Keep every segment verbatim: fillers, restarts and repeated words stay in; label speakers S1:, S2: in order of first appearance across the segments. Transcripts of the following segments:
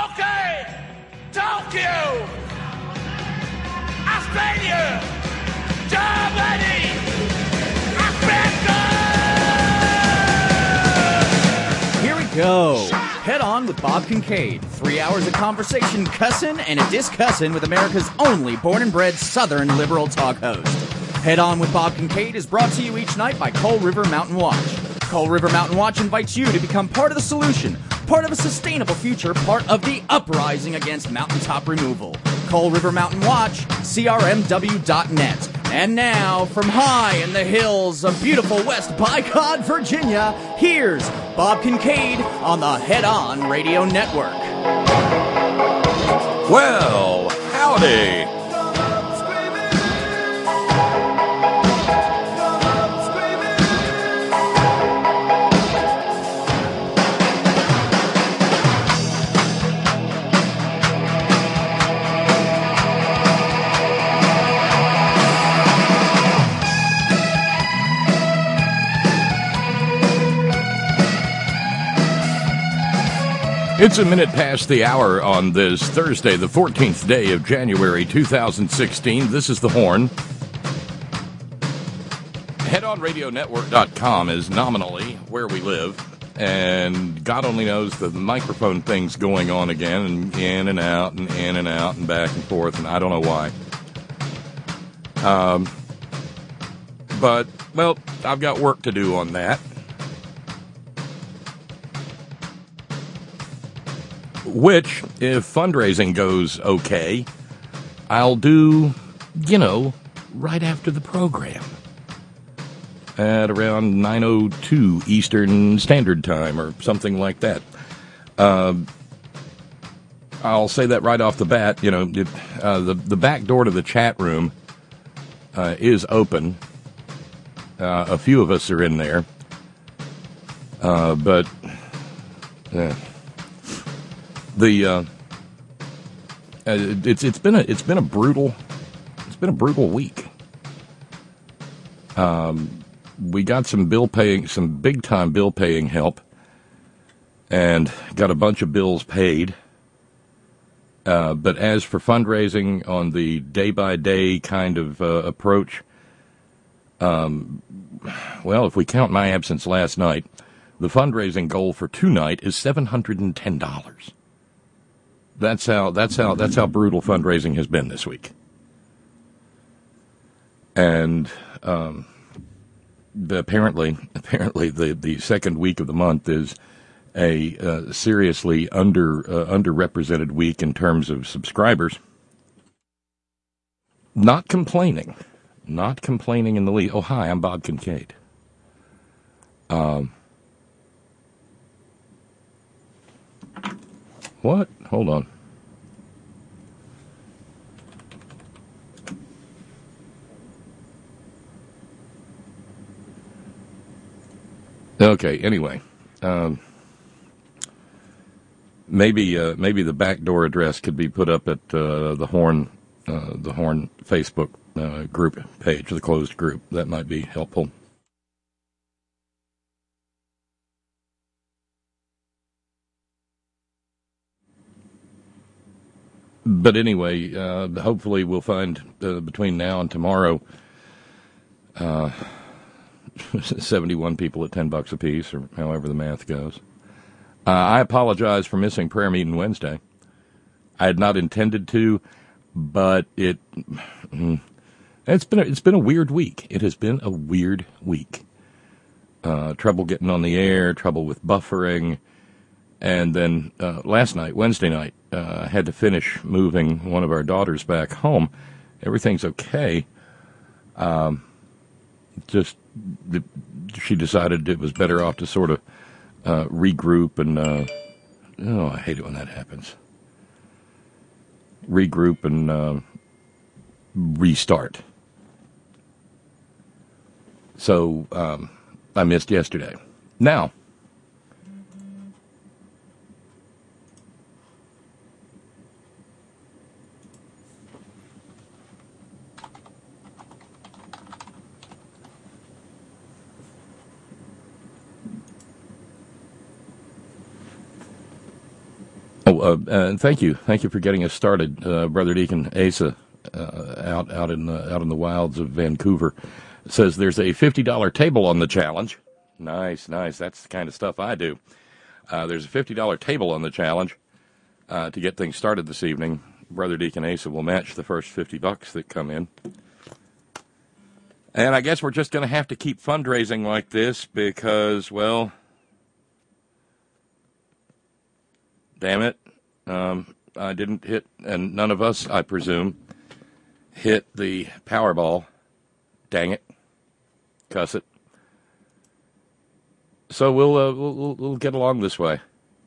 S1: Okay, Tokyo, Australia, Germany, Africa!
S2: Here we go. Head On with Bob Kincaid. Three hours of conversation, cussin' and a discussin' with America's only born and bred Southern liberal talk host. Head On with Bob Kincaid is brought to you each night by Coal River Mountain Watch. Coal River Mountain Watch invites you to become part of the solution, part of a sustainable future, part of the uprising against mountaintop removal. Coal River Mountain Watch, C R M W dot net. And now, from high in the hills of beautiful West Bicod, Virginia, here's Bob Kincaid on the Head On Radio Network.
S3: Well, howdy. It's a minute past the hour on this Thursday, the fourteenth day of January, two thousand sixteen. This is The Horn. head on radio network dot com is nominally where we live, and God only knows the microphone thing's going on again, and in and out, and in and out, and back and forth, and I don't know why. Um, but, well, I've got work to do on that. Which, if fundraising goes okay, I'll do, you know, right after the program. At around nine oh two Eastern Standard Time or something like that. Uh, I'll say that right off the bat. You know, it, uh, the, the back door to the chat room uh, is open. Uh, a few of us are in there. Uh, but... Uh, The uh, it's it's been a it's been a brutal it's been a brutal week. Um, we got some bill paying some big time bill paying help, and got a bunch of bills paid. Uh, but as for fundraising on the day by day kind of uh, approach, um, well, if we count my absence last night, the fundraising goal for tonight is seven hundred and ten dollars. That's how that's how that's how brutal fundraising has been this week. And um, the, apparently, apparently the, the second week of the month is a uh, seriously under uh, underrepresented week in terms of subscribers. Not complaining, not complaining in the least. Oh, hi, I'm Bob Kincaid. Um. What? Hold on. Okay, anyway. Um, maybe uh, maybe the backdoor address could be put up at uh, the Horn uh, the Horn Facebook uh, group page, the closed group. That might be helpful. But anyway, uh, hopefully we'll find uh, between now and tomorrow uh, seventy-one people at ten bucks apiece, or however the math goes. Uh, I apologize for missing prayer meeting Wednesday. I had not intended to, but it it's been a, it's been a weird week. It has been a weird week. Uh, trouble getting on the air, trouble with buffering. And then uh, last night, Wednesday night, uh, I had to finish moving one of our daughters back home. Everything's okay. Um, just the, she decided it was better off to sort of uh, regroup and, uh, oh, I hate it when that happens. Regroup and uh, restart. So um, I missed yesterday. Now, uh, uh, thank you, thank you for getting us started, uh, Brother Deacon Asa, uh, out out in the out in the wilds of Vancouver. It says there's a fifty dollar table on the challenge. Nice, nice. That's the kind of stuff I do. Uh, there's a fifty dollar table on the challenge uh, to get things started this evening. Brother Deacon Asa will match the first fifty bucks that come in. And I guess we're just going to have to keep fundraising like this because, well, damn it, um, I didn't hit, and none of us, I presume, hit the Powerball. Dang it. Cuss it. So we'll, uh, we'll, we'll get along this way.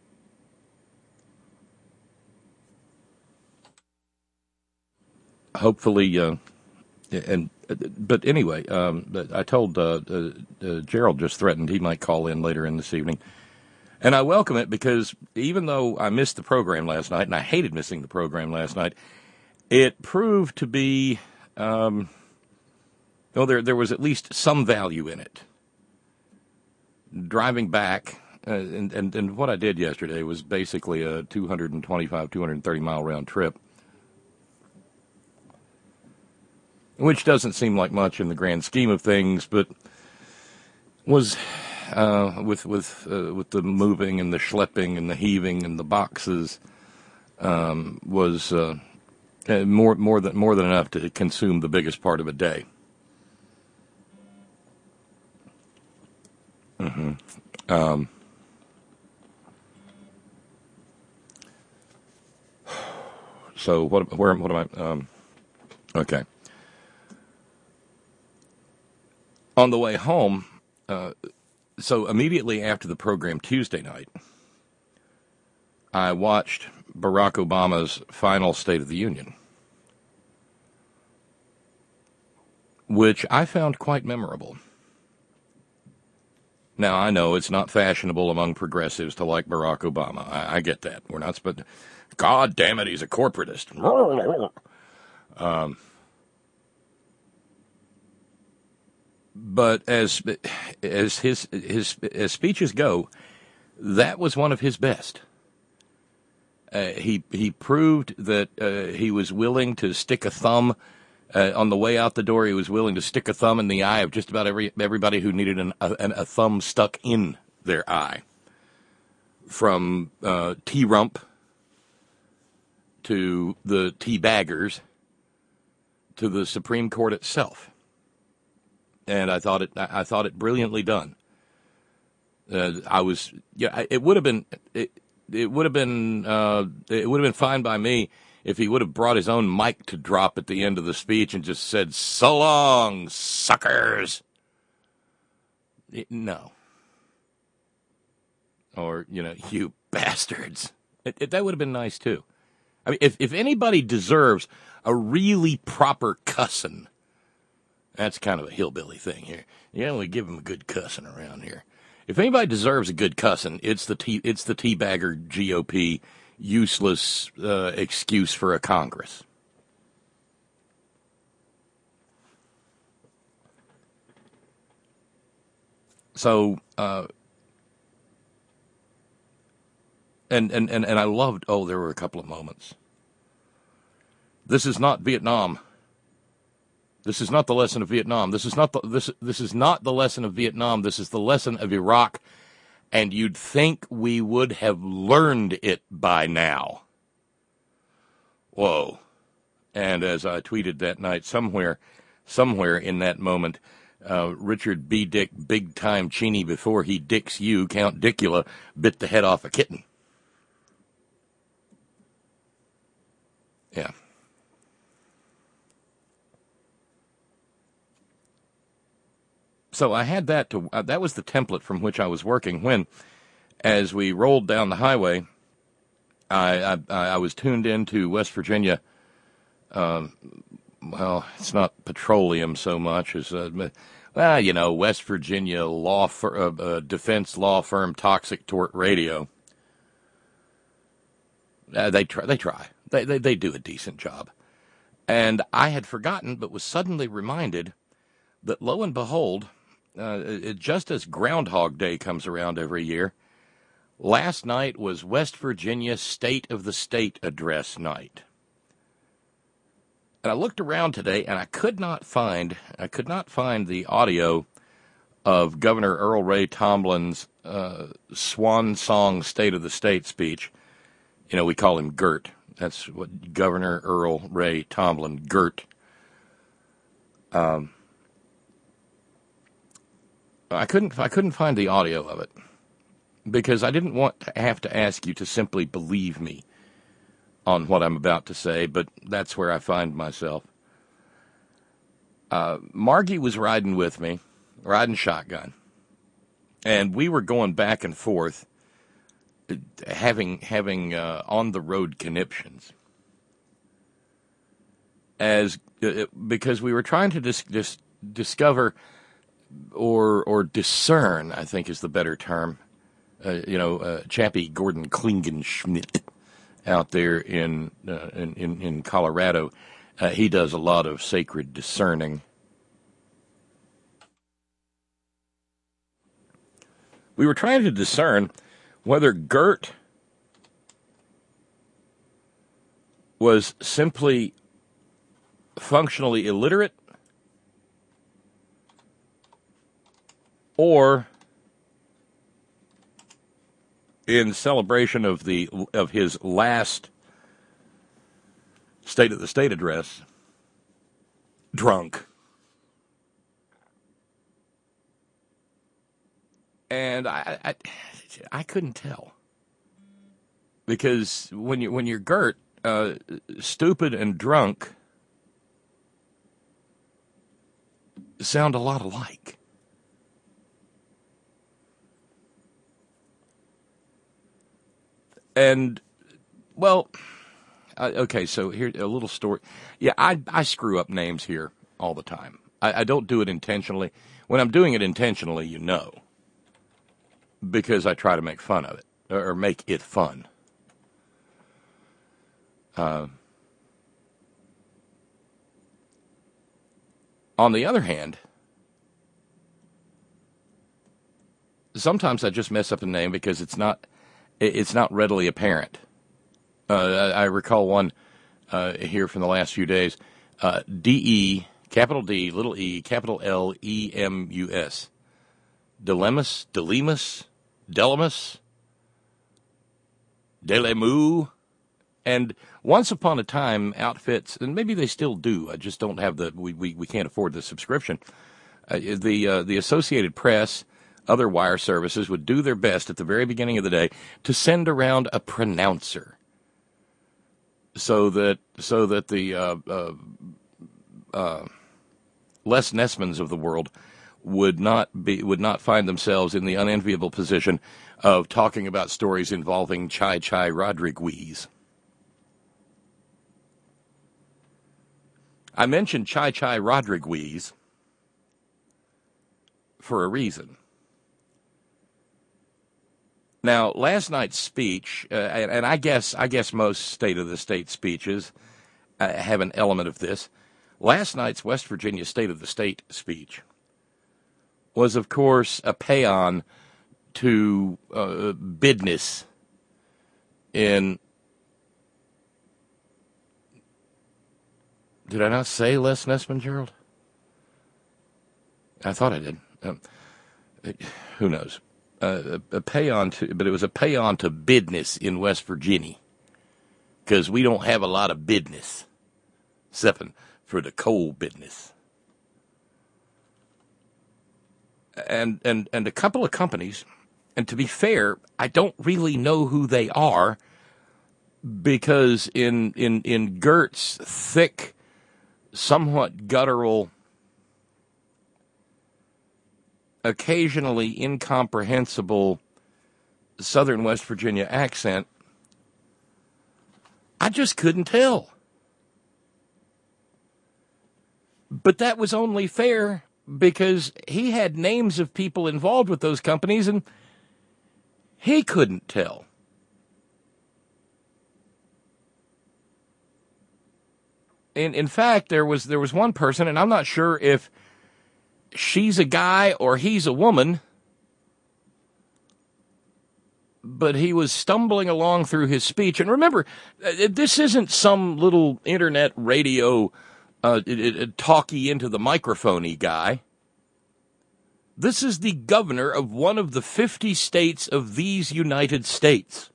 S3: Hopefully, uh, and but anyway, um, I told uh, uh, uh, Gerald just threatened he might call in later in this evening. And I welcome it because even though I missed the program last night, and I hated missing the program last night, it proved to be, um, well, there, there was at least some value in it. Driving back, uh, and, and, and what I did yesterday was basically a two twenty-five, two thirty mile round trip. Which doesn't seem like much in the grand scheme of things, but was uh, with with uh, with the moving and the schlepping and the heaving and the boxes um, was uh, more more than more than enough to consume the biggest part of a day. Mm-hmm. Um, so what? Where? What am I? Um, okay. On the way home, uh, so immediately after the program Tuesday night, I watched Barack Obama's final State of the Union, which I found quite memorable. Now, I know it's not fashionable among progressives to like Barack Obama. I, I get that. We're not supposed to, God damn it, he's a corporatist. Um, But as as his his as speeches go, that was one of his best. Uh, he he proved that uh, he was willing to stick a thumb uh, on the way out the door. He was willing to stick a thumb in the eye of just about every everybody who needed an, a, a thumb stuck in their eye, from uh, T-Rump to the T-Baggers to the Supreme Court itself. And I thought it. I thought it brilliantly done. Uh, I was. Yeah. It would have been. It, it would have been. Uh, it would have been fine by me if he would have brought his own mic to drop at the end of the speech and just said, "So long, suckers." It, no. Or you know, you bastards. It, it, that would have been nice too. I mean, if if anybody deserves a really proper cussing. That's kind of a hillbilly thing here. You only give him a good cussing around here. If anybody deserves a good cussing, it's the T, it's the teabagger G O P useless uh, excuse for a Congress. So, uh, and, and, and, and I loved, oh, there were a couple of moments. This is not Vietnam. This is not the lesson of Vietnam. This is not the this this is not the lesson of Vietnam. This is the lesson of Iraq, and you'd think we would have learned it by now. Whoa. And as I tweeted that night, somewhere somewhere in that moment, uh, Richard B. Dick, big time Cheney before he dicks you, Count Dicula, bit the head off a kitten. Yeah. So I had that to, uh, that was the template from which I was working when, as we rolled down the highway, I, I, I was tuned into West Virginia. Um, well, it's not petroleum so much as, uh, well, you know, West Virginia law fir- uh, uh, defense law firm Toxic Tort Radio. Uh, they try. They try. They, they they do a decent job. And I had forgotten, but was suddenly reminded that, lo and behold, uh, it, just as Groundhog Day comes around every year, Last night was West Virginia State of the State address night. And I looked around today, and I could not find I could not find the audio of Governor Earl Ray Tomlin's uh, swan song State of the State speech. You know, we call him Gert. That's what Governor Earl Ray Tomblin, Gert. Um, I couldn't I couldn't find the audio of it, because I didn't want to have to ask you to simply believe me on what I'm about to say, but that's where I find myself. Uh, Margie was riding with me, riding shotgun, and we were going back and forth, having having uh, on-the-road conniptions, as uh, because we were trying to dis- dis- discover or or discern, I think is the better term. Uh, you know, uh, Chappie Gordon Klingenschmidt out there in, uh, in, in, in Colorado, uh, he does a lot of sacred discerning. We were trying to discern whether Gert was simply functionally illiterate or in celebration of the of his last State of the State address, drunk. And I, I, I couldn't tell, because when you when you're Gert, uh, stupid and drunk sound a lot alike. And, well, uh, okay, so here, a little story. Yeah, I, I screw up names here all the time. I, I don't do it intentionally. When I'm doing it intentionally, you know, because I try to make fun of it, or make it fun. Uh, on the other hand, sometimes I just mess up a name because it's not... It's not readily apparent. Uh, I, I recall one uh, here from the last few days. Uh, D E, capital D, little e, capital L, E M U S. Dilemus, Delemus, Delamus, Delemu. And once upon a time, outfits, and maybe they still do, I just don't have the, we, we, we can't afford the subscription. Uh, the, uh, the Associated Press, other wire services would do their best at the very beginning of the day to send around a pronouncer, so that so that the uh, uh, uh, Les Nessmans of the world would not be would not find themselves in the unenviable position of talking about stories involving Chai Chai Rodriguez. I mentioned Chai Chai Rodriguez for a reason. Now, last night's speech, uh, and, and I guess I guess most State of the State speeches uh, have an element of this. Last night's West Virginia State of the State speech was, of course, a paean to uh, business in. Did I not say Les Nessman, Gerald? I thought I did. Um, who knows? Uh, a, a paean to, but it was a paean to business in West Virginia, because we don't have a lot of business, except for the coal business. And and and a couple of companies, and to be fair, I don't really know who they are, because in in in Gert's thick, somewhat guttural, occasionally incomprehensible Southern West Virginia accent, I just couldn't tell. But that was only fair because he had names of people involved with those companies and he couldn't tell. In in fact, there was there was one person, and I'm not sure if she's a guy or he's a woman, but he was stumbling along through his speech. And remember, this isn't some little internet radio uh, talkie into the microphone-y guy. This is the governor of one of the fifty states of these United States.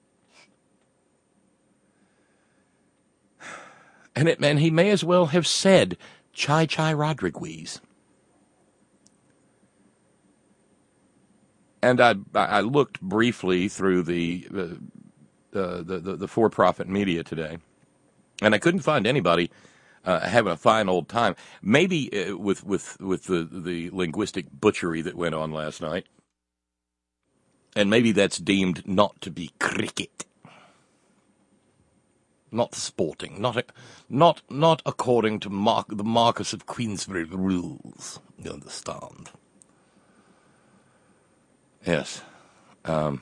S3: And, it, and he may as well have said, Chai Chai Rodriguez. And I I looked briefly through the uh, uh, the, the the for-profit media today, and I couldn't find anybody uh, having a fine old time. Maybe uh, with with with the the linguistic butchery that went on last night, and maybe that's deemed not to be cricket, not sporting, not a, not not according to Mar- the Marquess of Queensberry rules. You understand? Yes. Um,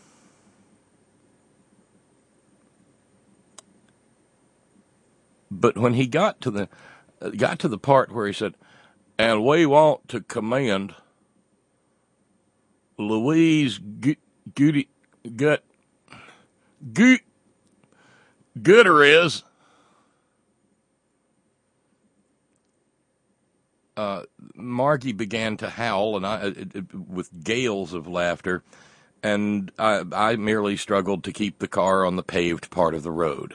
S3: but when he got to the uh, got to the part where he said, "And we want to commend Louise G- Goody Gut Gut Gutierrez." Uh, Margie began to howl, and I, it, it, with gales of laughter, and I, I merely struggled to keep the car on the paved part of the road.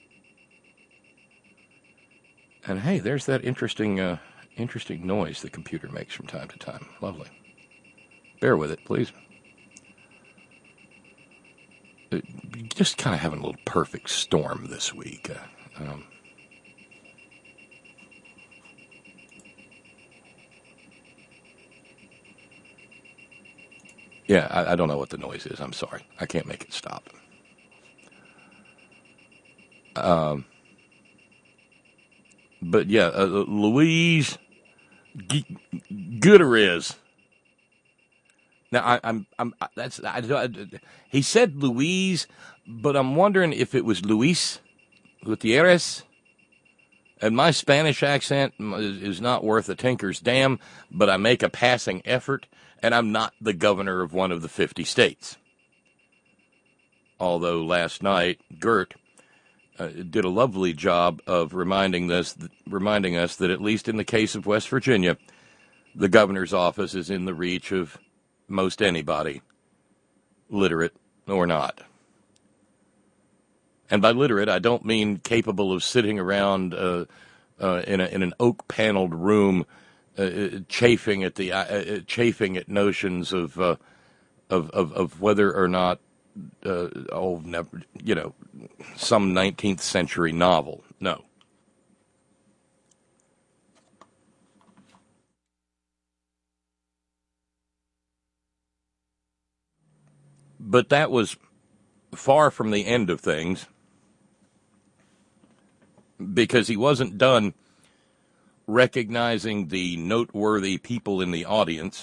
S3: And hey, there's that interesting, uh, interesting noise the computer makes from time to time. Lovely. Bear with it, please. It, just kind of having a little perfect storm this week. Uh, um, Yeah, I, I don't know what the noise is. I'm sorry. I can't make it stop. Um, but yeah, uh, Louise G- Gutierrez. Now I, I'm, I'm. That's. I, I, he said Louise, but I'm wondering if it was Luis Gutierrez. And my Spanish accent is, is not worth a tinker's damn, but I make a passing effort. And I'm not the governor of one of the fifty states. Although last night, Gert uh, did a lovely job of reminding this, reminding us that at least in the case of West Virginia, the governor's office is in the reach of most anybody, literate or not. And by literate, I don't mean capable of sitting around uh, uh, in, a, in an oak-paneled room Uh, chafing at the uh, chafing at notions of, uh, of of of whether or not uh, oh never you know some nineteenth century novel. No. But that was far from the end of things, because he wasn't done recognizing the noteworthy people in the audience,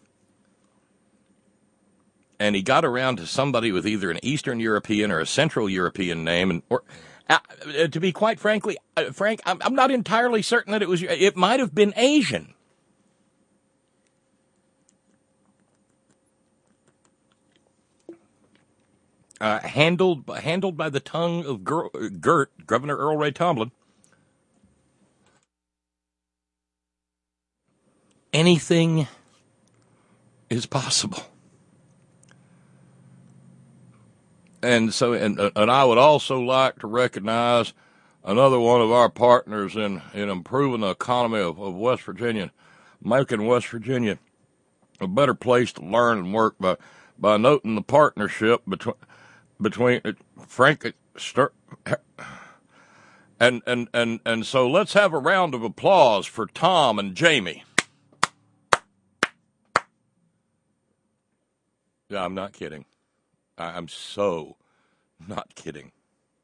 S3: and he got around to somebody with either an Eastern European or a Central European name, and or uh, to be quite frankly, uh, frank, I'm, I'm not entirely certain that it was. It might have been Asian. Uh, handled handled by the tongue of Ger- Gert, Governor Earl Ray Tomblin. Anything is possible. And so, and, and I would also like to recognize another one of our partners in, in improving the economy of, of West Virginia, making West Virginia a better place to learn and work by, by noting the partnership between, between Frank, and, and, and, and so let's have a round of applause for Tom and Jamie. Yeah, I'm not kidding. I'm so not kidding.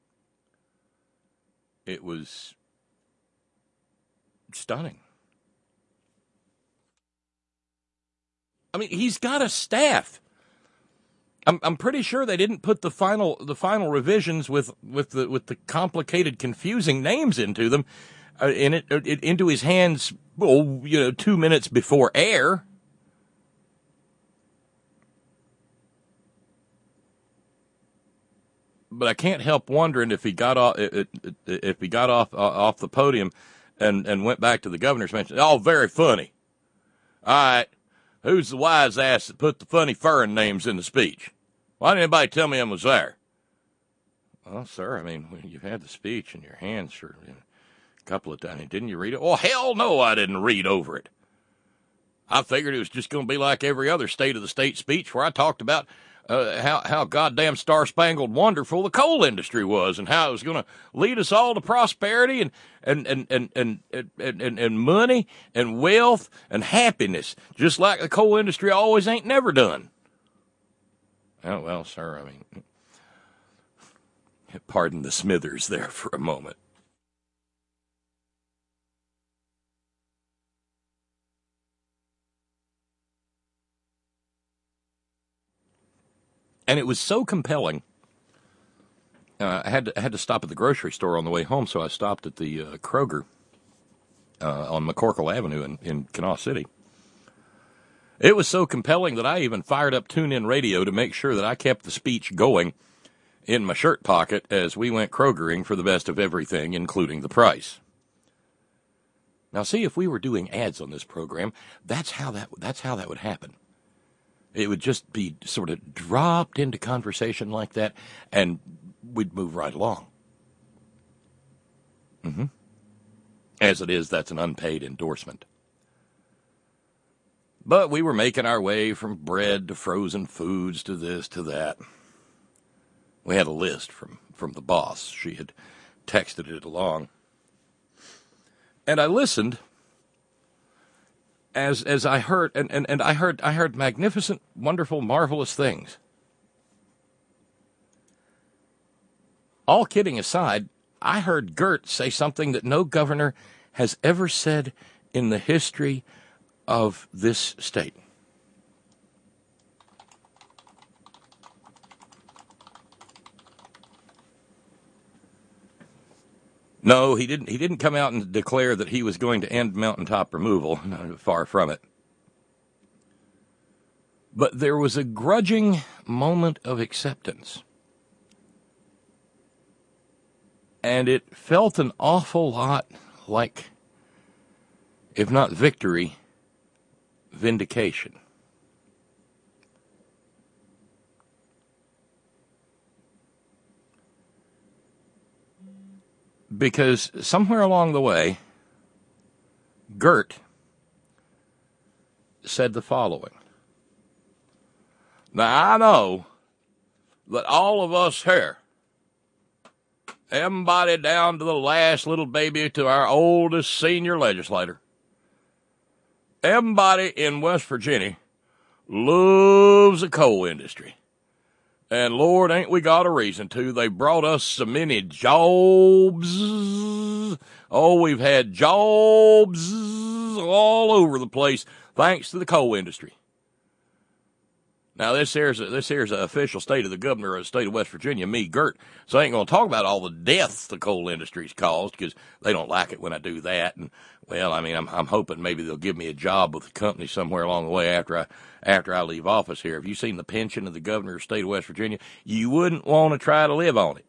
S3: It was stunning. I mean, he's got a staff. I'm I'm pretty sure they didn't put the final the final revisions with with the with the complicated, confusing names into them, uh, in it, it into his hands. Well, you know, two minutes before air. but I can't help wondering if he got off if he got off off the podium and, and went back to the governor's mansion. Oh, very funny. All right, who's the wise ass that put the funny foreign names in the speech? Why didn't anybody tell me I was there? Well, sir, I mean, you've had the speech in your hands for a couple of times. Didn't you read it? Well, hell no, I didn't read over it. I figured it was just going to be like every other State of the State speech where I talked about uh, how, how goddamn star-spangled wonderful the coal industry was and how it was going to lead us all to prosperity and, and, and, and, and, and, and, and money and wealth and happiness, just like the coal industry always ain't never done. Oh, well, sir, I mean, pardon the Smithers there for a moment. And it was so compelling. Uh, I had to I had to stop at the grocery store on the way home, so I stopped at the uh, Kroger uh, on McCorkle Avenue in, in Kanawha City. It was so compelling that I even fired up TuneIn Radio to make sure that I kept the speech going in my shirt pocket as we went Krogering for the best of everything, including the price. Now, see, if we were doing ads on this program, that's how that that's how that would happen. It would just be sort of dropped into conversation like that, and we'd move right along. Mm-hmm. As it is, that's an unpaid endorsement. But we were making our way from bread to frozen foods to this to that. We had a list from, from the boss. She had texted it along. And I listened as as I heard and, and, and I heard I heard magnificent, wonderful, marvelous things. All kidding aside, I heard Gert say something that no governor has ever said in the history of this state. No, he didn't. He didn't come out and declare that he was going to end mountaintop removal. No, far from it. But there was a grudging moment of acceptance. And it felt an awful lot like, if not victory, vindication. Because somewhere along the way, Gert said the following. Now, I know that all of us here, everybody down to the last little baby to our oldest senior legislator, everybody in West Virginia loves the coal industry. And Lord, ain't we got a reason to. They brought us so many jobs. Oh, we've had jobs all over the place thanks to the coal industry. Now, this here's a, this here's an official state of the governor of the state of West Virginia, me, Gert. So I ain't going to talk about all the deaths the coal industry's caused because they don't like it when I do that. And, well, I mean, I'm, I'm hoping maybe they'll give me a job with the company somewhere along the way after I after I leave office here. Have you seen the pension of the governor of the state of West Virginia? You wouldn't want to try to live on it.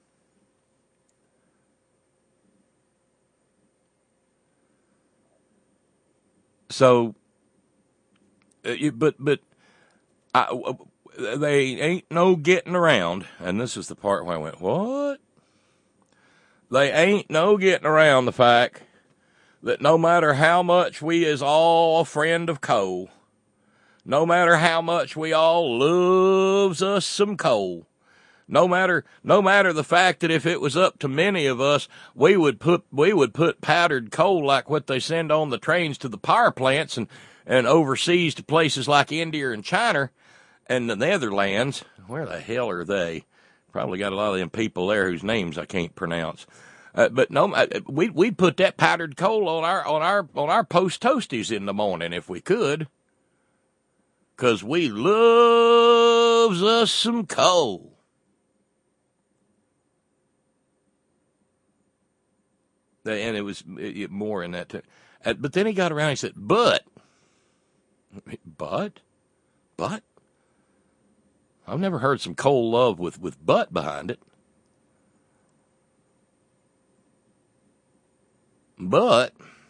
S3: So, uh, you, but, but, I, they ain't no getting around, and this is the part where I went, what? They ain't no getting around the fact that no matter how much we is all a friend of coal, no matter how much we all loves us some coal, no matter no matter the fact that if it was up to many of us, we would put we would put powdered coal like what they send on the trains to the power plants and, and overseas to places like India and China and the Netherlands. Where the hell are they? Probably got a lot of them people there whose names I can't pronounce. Uh, but no, we we'd put that powdered coal on our on our on our post toasties in the morning if we could, 'cause we loves us some coal. And it was it, more in that. T- uh, but then he got around. And he said, "But, but, but." I've never heard some coal love with with but behind it. But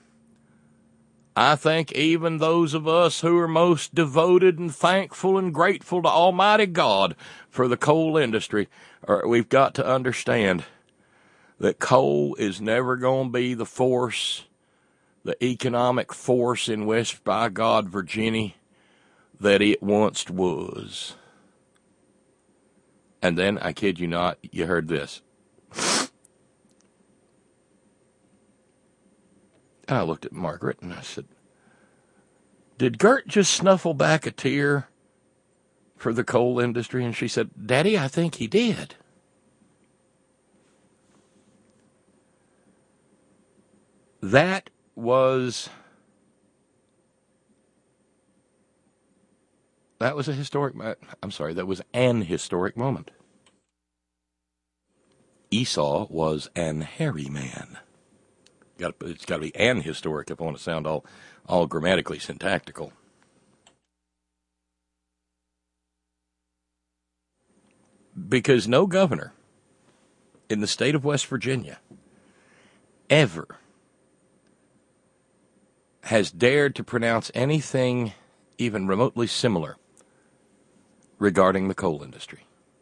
S3: I think even those of us who are most devoted and thankful and grateful to Almighty God for the coal industry, are, we've got to understand that coal is never going to be the force, the economic force in West by God, Virginia, that it once was. And then, I kid you not, you heard this. I looked at Margaret and I said, did Gert just snuffle back a tear for the coal industry? And she said, Daddy, I think he did. That was, that was a historic, I'm sorry, that was an historic moment. Esau was an hairy man. Got to, it's got to be an historic if I want to sound all, all grammatically syntactical. Because no governor in the state of West Virginia ever has dared to pronounce anything even remotely similar regarding the coal industry.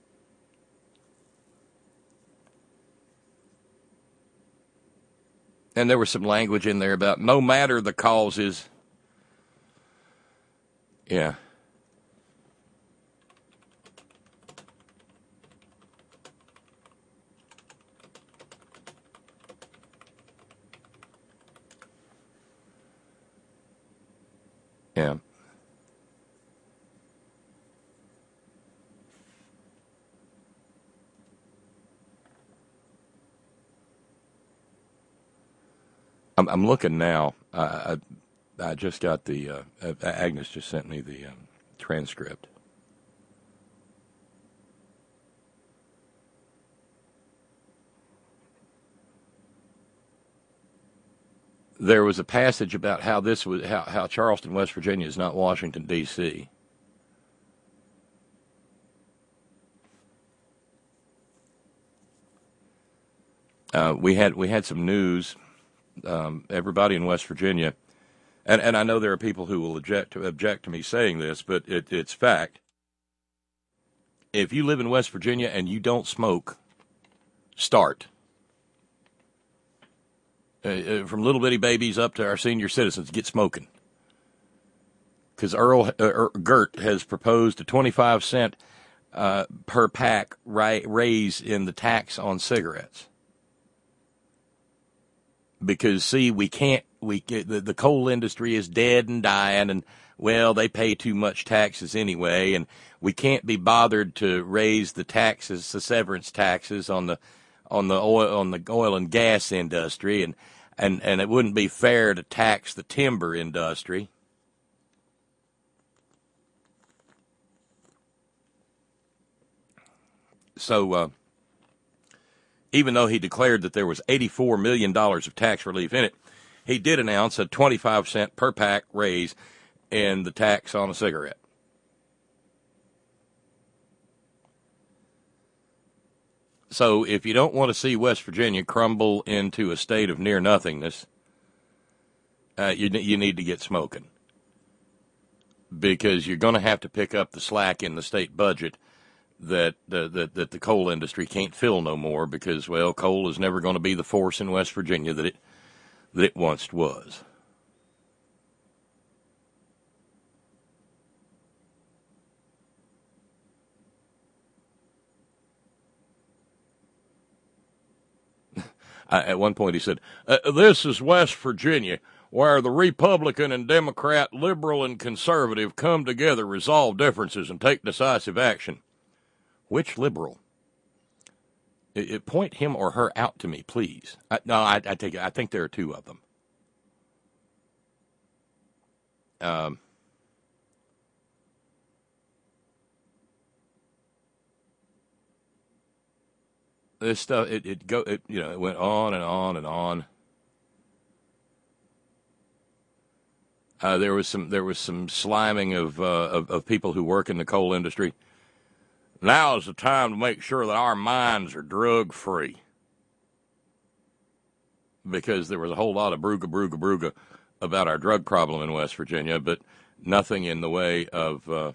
S3: And there was some language in there about no matter the causes. Yeah. Yeah. I'm, I'm looking now. Uh, I, I just got the, uh, Agnes just sent me the um, transcript. There was a passage about how this was, how, how Charleston, West Virginia is not Washington, D C Uh, we had, we had some news. Um, everybody in West Virginia, and, and I know there are people who will object to, object to me saying this, but it, it's fact. If you live in West Virginia and you don't smoke, start. Uh, from little bitty babies up to our senior citizens, get smoking. Because Earl uh, Gert has proposed a twenty-five cent uh, per pack ri- raise in the tax on cigarettes. Because, see, we can't, we the, the coal industry is dead and dying, and, well, they pay too much taxes anyway, and we can't be bothered to raise the taxes, the severance taxes on the on the oil on the oil and gas industry, and, and, and it wouldn't be fair to tax the timber industry. So, uh, even though he declared that there was eighty-four million dollars of tax relief in it, he did announce a twenty-five cent per pack raise in the tax on a cigarette. So if you don't want to see West Virginia crumble into a state of near nothingness, uh, you, you need to get smoking. Because you're going to have to pick up the slack in the state budget that uh, that that the coal industry can't fill no more, because, well, coal is never going to be the force in West Virginia that it that it once was. I, at one point he said, uh, this is West Virginia, where the Republican and Democrat, liberal and conservative come together, resolve differences, and take decisive action. Which liberal? It, it, point him or her out to me, please. I, no, I, I take it. I think there are two of them. Um, this stuff, it, it go, it, you know, it went on and on and on. Uh, there was some, there was some sliming of, uh, of of people who work in the coal industry. Now is the time to make sure that our mines are drug-free. because there was a whole lot of brooga, brooga, brooga about our drug problem in West Virginia, but nothing in the way of uh,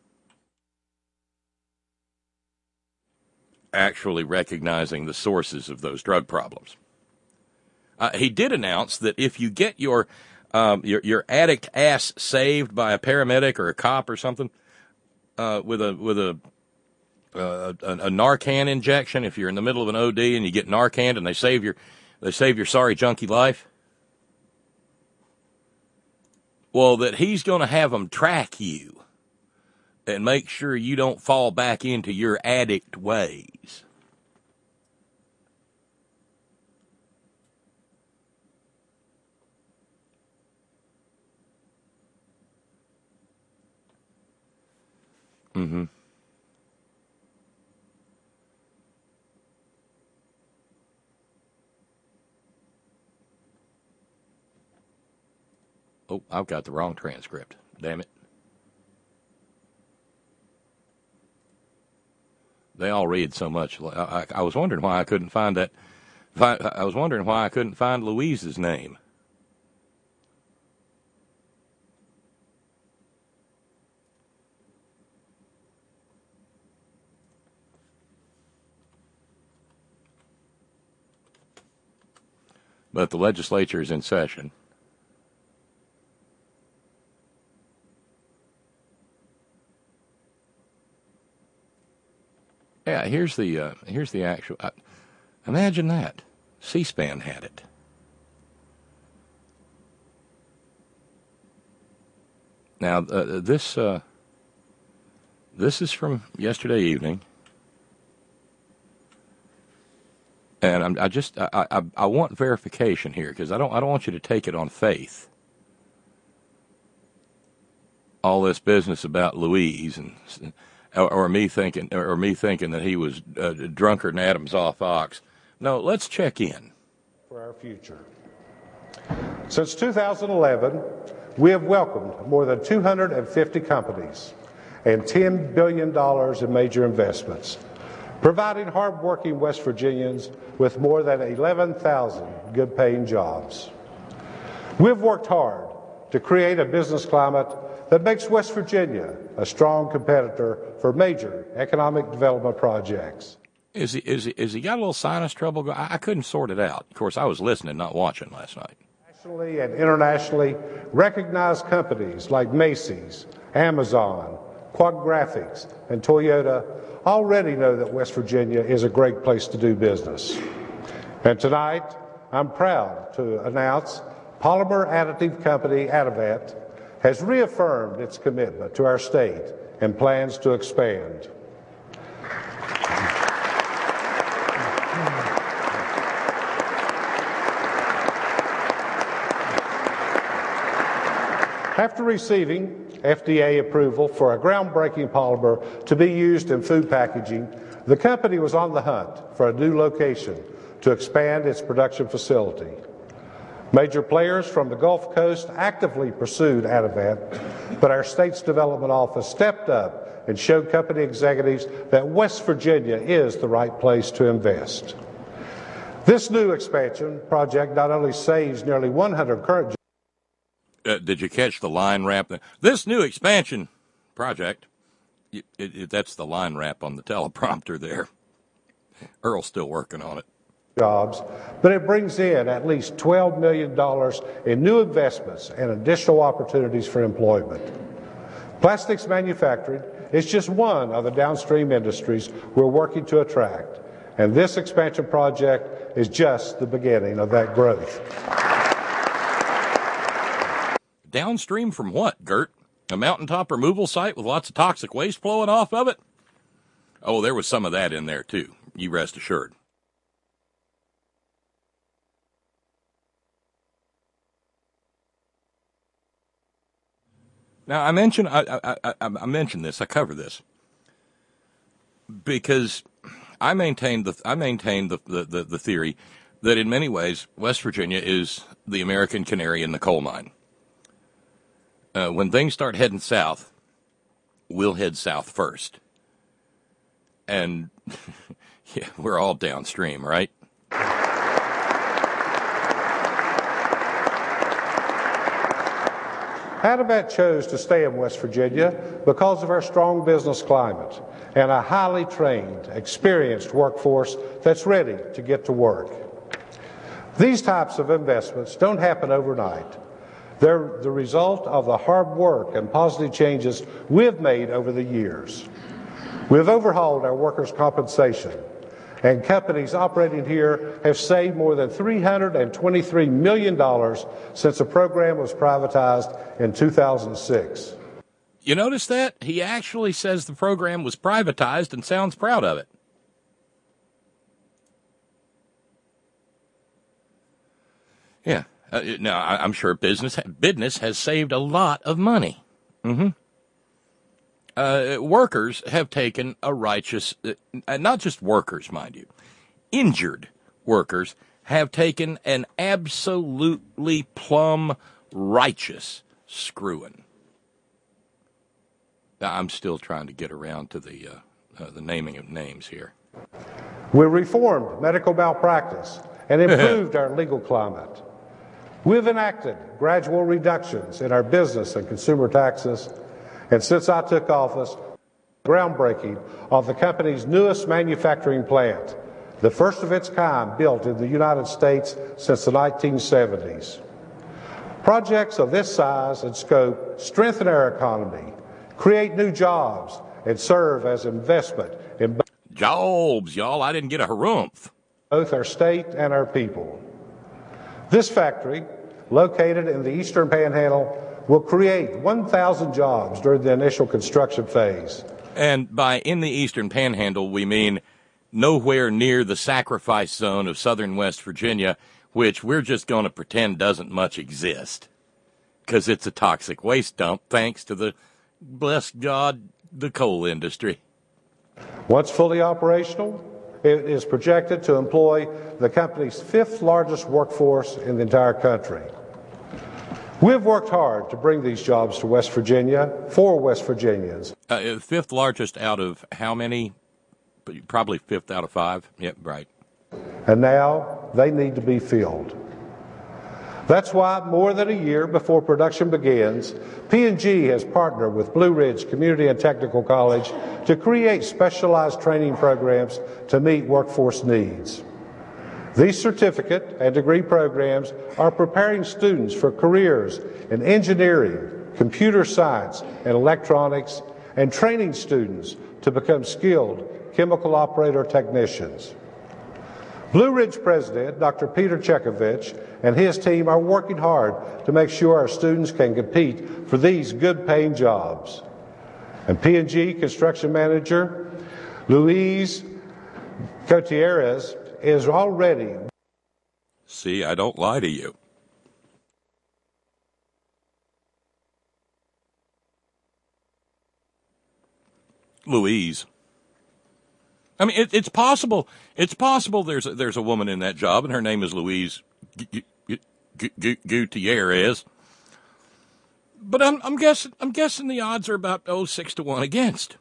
S3: actually recognizing the sources of those drug problems. Uh, he did announce that if you get your, um, your your addict ass saved by a paramedic or a cop or something uh, with a with a, uh, a a Narcan injection, if you're in the middle of an O D and you get Narcan and they save your they save your sorry junkie life, well, that he's going to have them track you and make sure you don't fall back into your addict ways. Mm-hmm. Oh, I've got the wrong transcript. Damn it. They all read so much. I, I, I was wondering why I couldn't find that. I, I was wondering why I couldn't find Louise's name. But the legislature is in session. Yeah, here's the uh, here's the actual. Uh, imagine that. C-SPAN had it. Now uh, this uh, this is from yesterday evening, and I'm, I just I, I I want verification here because I don't I don't want you to take it on faith. All this business about Louise and. Or, or me thinking, or me thinking that he was uh, drunker than Adam's off ox. No, let's check in.
S4: For our future. Since two thousand eleven, we have welcomed more than two hundred fifty companies and ten billion dollars in major investments, providing hardworking West Virginians with more than eleven thousand good-paying jobs. We've worked hard to create a business climate that makes West Virginia a strong competitor for major economic development projects.
S3: Is he, is he, is he got a little sinus trouble? I, I couldn't sort it out. Of course, I was listening, not watching last night.
S4: Nationally and internationally recognized companies like Macy's, Amazon, Quad Graphics, and Toyota already know that West Virginia is a great place to do business. And tonight, I'm proud to announce polymer additive company Adavant has reaffirmed its commitment to our state and plans to expand. After receiving F D A approval for a groundbreaking polymer to be used in food packaging, the company was on the hunt for a new location to expand its production facility. Major players from the Gulf Coast actively pursued Adavant, but our state's development office stepped up and showed company executives that West Virginia is the right place to invest. This new expansion project not only saves nearly one hundred current jobs.
S3: Uh, did you catch the line wrap? This new expansion project, it, it, that's the line wrap on the teleprompter there. Earl's still working on it.
S4: Jobs, but it brings in at least twelve million dollars in new investments and additional opportunities for employment. Plastics manufacturing is just one of the downstream industries we're working to attract, and this expansion project is just the beginning of that growth.
S3: Downstream from what, Gert? A mountaintop removal site with lots of toxic waste flowing off of it? Oh, there was some of that in there, too. You rest assured. Now, I mentioned I, I, I, I mentioned this. I cover this because I maintain the I maintain the, the, the, the theory that in many ways West Virginia is the American canary in the coal mine. Uh, when things start heading south, we'll head south first, and yeah, we're all downstream, right?
S4: Adavet chose to stay in West Virginia because of our strong business climate and a highly trained, experienced workforce that's ready to get to work. These types of investments don't happen overnight. They're the result of the hard work and positive changes we've made over the years. We've overhauled our workers' compensation, and companies operating here have saved more than three hundred twenty-three million dollars since the program was privatized in two thousand six.
S3: You notice that? He actually says the program was privatized and sounds proud of it. Yeah. Uh, now, I'm sure business business has saved a lot of money. Mm-hmm. Uh, workers have taken a righteous, uh, not just workers, mind you, injured workers have taken an absolutely plumb righteous screwing. I'm still trying to get around to the uh, uh, the naming of names here.
S4: We reformed medical malpractice and improved our legal climate. We've enacted gradual reductions in our business and consumer taxes. And since I took office, groundbreaking of the company's newest manufacturing plant, the first of its kind built in the United States since the nineteen seventies. Projects of this size and scope strengthen our economy, create new jobs, and serve as investment in
S3: jobs, y'all. I didn't get a harumph.
S4: Both our state and our people. This factory, located in the Eastern Panhandle, will create one thousand jobs during the initial construction phase.
S3: And by in the Eastern Panhandle, we mean nowhere near the sacrifice zone of southern West Virginia, which we're just going to pretend doesn't much exist, because it's a toxic waste dump thanks to the, bless God, the coal industry.
S4: Once fully operational, it is projected to employ the company's fifth largest workforce in the entire country. We've worked hard to bring these jobs to West Virginia for West Virginians.
S3: Uh, fifth largest out of how many? Probably fifth out of five. Yep, right.
S4: And now they need to be filled. That's why more than a year before production begins, P and G has partnered with Blue Ridge Community and Technical College to create specialized training programs to meet workforce needs. These certificate and degree programs are preparing students for careers in engineering, computer science, and electronics, and training students to become skilled chemical operator technicians. Blue Ridge President Doctor Peter Chekovich and his team are working hard to make sure our students can compete for these good-paying jobs. And P and G Construction Manager Luis Gutierrez is already...
S3: See, I don't lie to you. Louise. I mean, it, it's possible. It's possible there's a, there's a woman in that job, and her name is Louise G- G- G- Gutierrez. But I'm, I'm guessing I'm guessing the odds are about oh six to one against.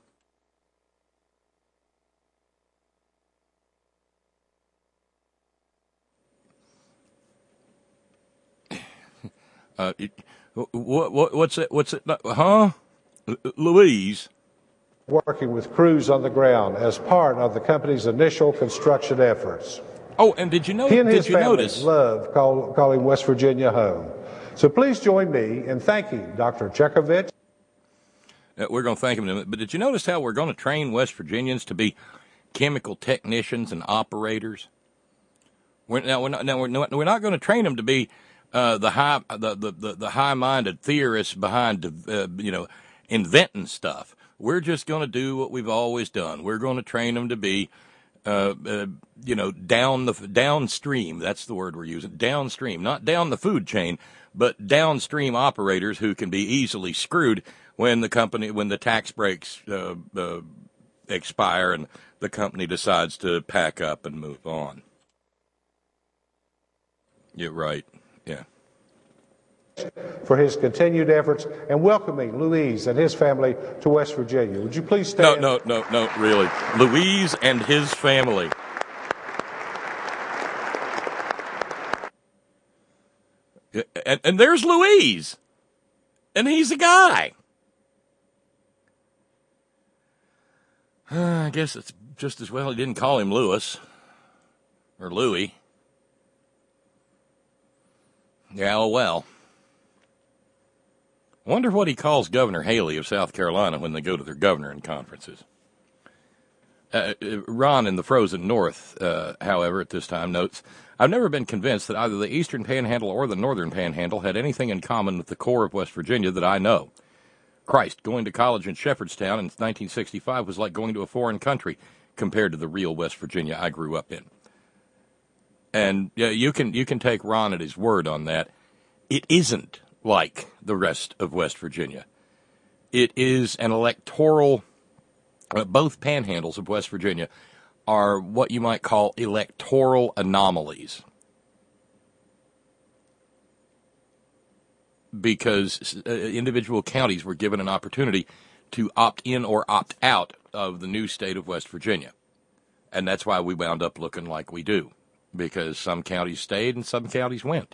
S3: Uh, it, what, what, what's it? What's it? Huh? Louise.
S4: Working with crews on the ground as part of the company's initial construction efforts.
S3: Oh, and did you know?
S4: He and his
S3: did you
S4: family
S3: notice?
S4: love call, calling West Virginia home. So please join me in thanking Doctor Chekovich.
S3: Uh, we're going to thank him in a minute. But did you notice how we're going to train West Virginians to be chemical technicians and operators? We're, now, we're not, now we're not, we're not going to train them to be uh, the high the, the, the, the high-minded theorists behind uh, you know inventing stuff. We're just going to do what we've always done. We're going to train them to be, uh, uh, you know, down the downstream. That's the word we're using. Downstream, not down the food chain, but downstream operators who can be easily screwed when the company, when the tax breaks uh, uh, expire and the company decides to pack up and move on. You're right. Yeah.
S4: For his continued efforts and welcoming Louise and his family to West Virginia. Would you please stand?
S3: No, no, no, no, really. Louise and his family. And, and there's Louise. And he's a guy. Uh, I guess it's just as well he didn't call him Lewis or Louie. Yeah, oh well. I wonder what he calls Governor Haley of South Carolina when they go to their governoring conferences. Uh, Ron in the frozen north, uh, however, at this time notes, I've never been convinced that either the eastern panhandle or the northern panhandle had anything in common with the core of West Virginia that I know. Christ, going to college in Shepherdstown in nineteen sixty-five was like going to a foreign country compared to the real West Virginia I grew up in. And yeah, you can you can take Ron at his word on that. It isn't like the rest of West Virginia. It is an electoral, uh, both panhandles of West Virginia are what you might call electoral anomalies. Because uh, individual counties were given an opportunity to opt in or opt out of the new state of West Virginia. And that's why we wound up looking like we do. Because some counties stayed and some counties went.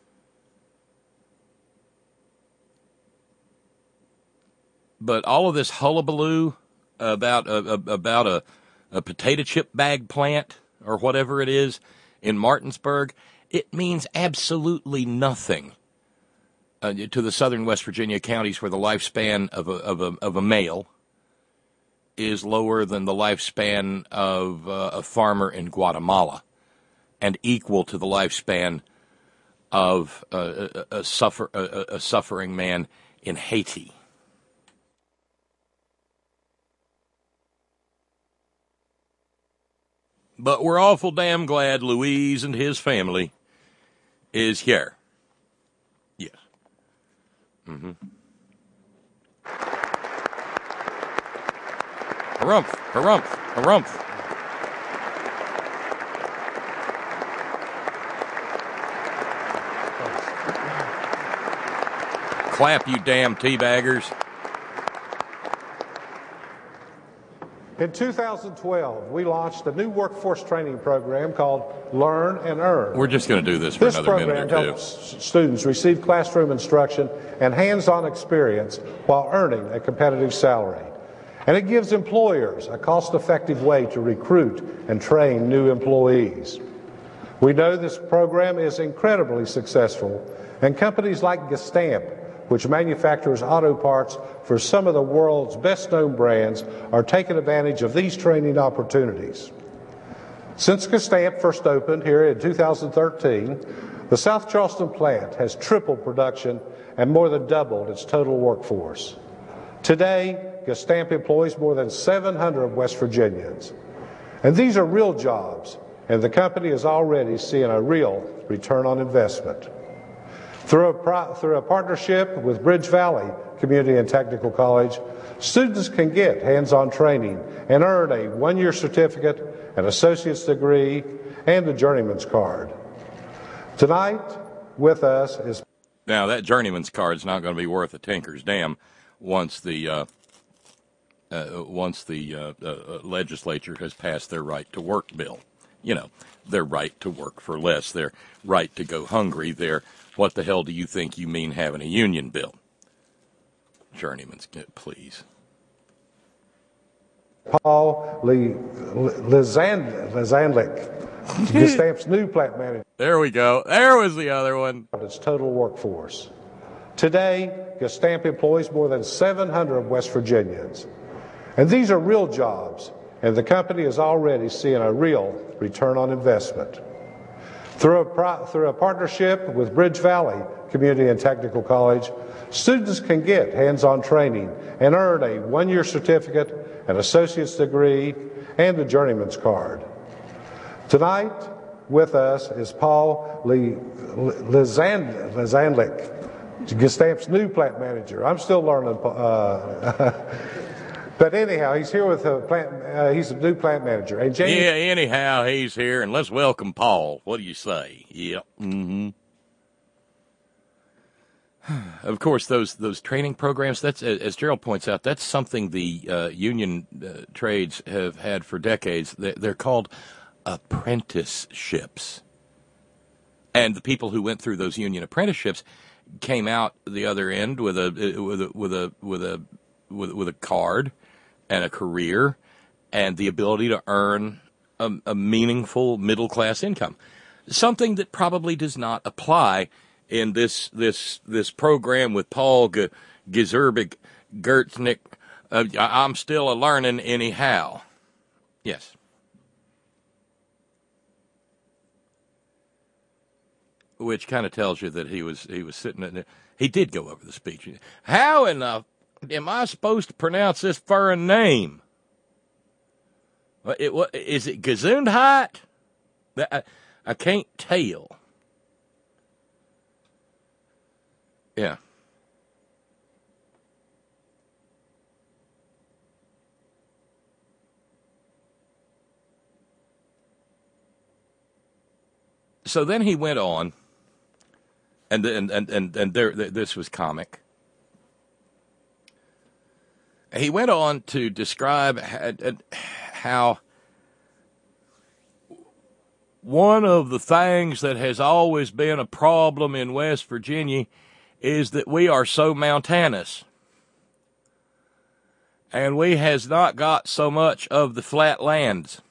S3: But all of this hullabaloo about uh, about a, a potato chip bag plant or whatever it is in Martinsburg, it means absolutely nothing uh, to the southern West Virginia counties where the lifespan of a, of a, of a male is lower than the lifespan of uh, a farmer in Guatemala and equal to the lifespan of uh, a, a, suffer, a, a suffering man in Haiti. But we're awful damn glad Louise and his family is here. Yes. Mm-hmm. Harumph, harumph, harumph. Clap, you damn teabaggers.
S4: In two thousand twelve, we launched a new workforce training program called Learn and Earn.
S3: We're just going to do this for
S4: this
S3: another minute or two.
S4: This program helps students receive classroom instruction and hands-on experience while earning a competitive salary. And it gives employers a cost-effective way to recruit and train new employees. We know this program is incredibly successful, and companies like Gestamp, which manufactures auto parts for some of the world's best-known brands, are taking advantage of these training opportunities. Since Gestamp first opened here in two thousand thirteen, the South Charleston plant has tripled production and more than doubled its total workforce. Today, Gestamp employs more than seven hundred West Virginians. And these are real jobs, and the company is already seeing a real return on investment. Through a, pro- through a partnership with Bridge Valley Community and Technical College, students can get hands-on training and earn a one-year certificate, an associate's degree, and a journeyman's card. Tonight, with us is...
S3: Now, that journeyman's card's not going to be worth a tinker's damn once the uh, uh, once the uh, uh, legislature has passed their right to work bill. You know, their right to work for less, their right to go hungry, their what the hell do you think you mean having a union bill? Journeyman's, please.
S4: Paul Lee Lizand, Lizandlik, Gestamp's new plant manager.
S3: There we go. There was the other one.
S4: Its total workforce. Today, Gestamp employs more than seven hundred West Virginians. And these are real jobs, and the company is already seeing a real return on investment. Through a, pro- through a partnership with Bridge Valley Community and Technical College, students can get hands-on training and earn a one-year certificate, an associate's degree, and a journeyman's card. Tonight, with us is Paul Lee Lizand, Lizandlik, Gestamp's new plant manager. I'm still learning. Uh, But anyhow, he's here with a plant. Uh, he's a new plant manager. And Jamie,
S3: yeah. Anyhow, he's here, and let's welcome Paul. What do you say? Yep. Mm-hmm. Of course, those those training programs. That's as Gerald points out. That's something the uh, union uh, trades have had for decades. They're called apprenticeships, and the people who went through those union apprenticeships came out the other end with a with a with a with a with, with a card and a career and the ability to earn a, a meaningful middle class income, something that probably does not apply in this this this program with Paul G- Gizerbeck Gertznick. Uh, I'm still a learning anyhow. Yes. Which kind of tells you that he was he was sitting in there. He did go over the speech. How in the am I supposed to pronounce this foreign name? It, what, is it Gesundheit? I, I can't tell. Yeah. So then he went on. And and and and, and there, this was comic. He went on to describe how one of the things that has always been a problem in West Virginia is that we are so mountainous, and we has not got so much of the flat lands.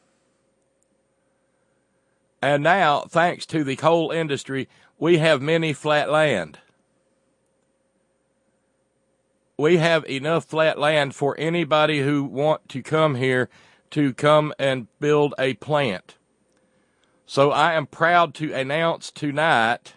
S3: And now, thanks to the coal industry, we have many flat land. We have enough flat land for anybody who want to come here to come and build a plant. So I am proud to announce tonight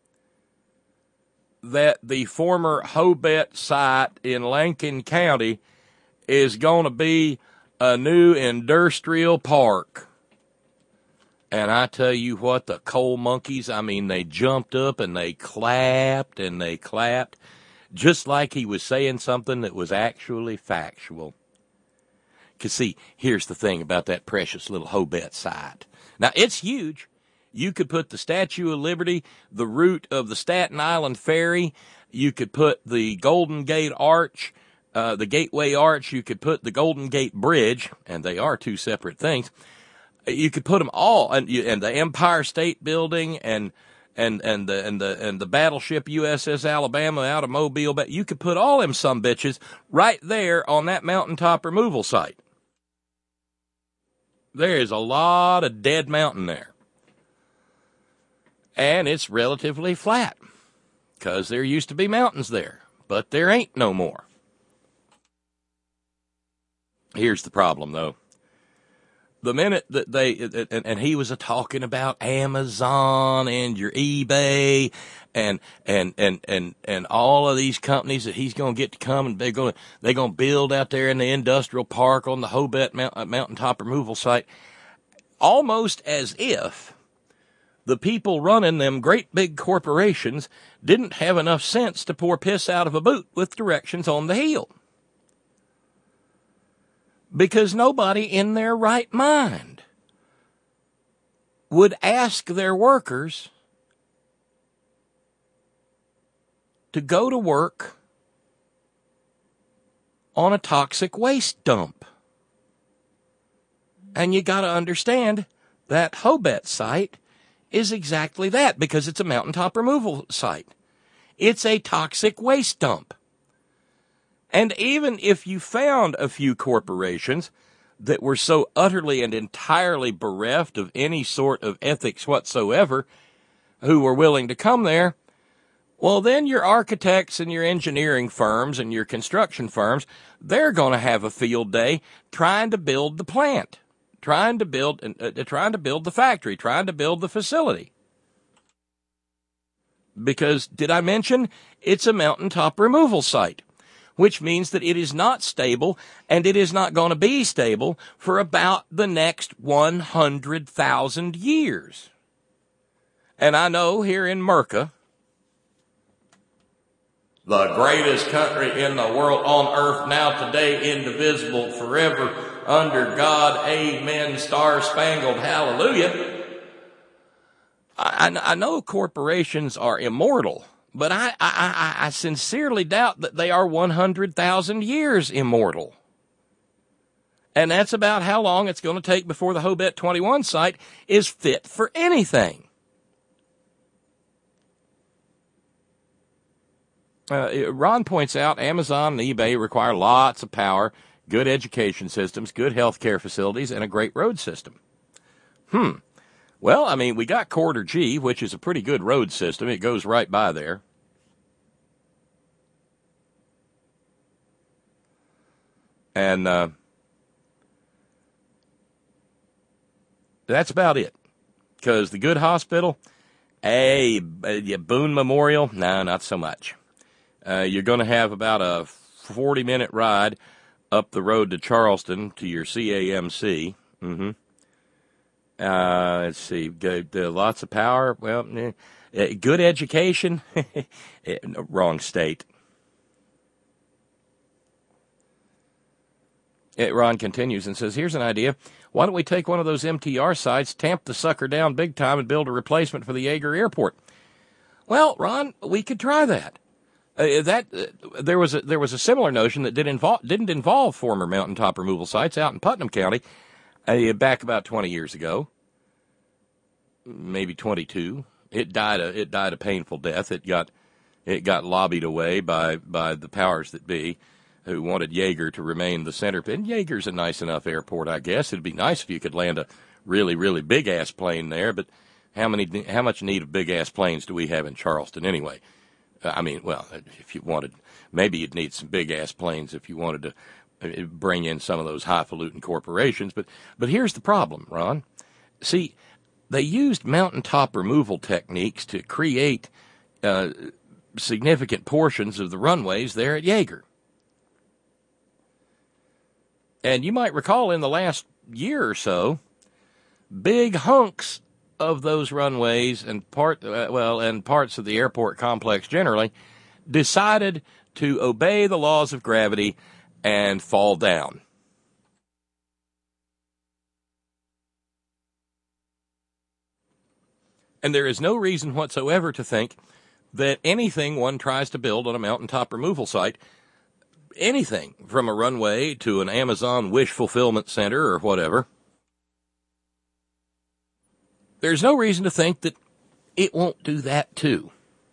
S3: that the former Hobet site in Lincoln County is going to be a new industrial park. And I tell you what, the coal monkeys, I mean, they jumped up and they clapped and they clapped, just like he was saying something that was actually factual. Because, see, here's the thing about that precious little Hobet site. Now, it's huge. You could put the Statue of Liberty, the route of the Staten Island Ferry. You could put the Golden Gate Arch, uh, the Gateway Arch. You could put the Golden Gate Bridge, and they are two separate things. You could put them all, and, and the Empire State Building, and and and the and the and the battleship U S S Alabama out of Mobile. But you could put all them sumbitches right there on that mountaintop removal site. There is a lot of dead mountain there, and it's relatively flat because there used to be mountains there, but there ain't no more. Here's the problem, though. The minute that they, and, and he was a talking about Amazon and your eBay and, and, and, and, and all of these companies that he's going to get to come and they're going to, they're going to build out there in the industrial park on the Hobet Mount, mountaintop removal site, almost as if the people running them great big corporations didn't have enough sense to pour piss out of a boot with directions on the heel. Because nobody in their right mind would ask their workers to go to work on a toxic waste dump. And you got to understand that Hobet site is exactly that, because it's a mountaintop removal site. It's a toxic waste dump. And even if you found a few corporations that were so utterly and entirely bereft of any sort of ethics whatsoever who were willing to come there, well, then your architects and your engineering firms and your construction firms, they're going to have a field day trying to build the plant, trying to build, uh, trying to build the factory, trying to build the facility. Because, did I mention, it's a mountaintop removal site, which means that it is not stable, and it is not going to be stable for about the next one hundred thousand years. And I know here in Merca, the greatest country in the world on earth now today, indivisible, forever, under God, amen, star-spangled, hallelujah. I, I, I know corporations are immortal, but I, I, I sincerely doubt that they are one hundred thousand years immortal. And that's about how long it's going to take before the Hobet twenty-one site is fit for anything. Uh, Ron points out Amazon and eBay require lots of power, good education systems, good health care facilities, and a great road system. Hmm. Well, I mean, we got Corridor G, which is a pretty good road system. It goes right by there. And uh, that's about it. Because the good hospital, hey, Boone Memorial, no, not so much. Uh, you're going to have about a forty-minute ride up the road to Charleston to your C A M C. Mm-hmm. Uh, let's see, good, uh, lots of power. Well, eh, good education. Wrong state. It, Ron continues and says, here's an idea. Why don't we take one of those M T R sites, tamp the sucker down big time, and build a replacement for the Yeager Airport? Well, Ron, we could try that. Uh, that uh, there was a, there was a similar notion that did involve, didn't involve former mountaintop removal sites out in Putnam County uh, back about twenty years ago, maybe twenty-two. It died a it died a painful death. It got it got lobbied away by by the powers that be, who wanted Yeager to remain the center. And Yeager's a nice enough airport, I guess. It'd be nice if you could land a really really big ass plane there. But how many how much need of big ass planes do we have in Charleston anyway? I mean, well, if you wanted, maybe you'd need some big-ass planes if you wanted to bring in some of those highfalutin corporations. But but here's the problem, Ron. See, they used mountaintop removal techniques to create uh, significant portions of the runways there at Yeager. And you might recall in the last year or so, big hunks of those runways and part uh, well and parts of the airport complex generally decided to obey the laws of gravity and fall down. And there is no reason whatsoever to think that anything one tries to build on a mountaintop removal site, anything from a runway to an Amazon wish fulfillment center or whatever, there's no reason to think that it won't do that too.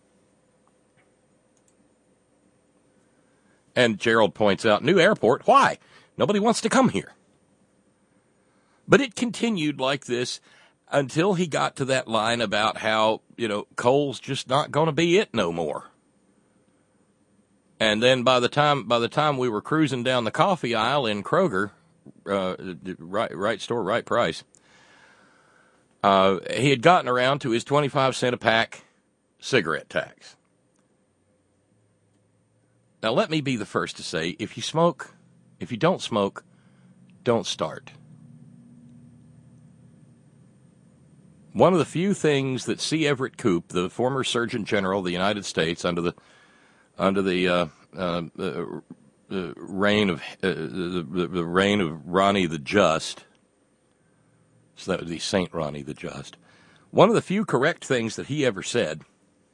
S3: And Gerald points out, new airport, why? Nobody wants to come here. But it continued like this until he got to that line about how, you know, coal's just not going to be it no more. And then by the time by the time we were cruising down the coffee aisle in Kroger, uh, right, right store, right price, Uh, he had gotten around to his twenty-five cent a pack cigarette tax. Now, let me be the first to say, if you smoke, if you don't smoke, don't start. One of the few things that C. Everett Koop, the former Surgeon General of the United States, under the under the uh, uh, uh, uh, reign of uh, the, the reign of Ronnie the Just. So that would be Saint Ronnie the Just. One of the few correct things that he ever said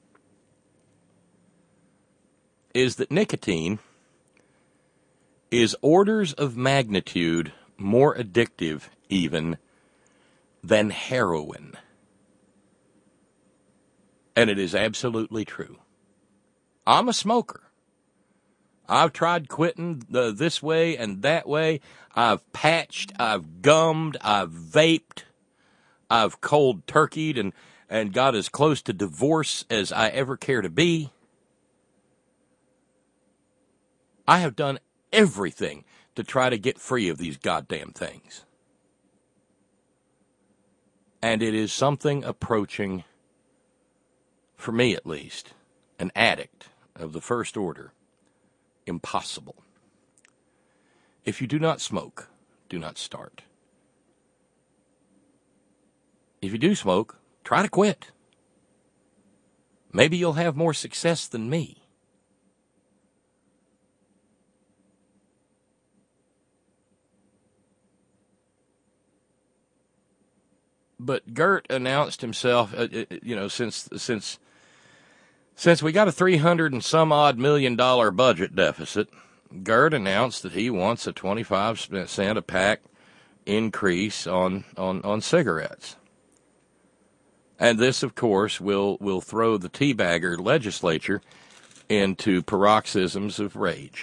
S3: is that nicotine is orders of magnitude more addictive even than heroin. And it is absolutely true. I'm a smoker. I've tried quitting the, this way and that way. I've patched, I've gummed, I've vaped, I've cold turkeyed and, and got as close to divorce as I ever care to be. I have done everything to try to get free of these goddamn things. And it is something approaching, for me at least, an addict of the first order. Impossible. If you do not smoke, do not start. If you do smoke, try to quit. Maybe you'll have more success than me. But Gert announced himself, uh, you know, since since since we got a three hundred and some odd million dollar budget deficit, Gert announced that he wants a twenty-five cent a pack increase on, on, on cigarettes. And this, of course, will, will throw the teabagger legislature into paroxysms of rage.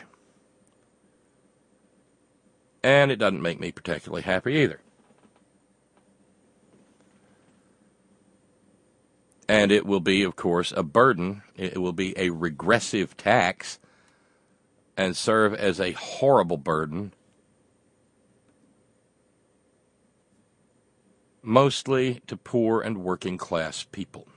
S3: And it doesn't make me particularly happy either. And it will be, of course, a burden. It will be a regressive tax and serve as a horrible burden, mostly to poor and working class people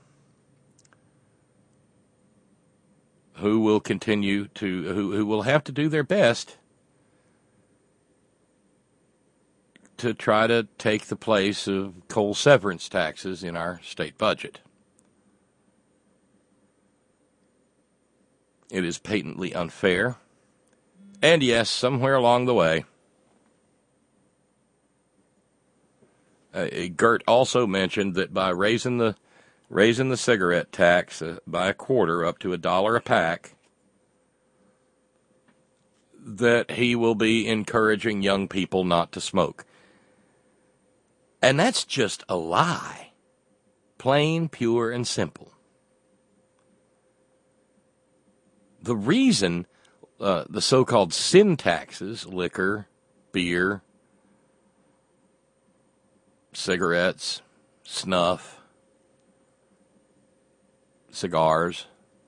S3: who will continue to, who, who will have to do their best to try to take the place of coal severance taxes in our state budget. It is patently unfair. And yes, somewhere along the way, uh, Gert also mentioned that by raising the raising the cigarette tax uh, by a quarter up to a dollar a pack, that he will be encouraging young people not to smoke. And that's just a lie. Plain, pure, and simple. The reason uh, the so-called sin taxes, liquor, beer, cigarettes, snuff, cigars,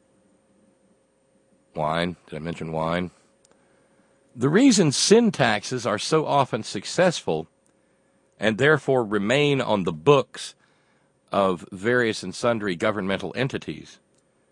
S3: wine, did I mention wine? The reason sin taxes are so often successful and therefore remain on the books of various and sundry governmental entities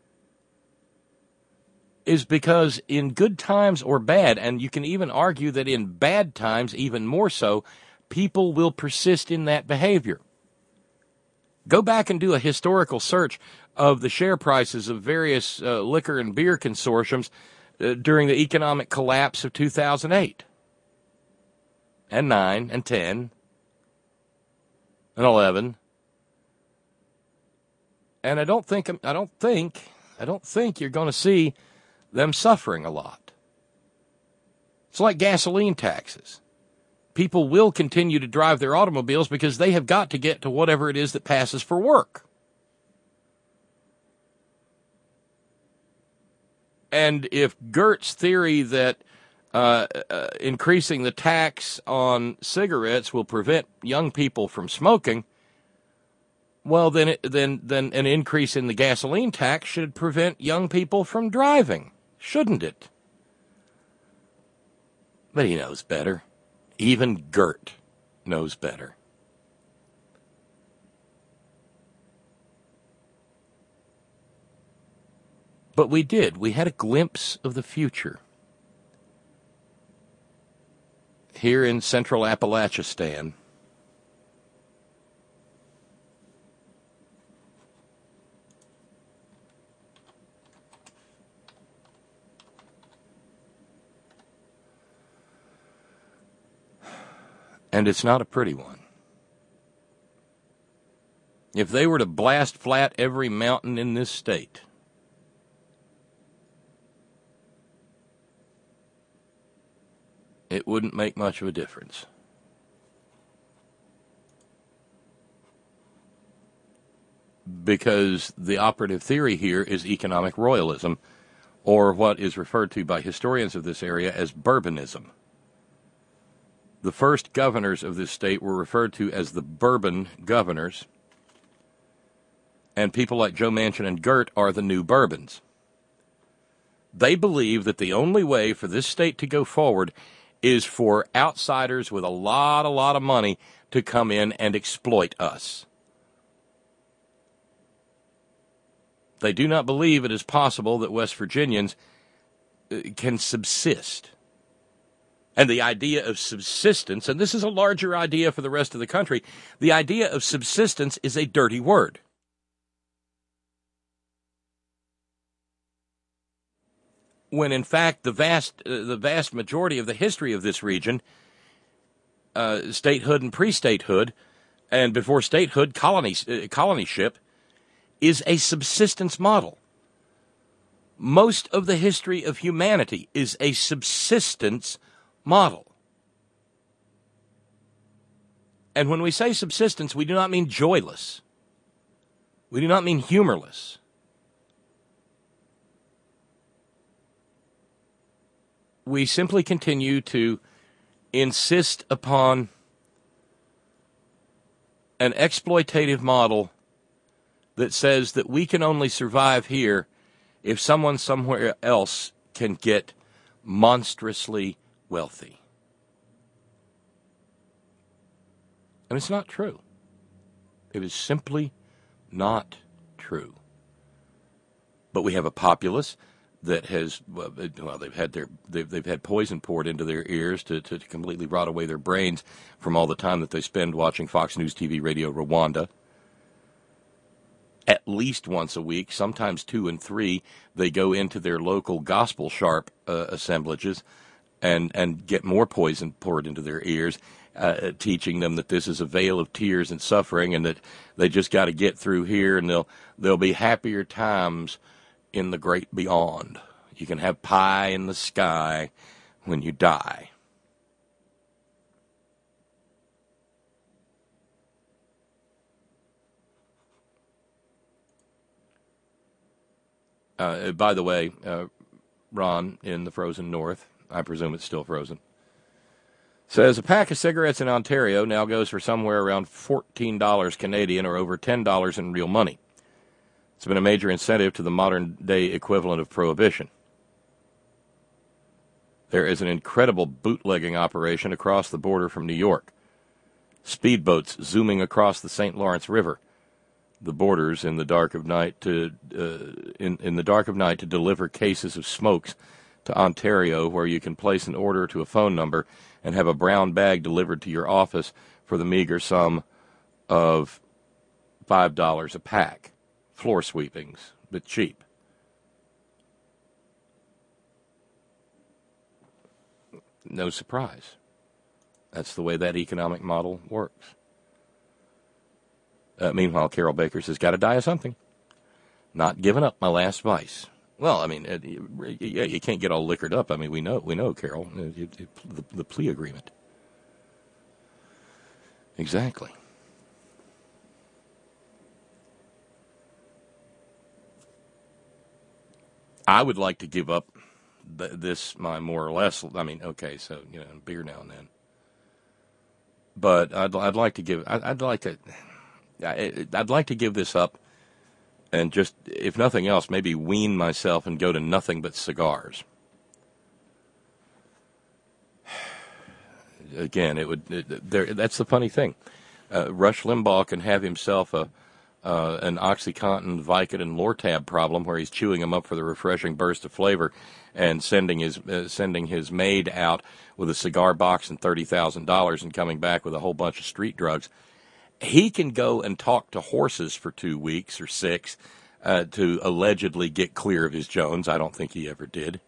S3: is because in good times or bad, and you can even argue that in bad times even more so, people will persist in that behavior. Go back and do a historical search of the share prices of various uh, liquor and beer consortiums uh, during the economic collapse of two thousand eight and nine and ten and eleven. And I don't think I don't think I don't think you're going to see them suffering a lot. It's like gasoline taxes. People will continue to drive their automobiles because they have got to get to whatever it is that passes for work. And if Gert's theory that uh, uh, increasing the tax on cigarettes will prevent young people from smoking, well, then, it, then, then an increase in the gasoline tax should prevent young people from driving, shouldn't it? But he knows better. Even Gert knows better. But we did. We had a glimpse of the future. Here in central Appalachistan, and it's not a pretty one. If they were to blast flat every mountain in this state, it wouldn't make much of a difference. Because the operative theory here is economic royalism, or what is referred to by historians of this area as Bourbonism. The first governors of this state were referred to as the Bourbon governors, and people like Joe Manchin and Gert are the new Bourbons. They believe that the only way for this state to go forward is for outsiders with a lot, a lot of money to come in and exploit us. They do not believe it is possible that West Virginians can subsist. And the idea of subsistence, and this is a larger idea for the rest of the country, the idea of subsistence is a dirty word. When in fact the vast uh, the vast majority of the history of this region, uh, statehood and pre-statehood, and before statehood, colony uh, colonyship, is a subsistence model. Most of the history of humanity is a subsistence model. And when we say subsistence, we do not mean joyless. We do not mean humorless. we simply continue to insist upon an exploitative model that says that we can only survive here if someone somewhere else can get monstrously wealthy. And it's not true. It is simply not true. But we have a populace that has, well, they've had their they've, they've had poison poured into their ears to, to, to completely rot away their brains from all the time that they spend watching Fox News T V Radio Rwanda. At least once a week, sometimes two and three, they go into their local gospel sharp uh, assemblages and, and get more poison poured into their ears, uh, teaching them that this is a vale of tears and suffering and that they just got to get through here and they'll there'll be happier times in the great beyond. You can have pie in the sky when you die. Uh, by the way, uh, Ron in the frozen north, I presume it's still frozen, says a pack of cigarettes in Ontario now goes for somewhere around fourteen dollars Canadian or over ten dollars in real money. It's been a major incentive to the modern-day equivalent of prohibition. There is an incredible bootlegging operation across the border from New York. Speedboats zooming across the Saint Lawrence River, the borders in the dark of night to uh, in in the dark of night to deliver cases of smokes to Ontario, where you can place an order to a phone number and have a brown bag delivered to your office for the meager sum of five dollars a pack. Floor sweepings, but cheap. No surprise. That's the way that economic model works. Uh, meanwhile, Carol Baker says, got to die of something. Not giving up my last vice. Well, I mean, it, yeah, you can't get all liquored up. I mean, we know, we know, Carol, it, it, the, the plea agreement. Exactly. I would like to give up th- this, my more or less, I mean, okay, so, you know, beer now and then. But I'd, I'd like to give, I'd, I'd like to, I'd like to give this up and just, if nothing else, maybe wean myself and go to nothing but cigars. Again, it would, it, there, that's the funny thing. Uh, Rush Limbaugh can have himself a, Uh, an OxyContin, Vicodin, Lortab problem where he's chewing them up for the refreshing burst of flavor and sending his uh, sending his maid out with a cigar box and thirty thousand dollars and coming back with a whole bunch of street drugs. He can go and talk to horses for two weeks or six uh, to allegedly get clear of his Jones. I don't think he ever did.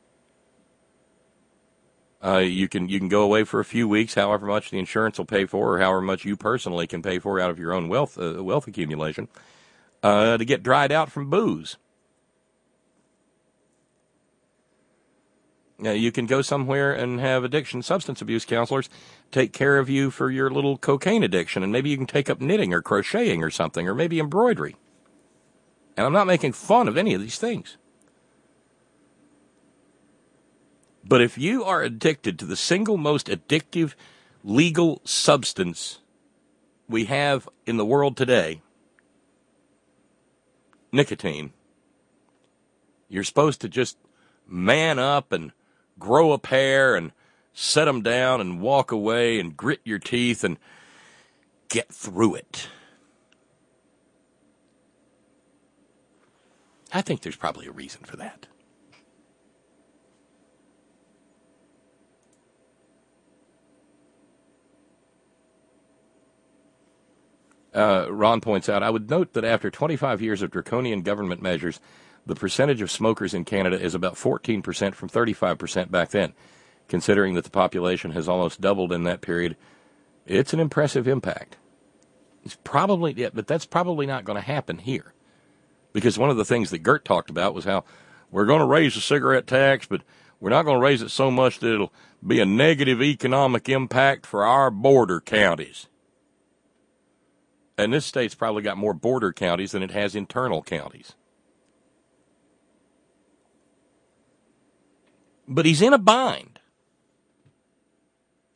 S3: Uh, you can you can go away for a few weeks, however much the insurance will pay for, or however much you personally can pay for out of your own wealth uh, wealth accumulation, uh, to get dried out from booze. Now, you can go somewhere and have addiction substance abuse counselors take care of you for your little cocaine addiction, and maybe you can take up knitting or crocheting or something, or maybe embroidery. And I'm not making fun of any of these things. But if you are addicted to the single most addictive legal substance we have in the world today, nicotine, you're supposed to just man up and grow a pair and set them down and walk away and grit your teeth and get through it. I think there's probably a reason for that. Uh, Ron points out, I would note that after twenty-five years of draconian government measures, the percentage of smokers in Canada is about fourteen percent from thirty-five percent back then. Considering that the population has almost doubled in that period, it's an impressive impact. It's probably, yeah, but that's probably not going to happen here. Because one of the things that Gert talked about was how we're going to raise the cigarette tax, but we're not going to raise it so much that it'll be a negative economic impact for our border counties. And this state's probably got more border counties than it has internal counties. But he's in a bind.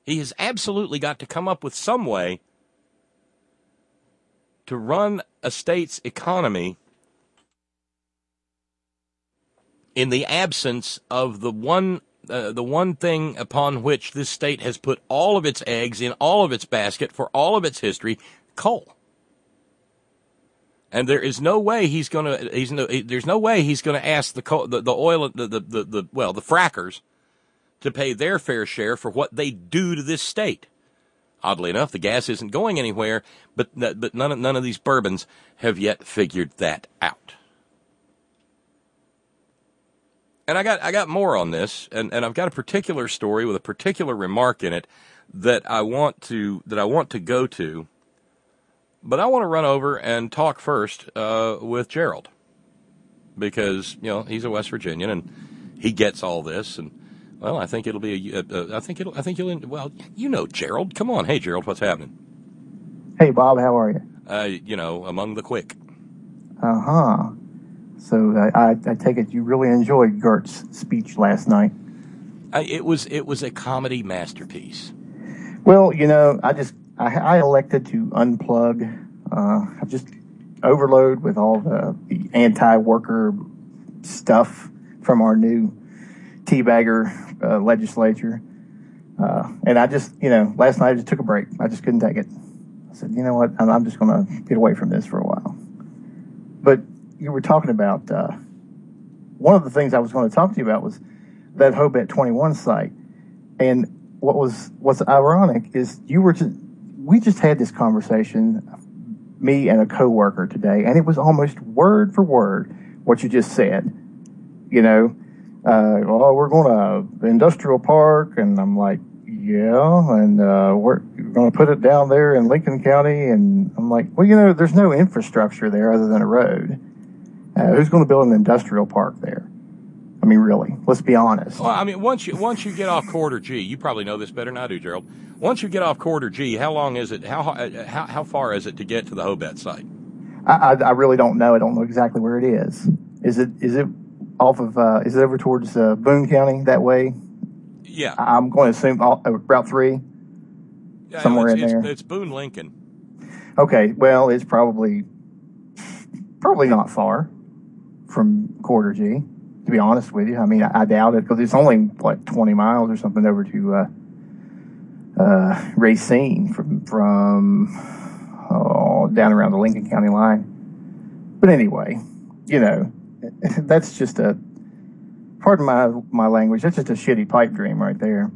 S3: He has absolutely got to come up with some way to run a state's economy in the absence of the one uh, the one thing upon which this state has put all of its eggs in all of its basket for all of its history, coal. And there is no way he's going to he's no there's no way he's going to ask the coal, the, the oil the, the the the well the frackers to pay their fair share for what they do to this state. Oddly enough, the gas isn't going anywhere, but but none of, none of these bourbons have yet figured that out. And I got I got more on this, and, and I've got a particular story with a particular remark in it that I want to that I want to go to. But I want to run over and talk first uh, with Gerald, because you know he's a West Virginian and he gets all this, and well, I think it'll be a, a, a I think it'll I think you'll well you know Gerald, come on, hey Gerald, what's happening?
S5: Hey Bob, how are you?
S3: Uh, you know, among the quick.
S5: Uh huh. So uh, I, I take it you really enjoyed Gert's speech last night.
S3: I, it was it was a comedy masterpiece.
S5: Well, you know, I just I, I elected to unplug. Uh, I just overload with all the, the anti-worker stuff from our new teabagger uh, legislature, uh, and I just you know last night I just took a break. I just couldn't take it. I said, you know what, I'm, I'm just going to get away from this for a while. But you were talking about, uh, one of the things I was going to talk to you about was that Hobet twenty-one site. And what was, what's ironic is you were just, we just had this conversation, me and a coworker today, and it was almost word for word what you just said. You know, uh, well, we're going to industrial park, and I'm like, yeah, and, uh, we're going to put it down there in Lincoln County. And I'm like, well, you know, there's no infrastructure there other than a road. Uh, who's going to build an industrial park there? I mean, really, let's be honest.
S3: Well, I mean, once you once you get off Corridor G, you probably know this better than I do, Gerald. Once you get off Corridor G, how long is it? How how how far is it to get to the Hobet site?
S5: I, I, I really don't know. I don't know exactly where it is. Is it is it off of? Uh, is it over towards uh, Boone County that way?
S3: Yeah,
S5: I, I'm going to assume all, uh, Route Three,
S3: yeah,
S5: somewhere
S3: it's,
S5: in there.
S3: It's, it's Boone Lincoln.
S5: Okay, well, it's probably probably not far from Corridor G, to be honest with you. I mean, I, I doubt it, because it's only, what, twenty miles or something over to uh, uh, Racine from, from oh, down around the Lincoln County line. But anyway, you know, that's just a, pardon my, my language, that's just a shitty pipe dream right there.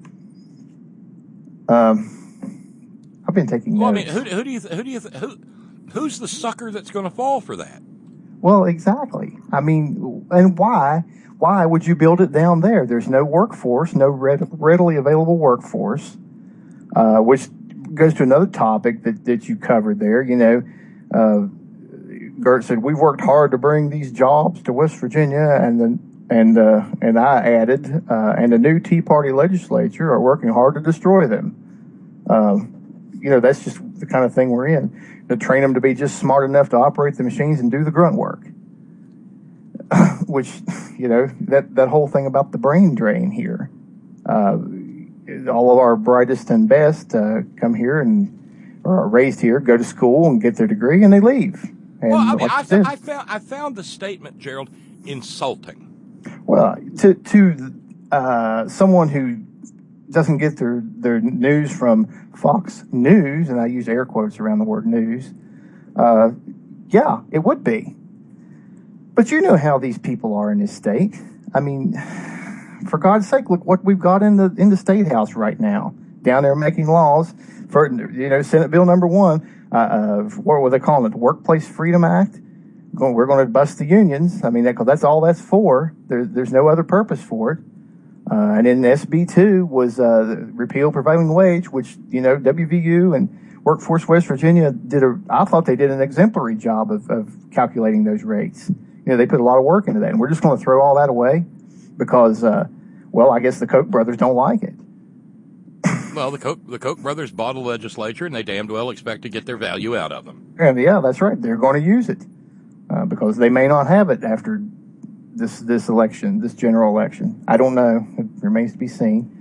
S5: Um, I've been taking
S3: Well,
S5: notes.
S3: I mean, who, who do you, th- who do you, th- who, who's the sucker that's going to fall for that?
S5: Well, exactly. I mean, and why? Why would you build it down there? There's no workforce, no red, readily available workforce, uh, which goes to another topic that, that you covered there. You know, uh, Gert said, we've worked hard to bring these jobs to West Virginia, and then, and, uh, and I added, uh, and the new Tea Party legislature are working hard to destroy them. Um, you know, that's just the kind of thing we're in. To train them to be just smart enough to operate the machines and do the grunt work. Which, you know, that, that whole thing about the brain drain here. Uh, all of our brightest and best uh, come here and are raised here, go to school and get their degree, and they leave. And
S3: Well, I mean,
S5: like
S3: I,
S5: you said-
S3: I found I found the statement, Gerald, insulting.
S5: Well, to to uh, someone who doesn't get their, their news from Fox News, and I use air quotes around the word news, uh, yeah, it would be. But you know how these people are in this state. I mean, for God's sake, look what we've got in the in the State House right now, down there making laws for, you know, Senate Bill number one, uh, uh, what were they calling it, the Workplace Freedom Act? Going, we're going to bust the unions. I mean, that, 'cause that's all that's for. There, there's no other purpose for it. Uh, and then S B two was uh, repeal prevailing wage, which, you know, W V U and Workforce West Virginia did a, I thought they did an exemplary job of, of calculating those rates. You know, they put a lot of work into that. And we're just going to throw all that away because, uh, well, I guess the Koch brothers don't like it.
S3: Well, the Koch, the Koch brothers bought a legislature, and they damned well expect to get their value out of them.
S5: And yeah, that's right. They're going to use it uh, because they may not have it after this this election, this general election. I don't know. It remains to be seen.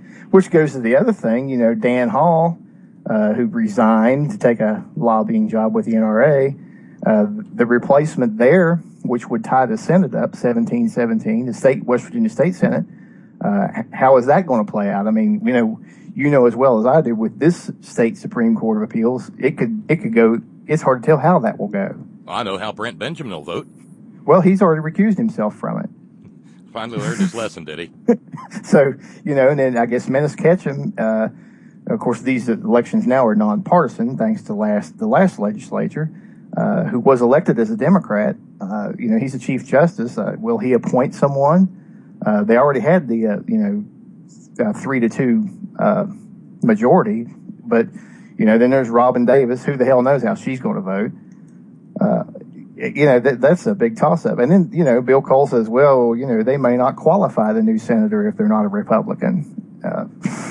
S5: which goes to the other thing, you know, Dan Hall, uh, who resigned to take a lobbying job with the N R A, uh, the replacement there, which would tie the Senate up seventeen seventeen, the state, West Virginia State Senate, uh, how is that going to play out? I mean, you know, you know as well as I do with this state Supreme Court of Appeals, it could, it could go, it's hard to tell how that will go.
S3: I know how Brent Benjamin will vote.
S5: Well, he's already recused himself from it.
S3: Finally learned his lesson, did he?
S5: So, you know, and then I guess Menace Ketchum, uh, of course, these elections now are nonpartisan, thanks to last the last legislature, uh, who was elected as a Democrat. Uh, you know, he's the Chief Justice. Uh, will he appoint someone? Uh, they already had the, uh, you know, uh, three to two uh, majority. But, you know, then there's Robin Davis. Who the hell knows how she's going to vote? Uh, you know, that, that's a big toss-up. And then, you know, Bill Cole says, well, you know, they may not qualify the new senator if they're not a Republican. Uh,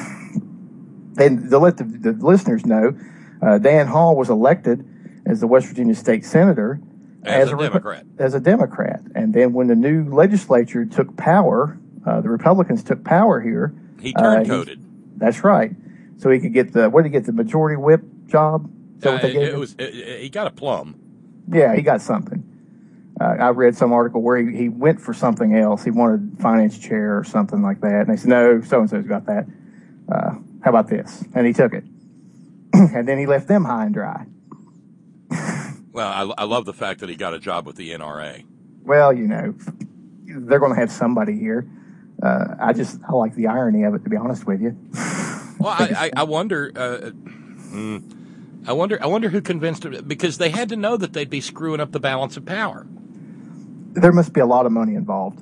S5: and to let the, the listeners know, uh, Dan Hall was elected as the West Virginia State Senator
S3: as, as a, a
S5: Democrat.
S3: Rep-
S5: as a Democrat. And then when the new legislature took power, uh, the Republicans took power here.
S3: He turned uh, coded.
S5: That's right. So he could get the, what did he get, the majority whip job? Is that
S3: uh,
S5: what they
S3: it,
S5: gave
S3: it
S5: him?
S3: was, it, he got a plum.
S5: Yeah, he got something. Uh, I read some article where he, he went for something else. He wanted finance chair or something like that. And they said, no, so-and-so's got that. Uh, how about this? And he took it. And then he left them high and dry.
S3: Well, I, I love the fact that he got a job with the N R A.
S5: Well, you know, they're going to have somebody here. Uh, I just, I like the irony of it, to be honest with you.
S3: Well, I, I, I wonder... Uh, mm, I wonder. I wonder who convinced him, because they had to know that they'd be screwing up the balance of power.
S5: There must be a lot of money involved.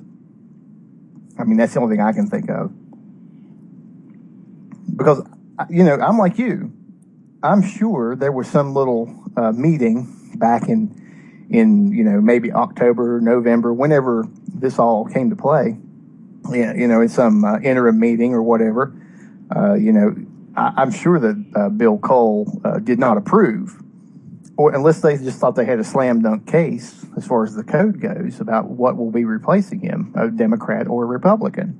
S5: I mean, that's the only thing I can think of. Because, you know, I'm like you. I'm sure there was some little uh, meeting back in, in you know, maybe October, November, whenever this all came to play. Yeah, you know, in some uh, interim meeting or whatever. Uh, you know. I'm sure that uh, Bill Cole uh, did not approve, or unless they just thought they had a slam dunk case as far as the code goes about what will be replacing him, a Democrat or a Republican.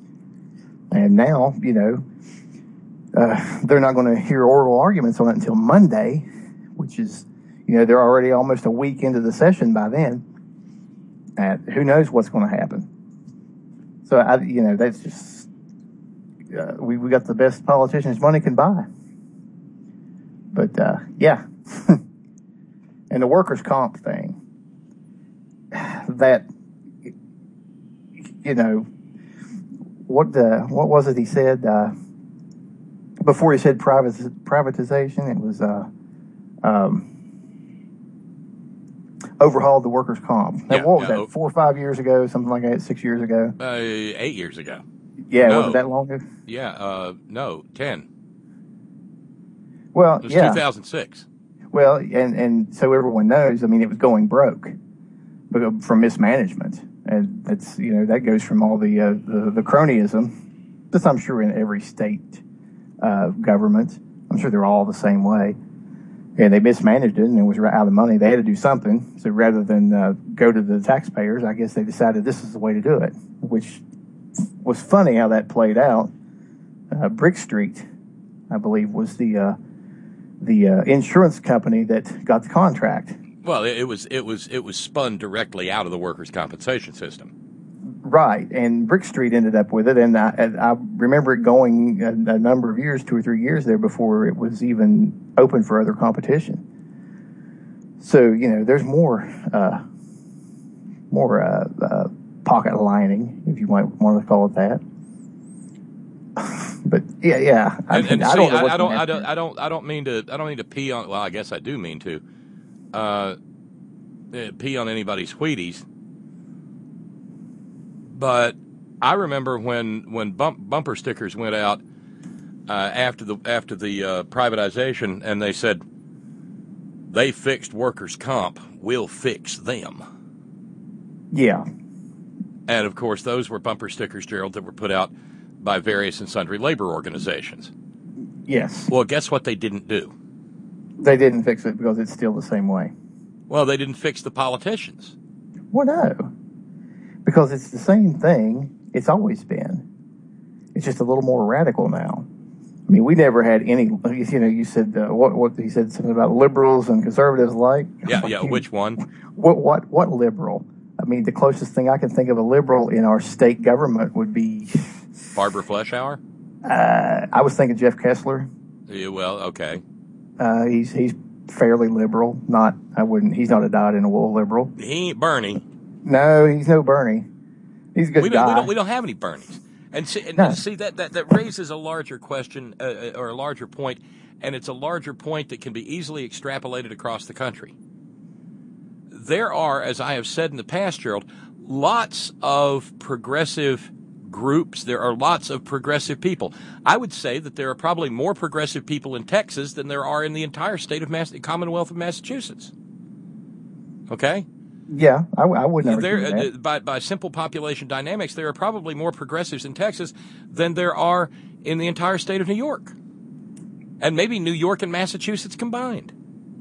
S5: And now, you know, uh, they're not going to hear oral arguments on it until Monday, which is, you know, they're already almost a week into the session by then. And who knows what's going to happen. So, I, you know, that's just... Uh, we, we got the best politicians money can buy. But, uh, yeah. And the workers' comp thing, that, you know, what the, what was it he said, uh, before he said private, privatization, it was, uh, um, overhauled the workers' comp. Now,
S3: yeah,
S5: what was
S3: yeah,
S5: that, four or five years ago, something like that, six years ago?
S3: Uh, eight years ago.
S5: Yeah,
S3: no.
S5: was it that long ago?
S3: Yeah, uh, no, ten.
S5: Well,
S3: it was
S5: yeah.
S3: two thousand six.
S5: Well, and, and so everyone knows, I mean, it was going broke from mismanagement. And that's, you know, that goes from all the, uh, the, the cronyism, that's I'm sure in every state uh, government. I'm sure they're all the same way. And they mismanaged it and it was out of money. They had to do something. So rather than uh, go to the taxpayers, I guess they decided this is the way to do it, which was funny how that played out. Uh, Brick Street, I believe, was the uh, the uh, insurance company that got the contract.
S3: Well, it was it was it was spun directly out of the workers' compensation system.
S5: Right, and Brick Street ended up with it, and I, and I remember it going a, a number of years, two or three years there before it was even open for other competition. So you know, there's more uh, more uh, uh, pocket lining, if you might want to call it that. But yeah, yeah. I,
S3: and, and
S5: I,
S3: see,
S5: don't know
S3: I,
S5: what's
S3: I don't,
S5: gonna
S3: I don't,
S5: happen.
S3: I don't, I don't mean to, I don't mean to pee on. Well, I guess I do mean to uh, pee on anybody's Wheaties. But I remember when when bump, bumper stickers went out uh, after the after the uh, privatization, and they said they fixed workers' comp, we'll fix them.
S5: Yeah.
S3: And of course, those were bumper stickers, Gerald, that were put out by various and sundry labor organizations.
S5: Yes.
S3: Well, guess what they didn't do?
S5: They didn't fix it because it's still the same way.
S3: Well, they didn't fix the politicians.
S5: Well, no. Because it's the same thing it's always been. It's just a little more radical now. I mean, we never had any, you know, you said, uh, what, what, he said something about liberals and conservatives like.
S3: Yeah, yeah, which one?
S5: What, what, what liberal? I mean, the closest thing I can think of a liberal in our state government would be...
S3: Barbara Fleischauer?
S5: Uh, I was thinking Jeff Kessler.
S3: Yeah, well, okay.
S5: Uh, he's, he's fairly liberal. Not, I wouldn't, he's not a dyed-in-the-wool liberal.
S3: He ain't Bernie.
S5: No, he's no Bernie. He's a good
S3: we don't,
S5: guy.
S3: We don't, we don't have any Bernies. And see, and
S5: No.
S3: see that, that, that raises a larger question uh, or a larger point, and it's a larger point that can be easily extrapolated across the country. There are, as I have said in the past, Gerald, lots of progressive groups. There are lots of progressive people. I would say that there are probably more progressive people in Texas than there are in the entire state of Mass- Commonwealth of Massachusetts. Okay?
S5: Yeah, I, I wouldn't
S3: There,
S5: argue
S3: uh,
S5: that.
S3: by, by simple population dynamics, there are probably more progressives in Texas than there are in the entire state of New York. And maybe New York and Massachusetts combined.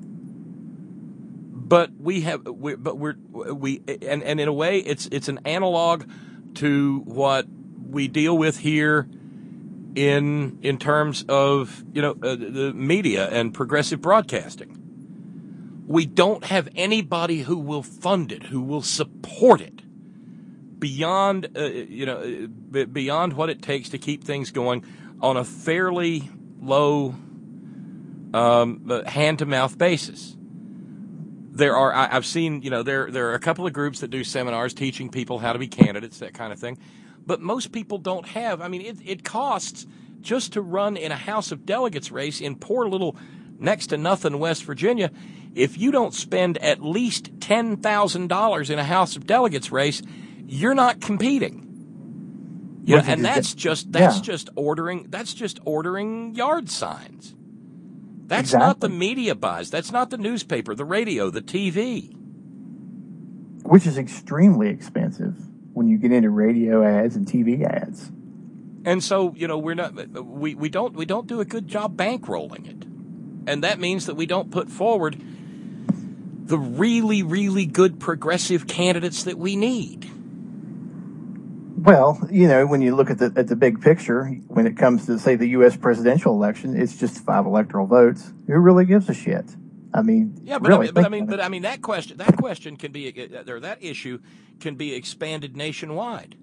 S3: But we have, we, but we're, we, and, and in a way, it's, it's an analog to what we deal with here in, in terms of, you know, uh, the media and progressive broadcasting. We don't have anybody who will fund it, who will support it beyond, uh, you know, beyond what it takes to keep things going on a fairly low um, hand-to-mouth basis. There are, I, I've seen, you know, there there are a couple of groups that do seminars teaching people how to be candidates, that kind of thing. But most people don't have. I mean, it, it costs just to run in a House of Delegates race in poor little next to nothing West Virginia. If you don't spend at least ten thousand dollars in a House of Delegates race, you're not competing. You know, and that's just that's
S5: yeah.
S3: just ordering that's just ordering yard signs. That's
S5: Exactly.
S3: not the media buys. That's not the newspaper, the radio, the T V.
S5: Which is extremely expensive when you get into radio ads and T V ads.
S3: And so, you know, we're not we, we don't we don't do a good job bankrolling it. And that means that we don't put forward the really, really good progressive candidates that we need.
S5: Well, you know, when you look at the at the big picture, when it comes to, say, the U S presidential election, it's just five electoral votes. Who really gives a shit? I mean,
S3: yeah, but,
S5: really,
S3: I, mean, but I
S5: think
S3: mean,
S5: about
S3: but
S5: it.
S3: I mean, that question, that question can be, or that issue can be expanded nationwide.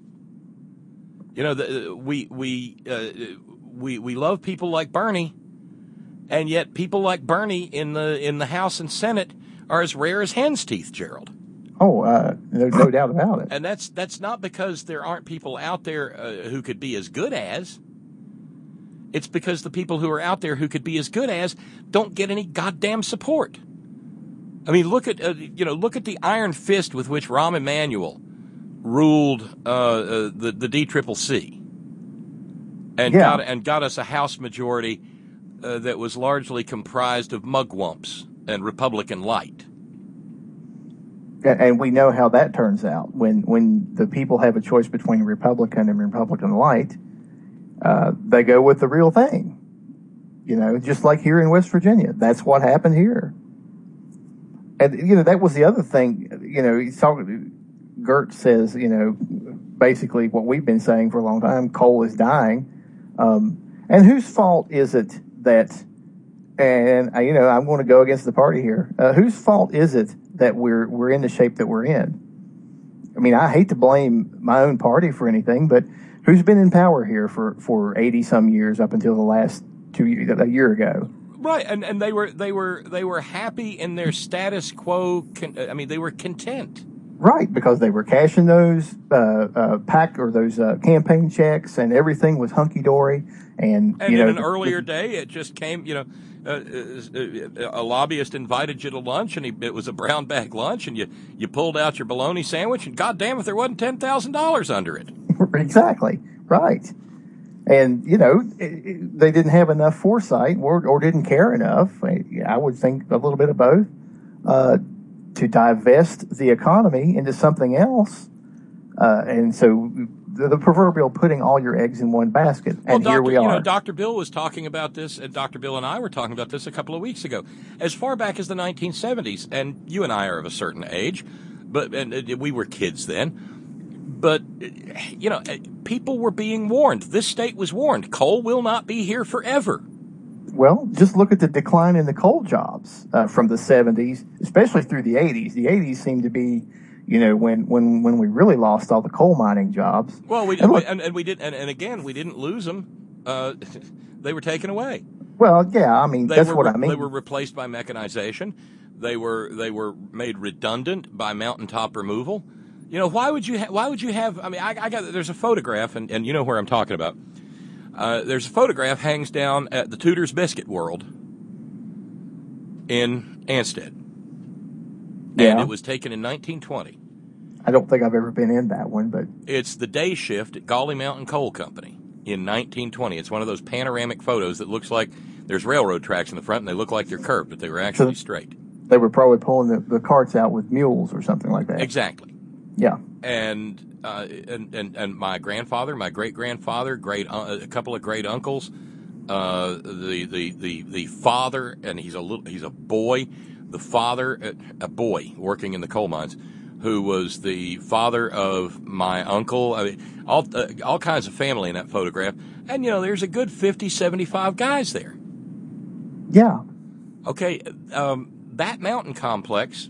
S3: You know, the, we we uh, we we love people like Bernie, and yet people like Bernie in the in the House and Senate are as rare as hen's teeth, Gerald.
S5: Oh, uh, no, no doubt about it.
S3: And that's that's not because there aren't people out there uh, who could be as good as. It's because the people who are out there who could be as good as don't get any goddamn support. I mean, look at uh, you know look at the iron fist with which Rahm Emanuel ruled uh, uh, the the D C C C, and
S5: Yeah.
S3: got and got us a House majority uh, that was largely comprised of mugwumps and Republican light.
S5: And we know how that turns out. When when the people have a choice between Republican and Republican light, uh, they go with the real thing. You know, just like here in West Virginia. That's what happened here. And, you know, that was the other thing. You know, he's talking, Gert says, you know, basically what we've been saying for a long time, coal is dying. Um, and whose fault is it that, and, uh, you know, I'm going to go against the party here. Uh, whose fault is it that we're we're in the shape that we're in? I mean, I hate to blame my own party for anything, but who's been in power here for, for eighty some years up until the last two years, a year ago?
S3: Right, and and they were they were they were happy in their status quo. Con- I mean, they were content.
S5: Right, because they were cashing those uh, uh, pack or those uh, campaign checks, and everything was hunky dory. And,
S3: And
S5: you know,
S3: in an
S5: the-
S3: earlier day, it just came. You know, uh, uh, a lobbyist invited you to lunch, and he, it was a brown bag lunch, and you you pulled out your bologna sandwich, and goddamn if there wasn't ten thousand dollars under it.
S5: Exactly, right. And, you know, it, it, they didn't have enough foresight or, or didn't care enough. I, I would think a little bit of both. Uh, to divest the economy into something else. Uh, and so the, the proverbial putting all your eggs in one basket. And
S3: Well,
S5: here
S3: Doctor
S5: we
S3: You
S5: are.
S3: know, Doctor Bill was talking about this, and Doctor Bill and I were talking about this a couple of weeks ago, as far back as the nineteen seventies. And you and I are of a certain age, but and uh, we were kids then. but, you know, people were being warned. This state was warned. Coal will not be here forever.
S5: Well, just look at the decline in the coal jobs uh, from the seventies, especially through the eighties. The eighties seemed to be, you know, when, when, when we really lost all the coal mining jobs.
S3: Well, we
S5: and, look,
S3: and, and we did, and, and again, we didn't lose them. Uh, they were taken away.
S5: Well, yeah, I mean,
S3: they
S5: that's
S3: were,
S5: what I mean.
S3: They were replaced by mechanization. They were they were made redundant by mountaintop removal. You know, why would you ha- why would you have? I mean, I, I got there's a photograph, and, and you know where I'm talking about. Uh, there's a photograph hangs down at the Tudor's Biscuit World in Ansted,
S5: Yeah.
S3: and it was taken in nineteen twenty.
S5: I don't think I've ever been in that one, but
S3: It's the day shift at Gauley Mountain Coal Company in nineteen twenty. It's one of those panoramic photos that looks like there's railroad tracks in the front, and they look like they're curved, but they were actually straight.
S5: They were probably pulling the, the carts out with mules or something like that.
S3: Exactly.
S5: Yeah.
S3: And uh, and, and and my grandfather, my great grandfather, great uh, a couple of great uncles, uh, the, the the the father, and he's a little he's a boy, the father, a boy working in the coal mines, who was the father of my uncle. I mean, all uh, all kinds of family in that photograph, and you know, there's a good fifty, seventy-five guys there.
S5: Yeah.
S3: Okay, um, that mountain complex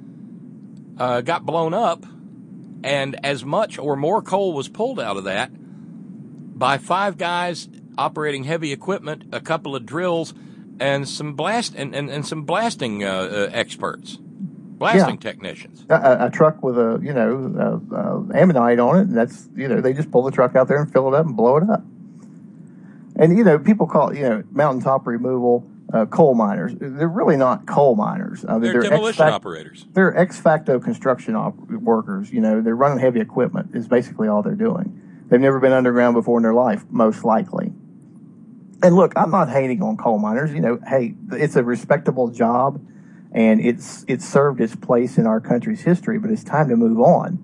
S3: uh, got blown up. And as much or more coal was pulled out of that by five guys operating heavy equipment, a couple of drills, and some blast and, and, and some blasting uh, uh, experts, blasting
S5: Yeah.
S3: technicians.
S5: A, a truck with a, you know, uh, uh, ammonite on it, and that's, you know, they just pull the truck out there and fill it up and blow it up. And, you know, people call it, you know, mountaintop removal uh, coal miners. They're really not coal miners. I mean,
S3: They're,
S5: they're
S3: demolition
S5: ex-fac-
S3: operators.
S5: They're ex facto construction op- workers. You know, they're running heavy equipment is basically all they're doing. They've never been underground before in their life, most likely. And look, I'm not hating on coal miners. You know, hey, it's a respectable job, and it's it's served its place in our country's history, but it's time to move on.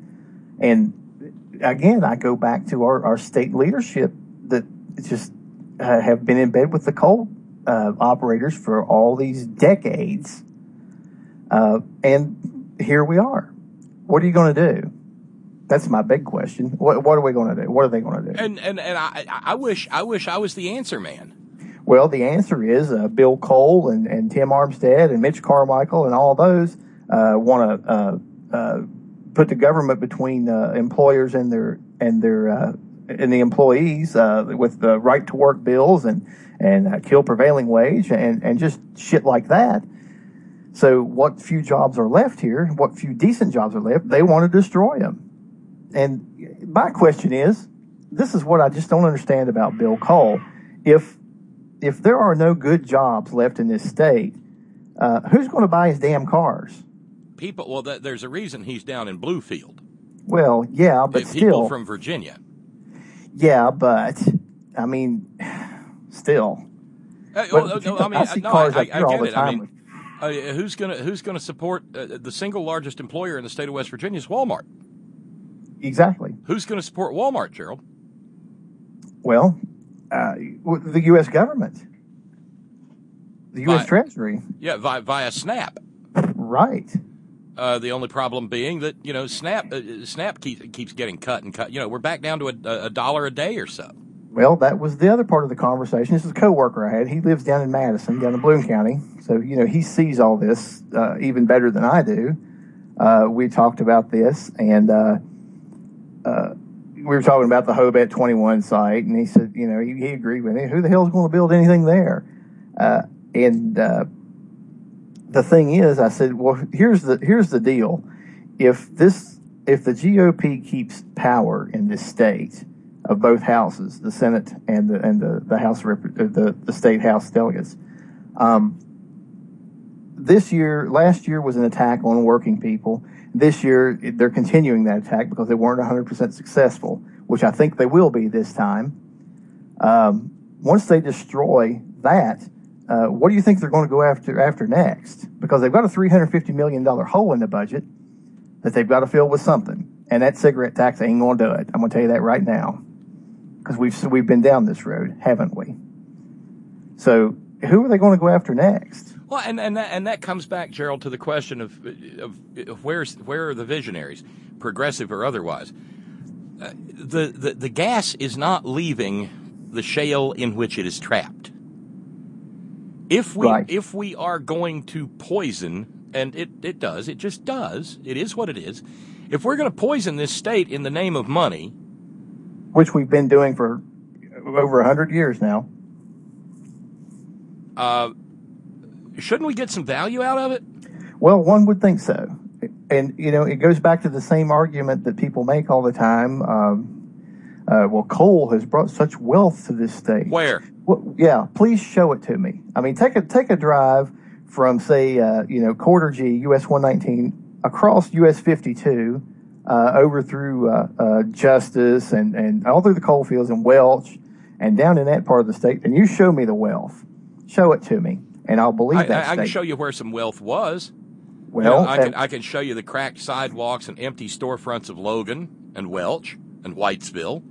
S5: And again, I go back to our, our state leadership that just uh, have been in bed with the coal uh, operators for all these decades. Uh, and here we are. What are you going to do? That's my big question. What, what are we going to do? What are they going to do?
S3: And and and I I wish I wish I was the answer man.
S5: Well, the answer is uh, Bill Cole and, and Tim Armstead and Mitch Carmichael and all those uh, want to uh, uh, put the government between uh, employers and their and their uh, and the employees uh, with the right to work bills and and uh, kill prevailing wage and and just shit like that. So what few jobs are left here, what few decent jobs are left, they want to destroy them. And my question is, this is what I just don't understand about Bill Cole. If if there are no good jobs left in this state, uh, who's going to buy his damn cars?
S3: People, well, th- there's a reason he's down in Bluefield.
S5: Well, yeah, but
S3: Uh,
S5: still,
S3: people from Virginia.
S5: yeah, but I mean, still.
S3: Uh,
S5: But,
S3: well,
S5: but
S3: no,
S5: you-
S3: I mean,
S5: I see
S3: no,
S5: cars
S3: I,
S5: up
S3: I
S5: here all
S3: get
S5: the
S3: it. I
S5: time.
S3: mean, uh, who's gonna who's gonna support uh, the single largest employer in the state of West Virginia is Walmart?
S5: Exactly.
S3: Who's going to support Walmart, Gerald?
S5: Well, uh, the U S government, the U S
S3: Vi-
S5: Treasury,
S3: Yeah, via, via SNAP.
S5: right?
S3: Uh, the only problem being that you know SNAP uh, SNAP keeps keeps getting cut and cut. You know, we're back down to a, a dollar a day or so.
S5: Well, that was the other part of the conversation. This is a coworker I had. He lives down in Madison, down in Bloom County. So, you know, he sees all this uh, even better than I do. Uh, we talked about this, and uh, uh, we were talking about the Hobet twenty-one site, and he said, you know, he, he agreed with me. Who the hell is going to build anything there? Uh, and uh, the thing is, I said, well, here's the here's the deal. If this if the G O P keeps power in this state of both houses, the Senate and the and the the House rep, the the state House delegates. Um, this year, last year was an attack on working people. This year, they're continuing that attack because they weren't one hundred percent successful, which I think they will be this time. Um, once they destroy that, uh, what do you think they're going to go after after next? Because they've got a three hundred fifty million dollars hole in the budget that they've got to fill with something, and that cigarette tax ain't going to do it. I'm going to tell you that right now. Because we've we've been down this road, haven't we? So who are they going to go after next?
S3: Well, and and that, and that comes back, Gerald, to the question of of, of where's where are the visionaries, progressive or otherwise? uh, the, the the gas is not leaving the shale in which it is trapped. If we
S5: Right.
S3: if we are going to poison, and it, it does, it just does, it is what it is. If we're going to poison this state in the name of money,
S5: which we've been doing for over a hundred years now,
S3: uh, shouldn't we get some value out of it?
S5: well, one would think so. And, you know, it goes back to the same argument that people make all the time. Um, uh, well, coal has brought such wealth to this state.
S3: Where?
S5: Well, yeah, please show it to me. I mean, take a take a drive from, say, uh, you know, Quarter G, U S one nineteen, across U S fifty-two, uh, over through uh, uh, Justice and, and all through the coal fields and Welch and down in that part of the state, and you show me the wealth. Show it to me, and I'll believe
S3: I,
S5: that
S3: I, I can
S5: statement.
S3: show you where some wealth was.
S5: Well,
S3: You know, I can
S5: that-
S3: I can show you the cracked sidewalks and empty storefronts of Logan and Welch and Whitesville.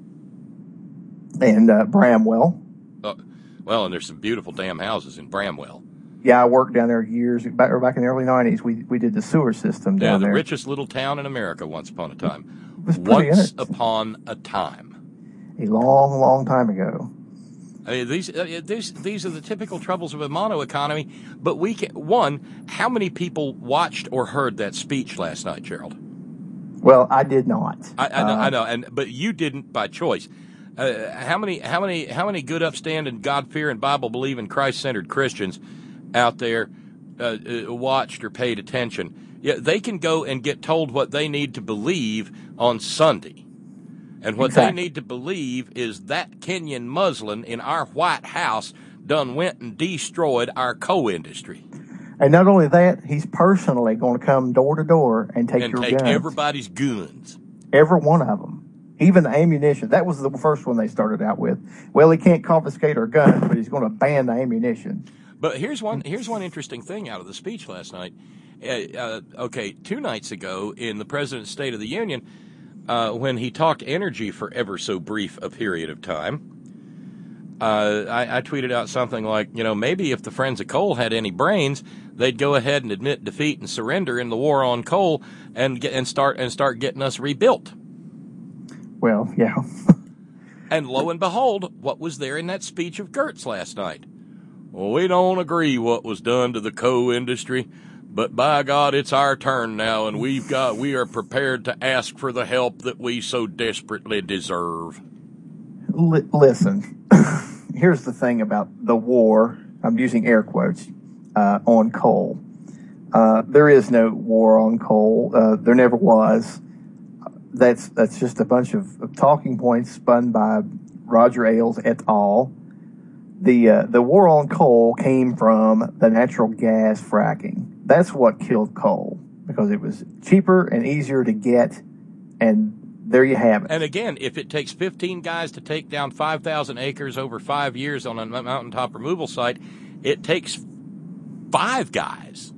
S5: and uh, Bramwell.
S3: Uh, well, and there's some beautiful damn houses in Bramwell.
S5: Yeah, I worked down there years back, back in the early nineties. We we did the sewer system
S3: Yeah,
S5: down
S3: the
S5: there.
S3: richest little town in America once upon a time.
S5: It was pretty
S3: Once
S5: interesting.
S3: upon a time.
S5: A long, long time ago.
S3: I mean, these uh, these these are the typical troubles of a mono economy. But we can, one, how many people watched or heard that speech last night, Gerald?
S5: Well, I did not.
S3: I, I know,
S5: Uh,
S3: I know, and but you didn't by choice. Uh, how many, how many, how many good, upstanding, God-fearing, Bible-believing, Christ-centered Christians out there uh, uh, watched or paid attention? Yeah, they can go and get told what they need to believe on Sunday, and what
S5: Exactly.
S3: they need to believe is that Kenyan Muslim in our White House done went and destroyed our coal industry
S5: And not only that, he's personally going to come door to door and take
S3: and
S5: your
S3: take
S5: guns.
S3: everybody's guns.
S5: Every one of them. Even the ammunition. That was the first one they started out with. Well, he can't confiscate our guns, but he's going to ban the ammunition.
S3: But here's one here's one interesting thing out of the speech last night. Uh, uh, okay, two nights ago in the President's State of the Union, uh, when he talked energy for ever so brief a period of time, uh, I, I tweeted out something like, you know, maybe if the Friends of Coal had any brains, they'd go ahead and admit defeat and surrender in the war on coal and get, and start and start getting us rebuilt.
S5: Well, yeah.
S3: And lo and behold, what was there in that speech of Gertz last night? Well, we don't agree what was done to the coal industry, but by God, it's our turn now, and we've got we are prepared to ask for the help that we so desperately deserve.
S5: L- listen, here's the thing about the war. I'm using air quotes uh, on coal. Uh, there is no war on coal. Uh, there never was. That's that's just a bunch of, of talking points spun by Roger Ailes et al. The uh, the war on coal came from the natural gas fracking. That's what killed coal because it was cheaper and easier to get, and there you have it.
S3: And again, if it takes fifteen guys to take down five thousand acres over five years on a mountaintop removal site, it takes five guys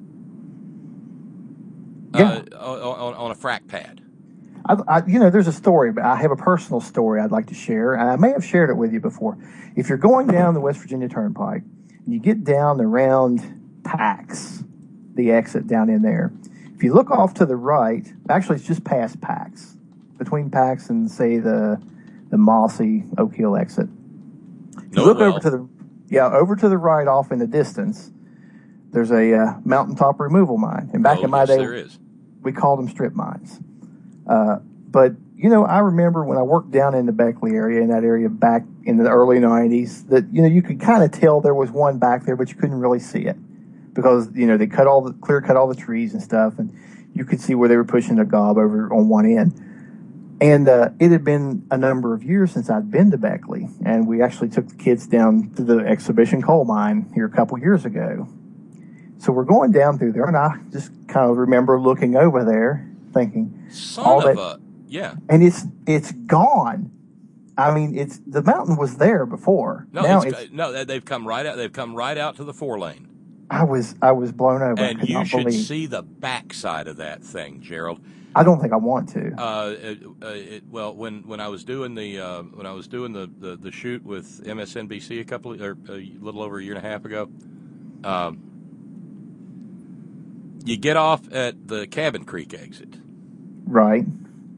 S5: Yeah.
S3: uh, on, on a frack pad.
S5: I, I, you know, there's a story, but I have a personal story I'd like to share, and I may have shared it with you before. If you're going down the West Virginia Turnpike, and you get down around Pax, the exit down in there, if you look off to the right, actually it's just past Pax, between Pax and, say, the the Mossy Oak Hill exit. If
S3: No,
S5: you look
S3: well.
S5: over to the, yeah, over to the right off in the distance, there's a uh, mountaintop removal mine. And back
S3: Oh,
S5: in my
S3: yes,
S5: day,
S3: there is.
S5: we called them strip mines. Uh, but, you know, I remember when I worked down in the Beckley area, in that area back in the early nineties, that, you know, you could kind of tell there was one back there, but you couldn't really see it because, you know, they cut all the, clear cut all the trees and stuff, and you could see where they were pushing a gob over on one end. And uh, it had been a number of years since I'd been to Beckley, and we actually took the kids down to the exhibition coal mine here a couple years ago. So we're going down through there, and I just kind of remember looking over there thinking,
S3: Son
S5: all
S3: of
S5: that,
S3: a yeah.
S5: and it's it's gone. I mean, it's the mountain was there before.
S3: No,
S5: now
S3: it's,
S5: it's,
S3: no, they've come right out. They've come right out to the four lane,
S5: I was I was blown over. I
S3: and
S5: could
S3: you
S5: not
S3: should
S5: believe.
S3: see the backside of that thing, Gerald.
S5: I don't think I want to.
S3: Uh, it, uh, it, well, when, when I was doing the uh, when I was doing the, the, the shoot with M S N B C a couple of, or a little over a year and a half ago, um, you get off at the Cabin Creek exit,
S5: Right.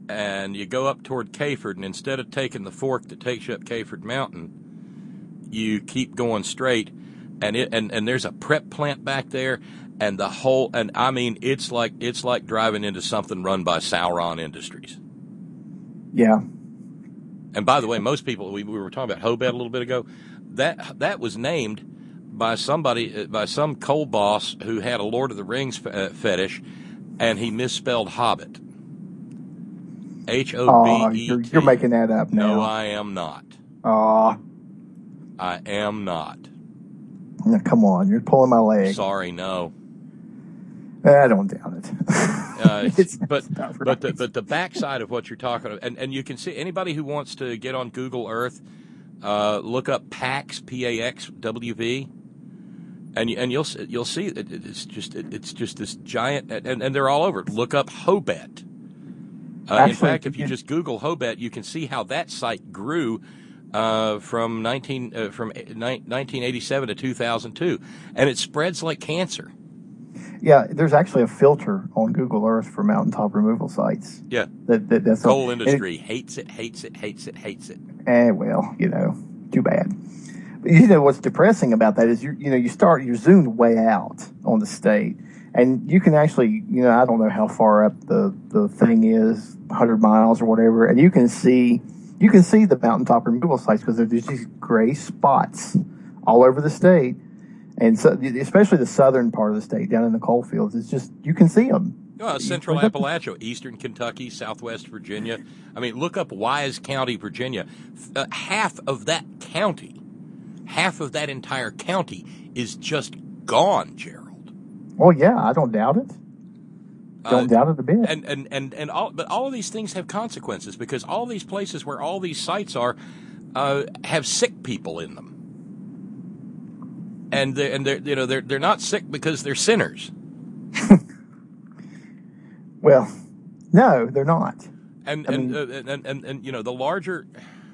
S3: and you go up toward Cayford, and instead of taking the fork that takes you up Cayford Mountain, you keep going straight, and it and, and there's a prep plant back there, and the whole and I mean it's like it's like driving into something run by Sauron Industries.
S5: Yeah.
S3: And by the way, most people we, we were talking about Hobet a little bit ago. That that was named by somebody by some coal boss who had a Lord of the Rings uh, fetish, and he misspelled Hobbit. H O B E T.
S5: You're, you're making that up now.
S3: No, I am not.
S5: Aw.
S3: I am not.
S5: Now, come on, you're pulling my leg.
S3: Sorry, no.
S5: I don't doubt it.
S3: uh,
S5: It's
S3: but
S5: not
S3: but the
S5: right.
S3: but the backside of what you're talking about, and, and you can see anybody who wants to get on Google Earth, uh, look up PAX P A X W V, and you, and you'll you'll see it, it's just it, it's just this giant, and, and they're all over. Look up Hobet. Uh,
S5: Actually,
S3: in fact, if you
S5: yeah.
S3: just Google Hobet, you can see how that site grew uh, from nineteen uh, from nineteen eighty-seven to two thousand two, and it spreads like cancer.
S5: Yeah, there's actually a filter on Google Earth for mountaintop removal sites.
S3: Yeah,
S5: That, that that's
S3: coal
S5: all,
S3: industry hates it, hates it, hates it, hates it.
S5: Eh, well, you know, too bad. But you know what's depressing about that is you you know you start you're zoomed way out on the state, and you can actually you know I don't know how far up the the thing is, one hundred miles or whatever, and you can see you can see the mountaintop removal sites because there's these gray spots all over the state. And so, especially the southern part of the state, down in the coal fields, it's just, you can see them.
S3: Well, Central Appalachia, Eastern Kentucky, Southwest Virginia. I mean, look up Wise County, Virginia. Uh, half of that county, half of that entire county is just gone, Gerald.
S5: Well, yeah, I don't doubt it. Don't
S3: Uh,
S5: doubt it a bit.
S3: And and and and all, but all of these things have consequences because all these places where all these sites are uh, have sick people in them. And they're, and they're, you know, they're they're not sick because they're sinners.
S5: Well, no, they're not.
S3: And
S5: I
S3: and,
S5: mean-
S3: uh, and, and and and you know the larger,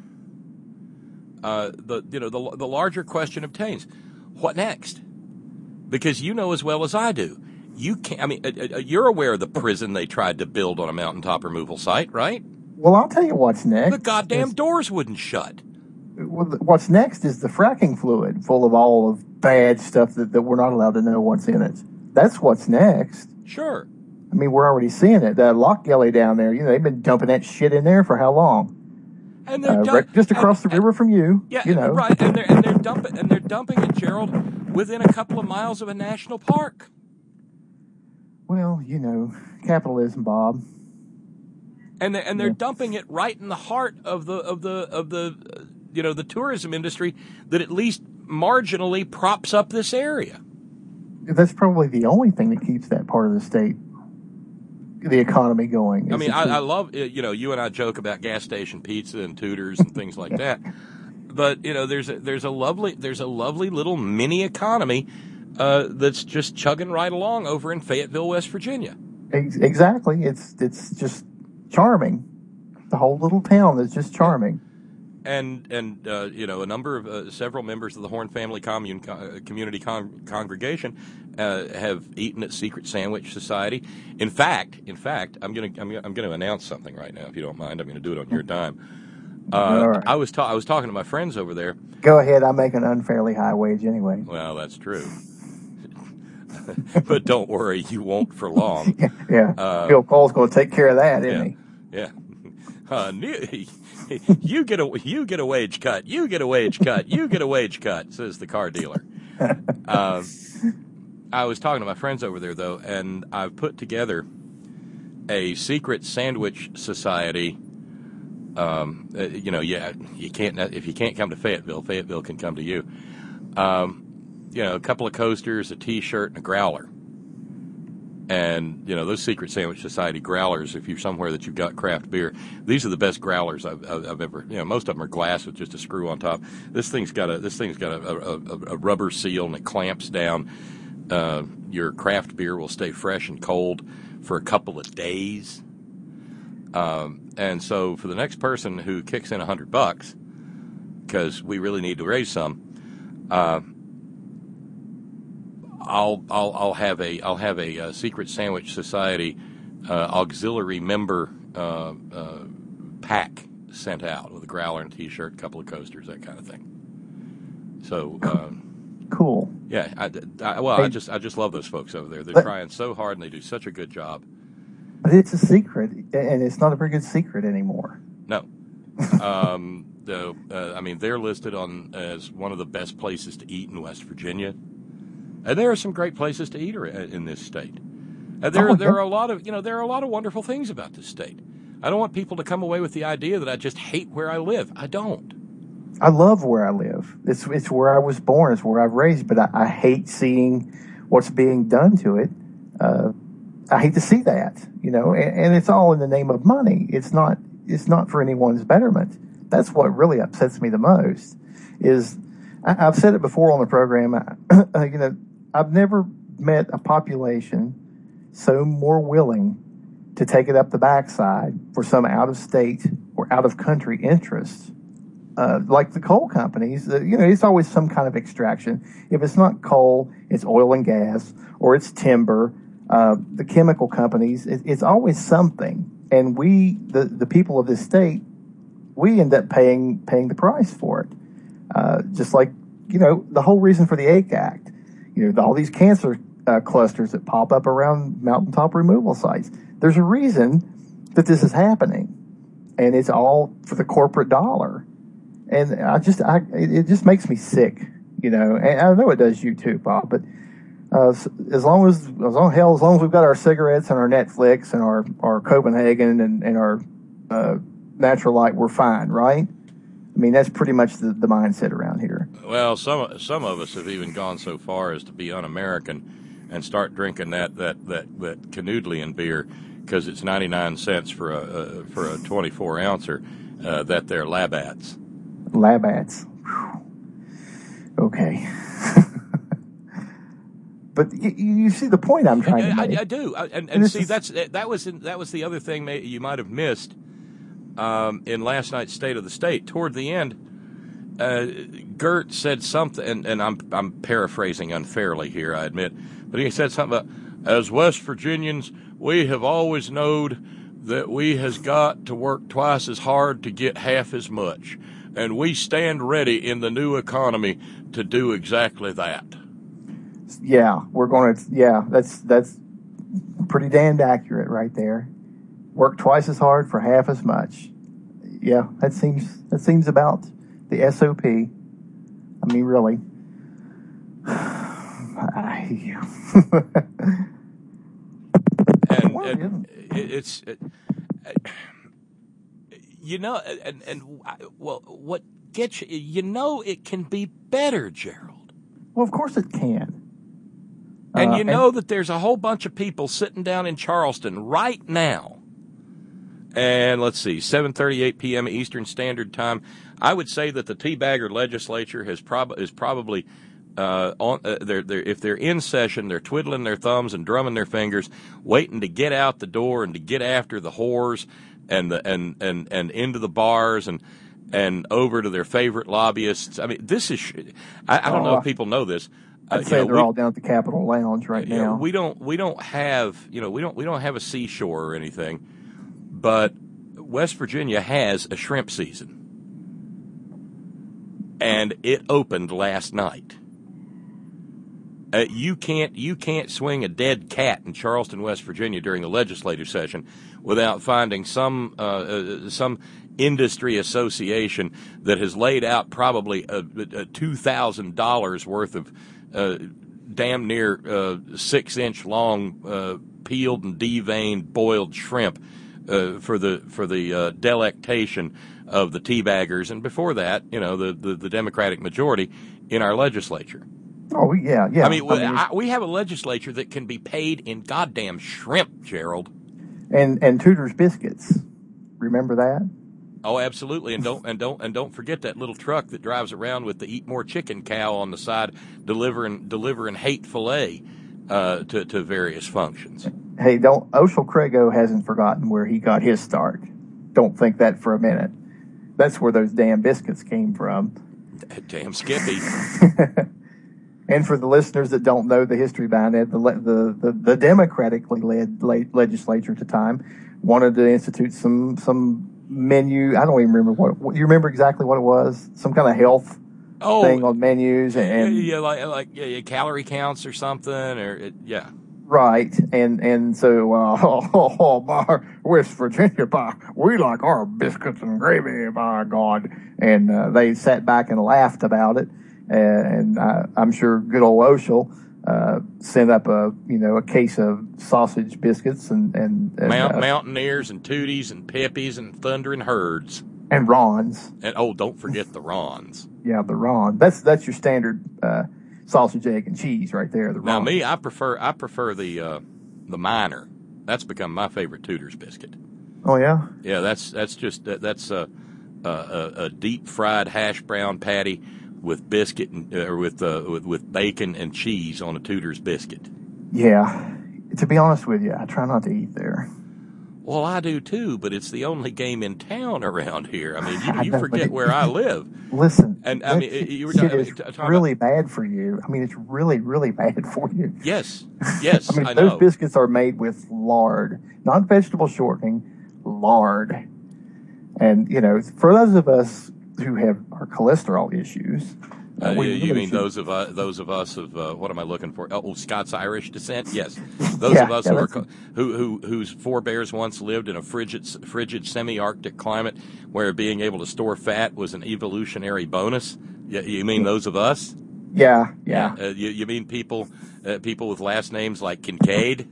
S3: uh, the you know the the larger question obtains, what next? Because you know as well as I do, you can't. I mean, uh, uh, you're aware of the prison they tried to build on a mountaintop removal site, right?
S5: Well, I'll tell you what's next.
S3: The goddamn
S5: Is-
S3: doors wouldn't shut.
S5: well, what's next is the fracking fluid full of all of bad stuff that, that we're not allowed to know what's in it. That's what's next.
S3: Sure.
S5: I mean, we're already seeing it. That Lock Gully down there, you know, they've been dumping that shit in there for how long?
S3: And they're
S5: Uh,
S3: dump-
S5: right just across
S3: and-
S5: the river from you.
S3: Yeah,
S5: you know.
S3: right. And they're and they're dumping and they're dumping it, Gerald, within a couple of miles of a national park.
S5: Well, you know, capitalism, Bob.
S3: And they and they're
S5: Yeah.
S3: dumping it right in the heart of the of the of the uh, you know the tourism industry that at least marginally props up this area.
S5: That's probably the only thing that keeps that part of the state, the economy going.
S3: I
S5: is
S3: mean,
S5: the
S3: I,
S5: food.
S3: I love uh, you know you and I joke about gas station pizza and Tudors and things like that, but you know there's a, there's a lovely there's a lovely little mini economy uh, that's just chugging right along over in Fayetteville, West Virginia.
S5: Ex- exactly. It's it's just charming. The whole little town is just charming.
S3: And and uh, you know a number of uh, several members of the Horn Family Commune uh, Community con- Congregation uh, have eaten at Secret Sandwich Society. In fact, in fact, I'm gonna I'm gonna, I'm gonna announce something right now. If you don't mind, I'm gonna do it on your dime. Uh,
S5: All right.
S3: I was ta- I was talking to my friends over there.
S5: Go ahead. I make an unfairly high wage anyway.
S3: Well, that's true, but don't worry, you won't for long.
S5: Yeah. yeah.
S3: Uh,
S5: Bill Cole's going to take care of that, isn't
S3: Yeah,
S5: he?
S3: yeah. Uh, new- you get a you get a wage cut. You get a wage cut. You get a wage cut. Says the car dealer. Um, I was talking to my friends over there though, and I've put together a secret sandwich society. Um, uh, you know, yeah, you can't if you can't come to Fayetteville, Fayetteville can come to you. Um, you know, a couple of coasters, a T-shirt, and a growler. And, you know, those Secret Sandwich Society growlers, if you're somewhere that you've got craft beer, these are the best growlers I've, I've ever, you know, most of them are glass with just a screw on top. This thing's got a, this thing's got a, a, a rubber seal and it clamps down. Uh, your craft beer will stay fresh and cold for a couple of days. Um, and so for the next person who kicks in a hundred bucks, because we really need to raise some, uh, I'll I'll I'll have a I'll have a, uh Secret Sandwich Society uh, auxiliary member uh, uh, pack sent out with a growler and a T-shirt, a couple of coasters, that kind of thing. So, um,
S5: cool.
S3: Yeah, I, I, well,
S5: hey,
S3: I just I just love those folks over there. They're
S5: but,
S3: trying so hard and they do such a good job.
S5: But it's a secret, and it's not a very good secret anymore.
S3: No. um, the, uh, I mean, they're listed on as one of the best places to eat in West Virginia, and there are some great places to eat in this state. And there,
S5: oh,
S3: there
S5: yeah.
S3: are a lot of, you know, there are a lot of wonderful things about this state. I don't want people to come away with the idea that I just hate where I live. I don't.
S5: I love where I live. It's it's where I was born. It's where I've raised. But I, I hate seeing what's being done to it. Uh, I hate to see that, you know, and, and it's all in the name of money. It's not. It's not for anyone's betterment. That's what really upsets me the most. Is I, I've said it before on the program. I, you know, I've never met a population so more willing to take it up the backside for some out of state or out of country interest. Uh, like the coal companies, uh, you know, it's always some kind of extraction. If it's not coal, it's oil and gas, or it's timber. Uh, the chemical companies, it, it's always something. And we, the, the people of this state, we end up paying paying the price for it. Uh, just like, you know, the whole reason for the A C E Act, you know, all these cancer uh, clusters that pop up around mountaintop removal sites. There's a reason that this is happening, and it's all for the corporate dollar. And I just, I, it just makes me sick, you know. And I know it does you too, Bob. But uh, as long as, as long hell, as long as we've got our cigarettes and our Netflix and our, our Copenhagen and, and our uh, Natural Light, we're fine, right? I mean, that's pretty much the, the mindset around here.
S3: Well, some some of us have even gone so far as to be un-American and start drinking that that that, that canoodlian beer because it's ninety-nine cents for a uh, for a twenty-four ouncer. Uh, that they're Labatt's.
S5: Labatt's. Whew. Okay. But you, you see the point I'm trying to make.
S3: I, I do, I, and, and, and see is, that's that was that was the other thing you might have missed um, in last night's State of the State. Toward the end, uh, Gert said something, and, and I'm I'm paraphrasing unfairly here, I admit, but he said something about, as West Virginians, we have always known that we has got to work twice as hard to get half as much. And we stand ready in the new economy to do exactly that.
S5: Yeah, we're going to, yeah, that's that's pretty damned accurate right there. Work twice as hard for half as much. Yeah, that seems that seems about the S O P. I mean, really.
S3: and, and it's... It, You know, and, and well, what gets you, you know, it can be better, Gerald.
S5: Well, of course it can.
S3: And
S5: uh,
S3: you know
S5: and-
S3: that there's a whole bunch of people sitting down in Charleston right now. And let's see, seven thirty-eight p.m. Eastern Standard Time. I would say that the Teabagger legislature has prob- is probably uh, on. Uh, they're, they're, if they're in session, they're twiddling their thumbs and drumming their fingers, waiting to get out the door and to get after the whores. And the and, and, and into the bars and and over to their favorite lobbyists. I mean, this is. I, I don't
S5: oh,
S3: know if people know this.
S5: I'd
S3: uh,
S5: say
S3: you know,
S5: they're
S3: we,
S5: all down at the Capitol Lounge right
S3: you
S5: now.
S3: know, we don't we don't have you know we don't we don't have a seashore or anything, but West Virginia has a shrimp season, and it opened last night. Uh, you can't you can't swing a dead cat in Charleston, West Virginia during the legislative session without finding some uh, uh, some industry association that has laid out probably a, a two thousand dollars worth of uh, damn near uh, six inch long uh, peeled and deveined boiled shrimp uh, for the for the uh, delectation of the teabaggers, and before that, you know, the, the, the Democratic majority in our legislature.
S5: Oh, yeah, yeah.
S3: I mean,
S5: I mean
S3: I, we have a legislature that can be paid in goddamn shrimp, Gerald.
S5: And and Tudor's biscuits. Remember that?
S3: Oh, absolutely. And don't and don't and don't forget that little truck that drives around with the Eat More Chicken cow on the side, delivering delivering hate filet uh, to to various functions.
S5: Hey, don't Oshel Crago hasn't forgotten where he got his start. Don't think that for a minute. That's where those damn biscuits came from.
S3: Damn Skippy.
S5: And for the listeners that don't know the history behind it, the the the, the democratically led legislature at the time wanted to institute some some menu. I don't even remember what, what you remember exactly what it was. Some kind of health
S3: oh,
S5: thing on menus and
S3: yeah, yeah like like yeah, yeah, calorie counts or something or it, yeah.
S5: Right, and and so uh, oh, oh, oh, by West Virginia, by we like our biscuits and gravy, by God, and uh, they sat back and laughed about it, and uh, I'm sure good old Oshel uh, sent up a you know a case of sausage biscuits and and, and
S3: Mount,
S5: uh,
S3: Mountaineers and Tooties and Peppies and Thundering Herds
S5: and Ron's,
S3: and oh, don't forget the Ron's.
S5: Yeah, the Ron. That's that's your standard. Uh, Sausage, egg, and cheese, right there. The
S3: now,
S5: Ron.
S3: me, I prefer I prefer the uh, the Miner. That's become my favorite Tudor's biscuit.
S5: Oh yeah,
S3: yeah. That's that's just that's a a, a deep fried hash brown patty with biscuit and or uh, with, uh, with with bacon and cheese on a Tudor's biscuit.
S5: Yeah, to be honest with you, I try not to eat there.
S3: Well, I do too, but it's the only game in town around here. I mean, you, you forget where I live.
S5: Listen,
S3: and I mean, you were
S5: talking,
S3: talking,
S5: it's
S3: talking
S5: really
S3: about,
S5: bad for you. I mean, it's really, really bad for you.
S3: Yes, yes,
S5: I mean,
S3: I
S5: those
S3: know.
S5: biscuits are made with lard, not vegetable shortening, lard. And you know, for those of us who have our cholesterol issues.
S3: Uh,
S5: we
S3: you
S5: really
S3: mean
S5: should.
S3: those of uh, those of us of uh, what am I looking for? Oh, Scots Irish descent. Yes, those
S5: Yeah,
S3: of us
S5: yeah,
S3: who, are,
S5: that's-
S3: who who whose forebears once lived in a frigid frigid semi-Arctic climate where being able to store fat was an evolutionary bonus. You, you mean those of us?
S5: Yeah, yeah.
S3: Uh, you, you mean people uh, people with last names like Kincaid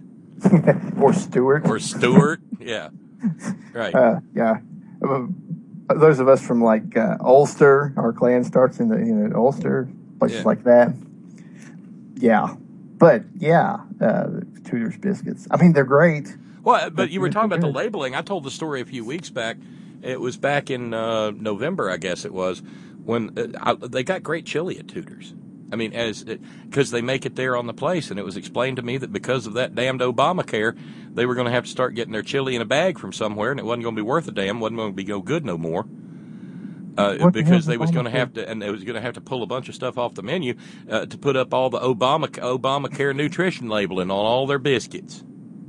S5: or Stewart.
S3: or Stewart? Yeah, right.
S5: Uh, yeah. Uh, Those of us from like uh, Ulster, our clan starts in the you know Ulster, places
S3: Yeah.
S5: like that. Yeah, but yeah, uh, Tudor's biscuits. I mean, they're great.
S3: Well, but you were talking about the
S5: Good.
S3: labeling. I told the story a few weeks back. It was back in uh, November, I guess it was, when uh, I, they got great chili at Tudor's. I mean, as because they make it there on the place, and it was explained to me that because of that damned Obamacare, they were going to have to start getting their chili in a bag from somewhere, and it wasn't going to be worth a damn, wasn't going to be no good no more. Uh,
S5: What the
S3: because
S5: hell's
S3: they was going to
S5: Obamacare?
S3: have to, and they was going to have to pull a bunch of stuff off the menu uh, to put up all the Obama Obamacare nutrition labeling on all their biscuits.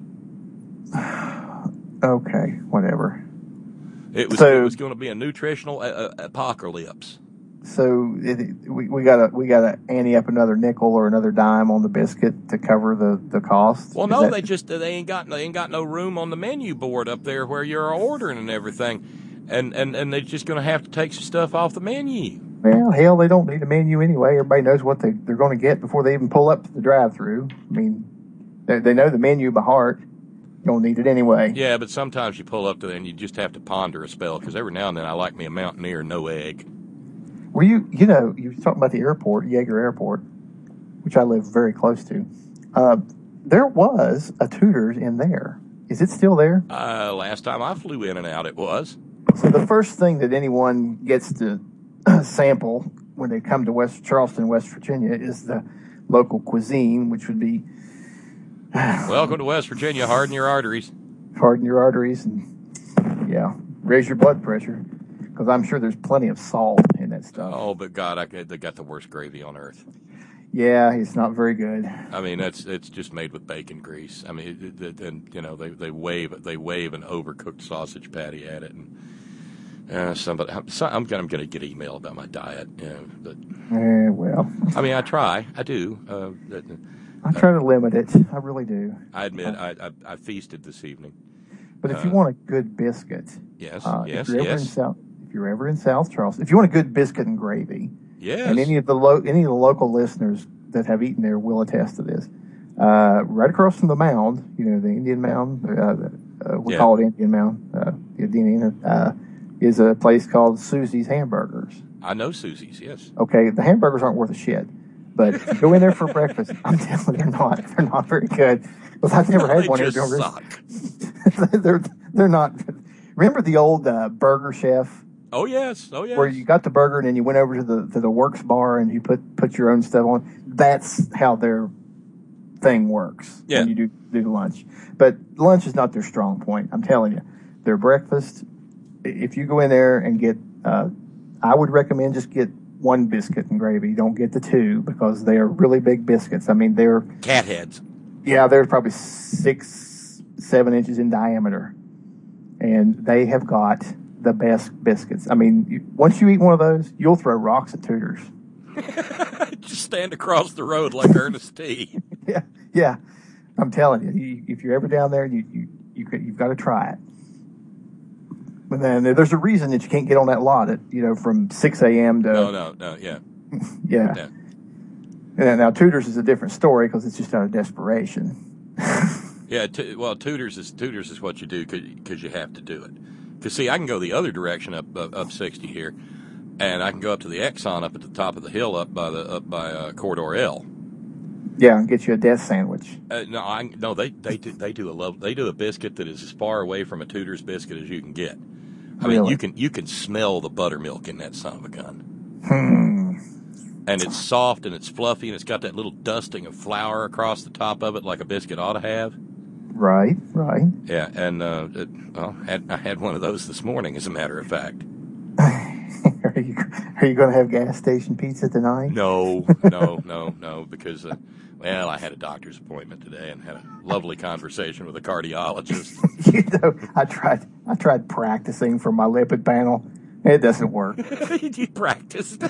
S5: Okay, whatever.
S3: It was
S5: So-
S3: it was going to be a nutritional uh, uh, apocalypse.
S5: So it, we we gotta we gotta ante up another nickel or another dime on the biscuit to cover the, the cost.
S3: Well,
S5: Is
S3: no,
S5: that-
S3: they just they ain't got they ain't got no room on the menu board up there where you're ordering and everything, and and and they're just going to have to take some stuff off the menu.
S5: Well, hell, they don't need a menu anyway. Everybody knows what they they're going to get before they even pull up to the drive-through. I mean, they they know the menu by heart. You don't need it anyway.
S3: Yeah, but sometimes you pull up to there and you just have to ponder a spell because every now and then I like me a Mountaineer no egg.
S5: Were you, you know, you were talking about the airport, Yeager Airport, which I live very close to. Uh, there was a Tudor's in there. Is it still there?
S3: Uh, last time I flew in and out, it was.
S5: So the first thing that anyone gets to sample when they come to West Charleston, West Virginia, is the local cuisine, which would be
S3: Welcome to West Virginia. Harden your arteries.
S5: harden your arteries and, yeah, raise your blood pressure. Because I'm sure there's plenty of salt in that stuff.
S3: Oh, but God, I, they got the worst gravy on earth.
S5: Yeah, it's not very good.
S3: I mean, that's it's just made with bacon grease. I mean, it, it, and you know they they wave they wave an overcooked sausage patty at it, and uh, somebody so I'm gonna I'm gonna get an email about my diet. You know, but
S5: Eh, well,
S3: I mean, I try, I do. Uh, that,
S5: I try to limit it. I really do.
S3: I admit, I, I I feasted this evening.
S5: But if you
S3: Uh,
S5: want a good biscuit,
S3: Yes,
S5: uh,
S3: yes,
S5: if you're ever in
S3: yes,
S5: South, if you're ever in South Charleston, if you want a good biscuit and gravy,
S3: yes.
S5: and any of the lo- any of the local listeners that have eaten there will attest to this. Uh, right across from the mound, you know, the Indian Mound, uh, uh, we
S3: Yeah.
S5: call it Indian Mound, uh, the Indian, uh, is a place called Susie's Hamburgers.
S3: I know Susie's. Yes.
S5: Okay, the hamburgers aren't worth a shit, but if you go in there for breakfast, I'm telling you, they're not. They're not very good. Because I've never had
S3: they
S5: one here.
S3: just
S5: Don't
S3: suck.
S5: they're they're not. Remember the old uh, Burger Chef,
S3: Oh yes. Oh yes.
S5: where you got the burger and then you went over to the to the Works bar and you put put your own stuff on. That's how their thing works.
S3: Yeah.
S5: When you do do lunch, but lunch is not their strong point. I'm telling you, their breakfast. If you go in there and get, uh, I would recommend just get one biscuit and gravy. Don't get the two because they are really big biscuits. I mean, they're
S3: cat heads.
S5: Yeah, they're probably six, seven inches in diameter, and they have got the best biscuits. I mean, you, once you eat one of those, you'll throw rocks at Tudor's.
S3: Just stand across the road like Ernest T.
S5: Yeah, yeah. I'm telling you, you, if you're ever down there, you you, you could, you've got to try it. But then there's a reason that you can't get on that lot at you know from six a.m. to
S3: no, no, no, yeah,
S5: yeah.
S3: yeah.
S5: And now Tudor's is a different story because it's just out of desperation.
S3: Yeah, t- well, Tudor's is Tudor's is what you do because you have to do it. Because see, I can go the other direction up up, up sixty here, and I can go up to the Exxon up at the top of the hill up by the up by uh, Corridor L.
S5: Yeah, and get you a death sandwich.
S3: Uh, no, I, no, they they do they do a love they do a biscuit that is as far away from a Tudor's biscuit as you can get. I
S5: Really?
S3: mean, you can you can smell the buttermilk in that son of a gun.
S5: Hmm.
S3: And it's soft and it's fluffy and it's got that little dusting of flour across the top of it like a biscuit ought to have.
S5: Right, right.
S3: Yeah, and uh, it, well, I had, I had one of those this morning, as a matter of fact.
S5: are you are you going to have gas station pizza tonight?
S3: No, no, no, no, because uh, well, I had a doctor's appointment today and had a lovely conversation with a cardiologist.
S5: You know, I tried I tried practicing for my lipid panel. It doesn't work.
S3: You practiced.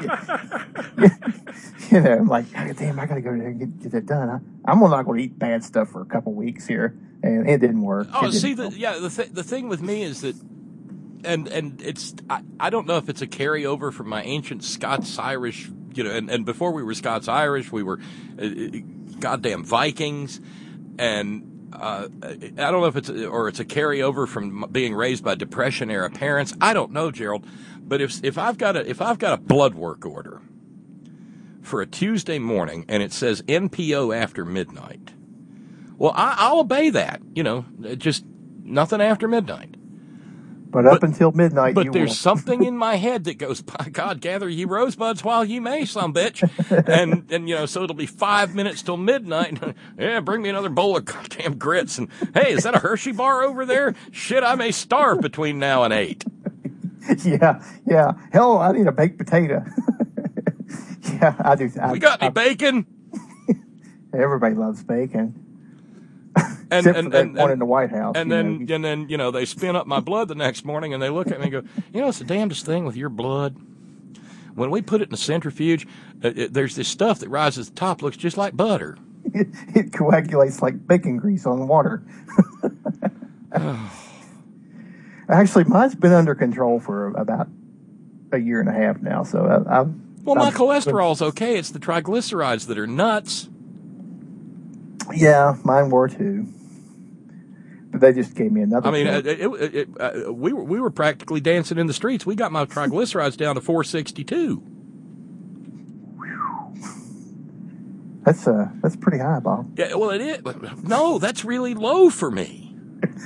S5: You know, I'm like, damn, I got to go there and get, get that done. I, I'm not going to eat bad stuff for a couple weeks here, and it didn't work.
S3: Oh,
S5: It
S3: see,
S5: didn't
S3: the, yeah, the th- the thing with me is that, and and it's I, I don't know if it's a carryover from my ancient Scots Irish, you know, and, and before we were Scots Irish, we were uh, goddamn Vikings, and. Uh, I don't know if it's or it's a carryover from being raised by Depression era parents. I don't know, Gerald, but if if I've got a if I've got a blood work order for a Tuesday morning and it says N P O after midnight, well, I, I'll obey that. You know, just nothing after midnight.
S5: But up until midnight,
S3: But
S5: you
S3: there's
S5: will.
S3: something in my head that goes, by God, gather ye rosebuds while ye may, some bitch. and, and, you know, so it'll be five minutes till midnight. Yeah, bring me another bowl of goddamn grits. And, hey, is that a Hershey bar over there? Shit, I may starve between now and eight.
S5: Yeah, yeah. Hell, I need a baked potato. Yeah, I do. I,
S3: We got any
S5: I,
S3: bacon?
S5: Everybody loves bacon.
S3: And,
S5: Except
S3: and,
S5: for that
S3: and,
S5: one
S3: and,
S5: in the White House.
S3: and
S5: you
S3: then,
S5: know.
S3: and then, you know, they spin up my blood the next morning and they look at me and go, you know, it's the damnedest thing with your blood. When we put it in a centrifuge, uh, it, there's this stuff that rises to the top, looks just like butter.
S5: It, it coagulates like bacon grease on water. Actually, mine's been under control for about a year and a half now. So I, I've
S3: Well, my
S5: I've,
S3: cholesterol's okay. It's the triglycerides that are nuts.
S5: Yeah, mine were too. But they just gave me another.
S3: I mean,
S5: pill.
S3: it, it, it, uh, we were we were practically dancing in the streets. We got my triglycerides down to four sixty-two.
S5: That's uh, that's pretty high, Bob.
S3: Yeah, well, it is. No, that's really low for me.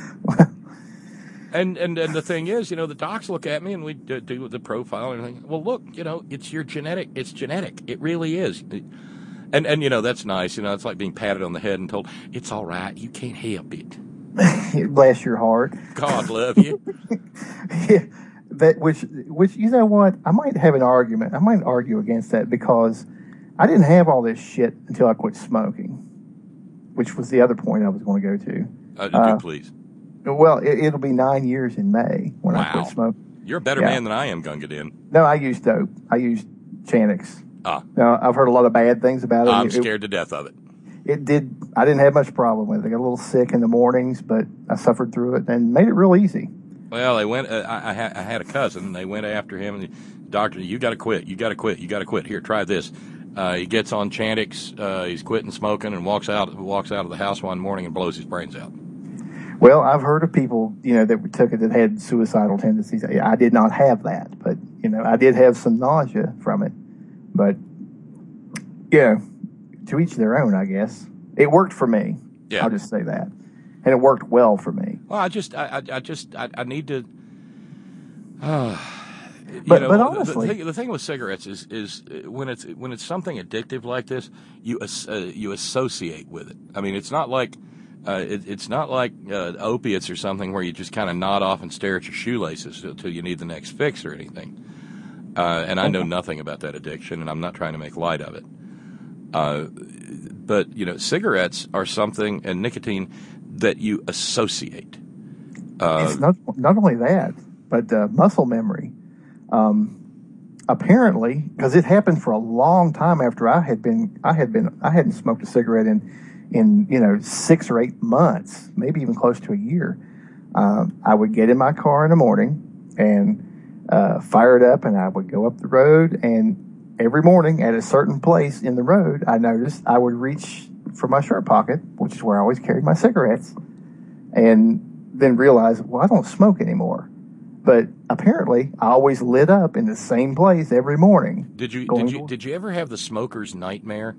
S3: And, and and the thing is, you know, the docs look at me and we do, do the profile and everything. Well, look, you know, it's your genetic. It's genetic. It really is. And and you know, that's nice. You know, it's like being patted on the head and told it's all right. You can't help it.
S5: Bless your heart.
S3: God love you.
S5: Yeah, that which which you know what? I might have an argument. I might argue against that because I didn't have all this shit until I quit smoking, which was the other point I was going to go to.
S3: Uh,
S5: Uh,
S3: do please.
S5: Well, it, it'll be nine years in May when I
S3: Wow.
S5: quit smoking.
S3: You're a better
S5: Yeah.
S3: man than I am, Gunga Din.
S5: No, I used dope. I used Chantix.
S3: Ah,
S5: Now, I've heard a lot of bad things about it.
S3: I'm
S5: It-
S3: scared to death of it.
S5: It did. I didn't have much problem with it. I got a little sick in the mornings, but I suffered through it and made it real easy.
S3: Well, they went. Uh, I, I, had, I had a cousin. They went after him, and the doctor, you got to quit. You got to quit. You got to quit. Here, try this. Uh, he gets on Chantix. Uh, he's quitting smoking and walks out. Walks out of the house one morning and blows his brains out.
S5: Well, I've heard of people, you know, that took it that had suicidal tendencies. I did not have that, but you know, I did have some nausea from it. But you know, to each their own, I guess. It worked for me.
S3: Yeah.
S5: I'll just say that, and it worked well for me.
S3: Well, I just, I, I, I just, I, I need to. Uh, you
S5: But-
S3: know,
S5: but
S3: the-
S5: honestly-
S3: the, thing, the thing with cigarettes is, is when it's when it's something addictive like this, you as- uh, you associate with it. I mean, it's not like. Uh, it, it's not like uh, opiates or something where you just kind of nod off and stare at your shoelaces until you need the next fix or anything. Uh, and I know nothing about that addiction, and I'm not trying to make light of it. Uh, but, you know, cigarettes are something, and nicotine, that you associate. Uh,
S5: it's not not only that, but uh, muscle memory. Um, apparently, because it happened for a long time after I had been, I had been, I hadn't smoked a cigarette in, in you know, six or eight months, maybe even close to a year. Uh, I would get in my car in the morning and uh, fire it up, and I would go up the road. And every morning at a certain place in the road, I noticed I would reach for my shirt pocket, which is where I always carried my cigarettes, and then realize, well, I don't smoke anymore. But apparently, I always lit up in the same place every morning.
S3: Did you did you did you ever have the smoker's nightmare?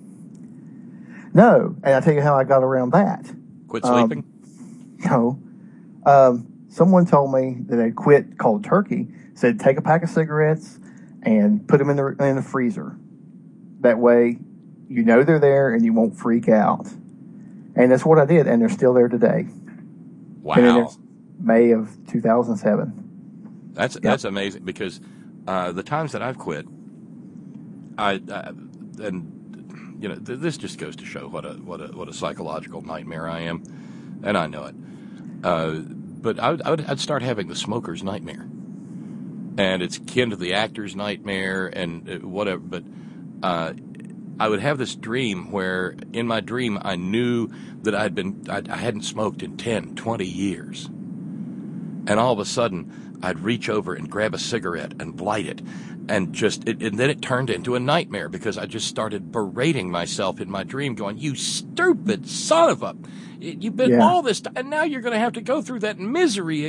S5: No, and I'll tell you how I got around that.
S3: Quit sleeping?
S5: Um, no. Um, someone told me that they'd quit cold turkey. Said take a pack of cigarettes and put them in the in the freezer. That way, you know they're there and you won't freak out. And that's what I did, and they're still there today.
S3: Wow.
S5: May of two thousand seven.
S3: That's yep. That's amazing, because uh, the times that I've quit, I, I and you know th- this just goes to show what a what a what a psychological nightmare I am, and I know it. Uh, but I would, I would I'd start having the smoker's nightmare, and it's akin to the actor's nightmare and whatever. But uh, I would have this dream where, in my dream, I knew that I'd been I, I hadn't smoked in ten, twenty years. And all of a sudden, I'd reach over and grab a cigarette and light it. And just, it, and then it turned into a nightmare, because I just started berating myself in my dream, going, you stupid son of a, you've been yeah. all this time, and now you're going to have to go through that misery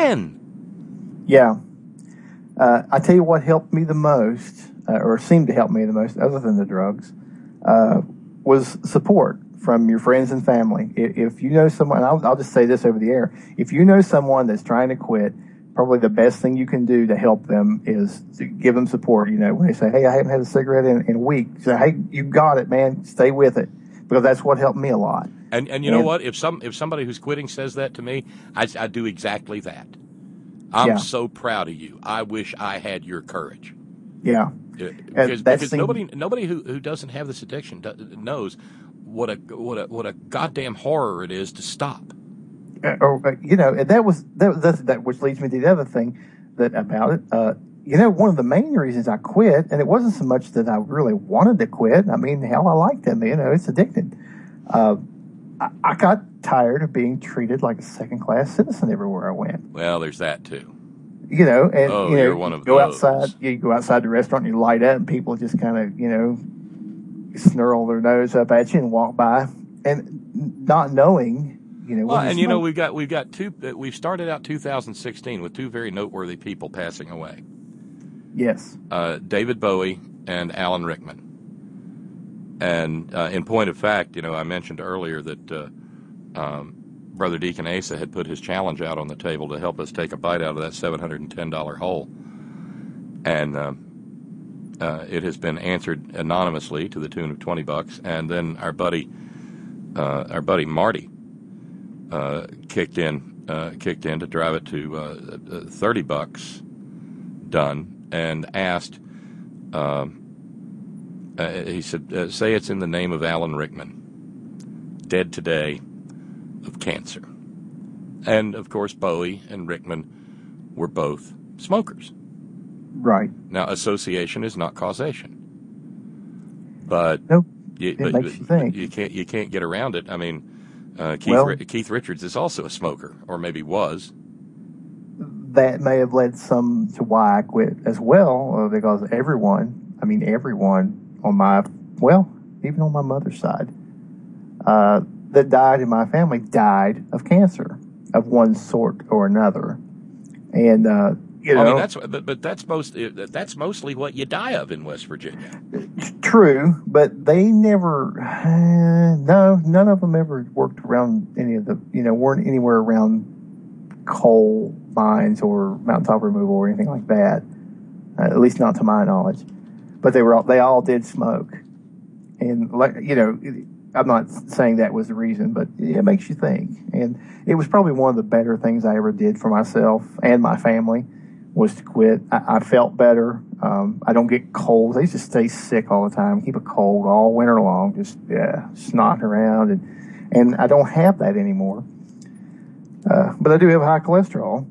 S3: again.
S5: Yeah. Uh, I tell you what helped me the most, uh, or seemed to help me the most, other than the drugs, uh, was support from your friends and family. If you know someone, I'll, I'll just say this over the air, if you know someone that's trying to quit, probably the best thing you can do to help them is to give them support. You know, when they say, hey, I haven't had a cigarette in, in a week, say, hey, you got it, man, stay with it, because that's what helped me a lot.
S3: And and you and, know what, if some if somebody who's quitting says that to me, I, I do exactly that. I'm yeah. so proud of you. I wish I had your courage.
S5: Yeah.
S3: Because, because nobody nobody who, who doesn't have this addiction knows what a what a what a goddamn horror it is to stop.
S5: Uh, or uh, you know, that was that, that that which leads me to the other thing that about it. Uh, you know, one of the main reasons I quit, and it wasn't so much that I really wanted to quit. I mean, hell, I liked them. You know, it's addicting. Uh, I, I got tired of being treated like a second class citizen everywhere I went.
S3: Well, there's that too.
S5: You know, and
S3: oh,
S5: you know,
S3: you're one of
S5: you go
S3: those.
S5: outside. You go outside the restaurant and you light up, and people just kind of, you know, snarl their nose up at you and walk by, and not knowing. You know,
S3: well, and you know, we've got we've got two. We've started out two thousand sixteen with two very noteworthy people passing away.
S5: Yes,
S3: uh, David Bowie and Alan Rickman. And uh, in point of fact, you know, I mentioned earlier that uh, um, Brother Deacon Asa had put his challenge out on the table to help us take a bite out of that seven hundred and ten dollar hole, and uh, uh, it has been answered anonymously to the tune of twenty bucks. And then our buddy, uh, our buddy Marty. Uh, kicked in, uh, kicked in to drive it to uh, thirty bucks, done, and asked. Uh, uh, he said, uh, "Say it's in the name of Alan Rickman, dead today of cancer." And of course, Bowie and Rickman were both smokers.
S5: Right.
S3: Now, association is not causation, but
S5: nope.
S3: you,
S5: it
S3: but,
S5: makes
S3: but,
S5: you think.
S3: you can't you can't get around it. I mean. Uh, Keith,
S5: well,
S3: Keith Richards is also a smoker, or maybe was.
S5: That may have led some to why I quit as well, uh, because everyone, I mean everyone on my, well, even on my mother's side, uh, that died in my family died of cancer of one sort or another. And, uh, you know.
S3: I mean, that's, but, but that's, most, that's mostly what you die of in West Virginia.
S5: True, but they never, uh, no, none of them ever worked around any of the, you know, weren't anywhere around coal mines or mountaintop removal or anything like that, uh, at least not to my knowledge. But they were all, they all did smoke. And, like, you know, I'm not saying that was the reason, but it makes you think. And it was probably one of the better things I ever did for myself and my family was to quit. I, I felt better. Um, I don't get colds. I used to stay sick all the time, keep a cold all winter long, just yeah, snotting around, and and I don't have that anymore. Uh, but I do have high cholesterol.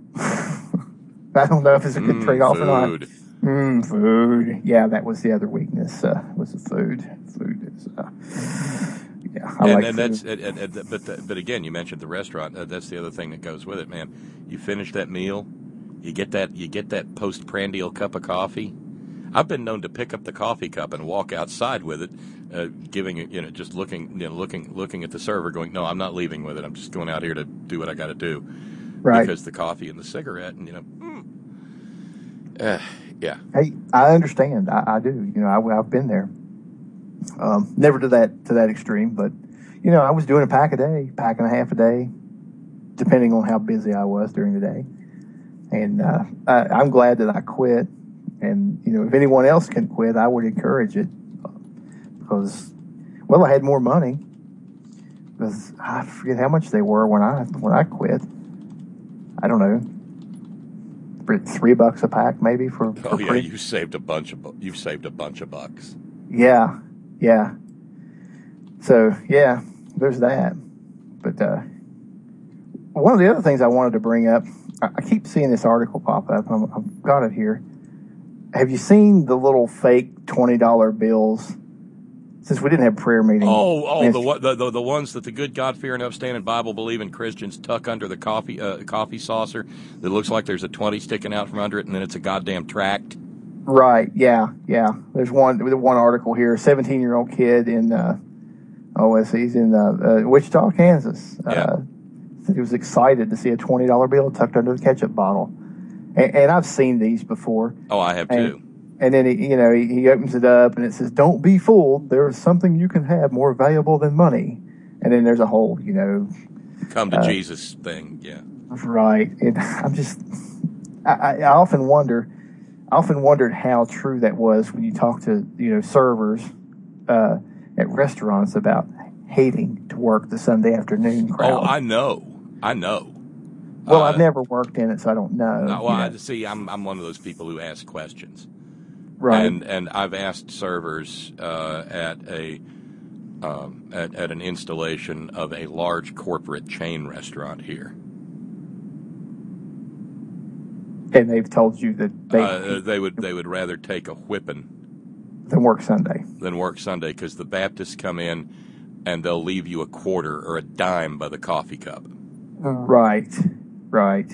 S5: I don't know if it's a good
S3: Mm,
S5: trade-off or not.
S3: food.
S5: Mm, food. Yeah, that was the other weakness. Uh, was the food. Food is. Uh, yeah, I
S3: and,
S5: like
S3: and
S5: food.
S3: that's and, and, and- but the, but again, you mentioned the restaurant. Uh, that's the other thing that goes with it, man. You finish that meal, you get that you get that postprandial cup of coffee. I've been known to pick up the coffee cup and walk outside with it, uh, giving it, you know, just looking, you know, looking looking at the server, going, "No, I'm not leaving with it. I'm just going out here to do what I got to do."
S5: Right.
S3: Because the coffee and the cigarette, and you know, mm, uh, yeah.
S5: Hey, I understand. I, I do. You know, I, I've been there. Um, never to that to that extreme, but you know, I was doing a pack a day, pack and a half a day, depending on how busy I was during the day. And uh, I, I'm glad that I quit. And you know, if anyone else can quit, I would encourage it because, well, I had more money. Because I forget how much they were when I when I quit. I don't know, three bucks a pack maybe for. for
S3: Oh yeah,
S5: free.
S3: you saved a bunch of bu- you've saved a bunch of bucks.
S5: Yeah, yeah. So yeah, there's that. But uh, one of the other things I wanted to bring up, I, I keep seeing this article pop up. I'm, I've got it here. Have you seen the little fake twenty dollar bills? Since we didn't have prayer meeting.
S3: Oh, oh,
S5: Man,
S3: the, one- the the the ones that the good God fearing, upstanding, Bible believing Christians tuck under the coffee uh, coffee saucer that looks like there's a twenty sticking out from under it, and then it's a goddamn tract.
S5: Right. Yeah. Yeah. There's one. There's one article here. A seventeen year old kid in. Uh, oh, let's see, he's in uh, uh, Wichita, Kansas.
S3: Yeah.
S5: Uh, said he was excited to see a twenty dollar bill tucked under the ketchup bottle, and, and I've seen these before.
S3: Oh, I have
S5: And-
S3: too.
S5: And then he, you know, he, he opens it up and it says, "Don't be fooled. There is something you can have more valuable than money." And then there's a whole, you know,
S3: Come to
S5: uh,
S3: Jesus thing, yeah.
S5: right. And I'm just, I, I I often wonder, I often wondered how true that was when you talk to, you know, servers uh, at restaurants about hating to work the Sunday afternoon crowd.
S3: Oh, I know, I know.
S5: well,
S3: uh,
S5: I've never worked in it, so I don't know.
S3: Uh, well,
S5: you
S3: I,
S5: know.
S3: see, I'm I'm one of those people who ask questions,
S5: Right.
S3: and and I've asked servers uh, at a um, at at an installation of a large corporate chain restaurant here.
S5: And they've told you that they
S3: Uh, they would they would rather take a whipping
S5: than work Sunday.
S3: than work Sunday because the Baptists come in and they'll leave you a quarter or a dime by the coffee cup.
S5: Right. Right.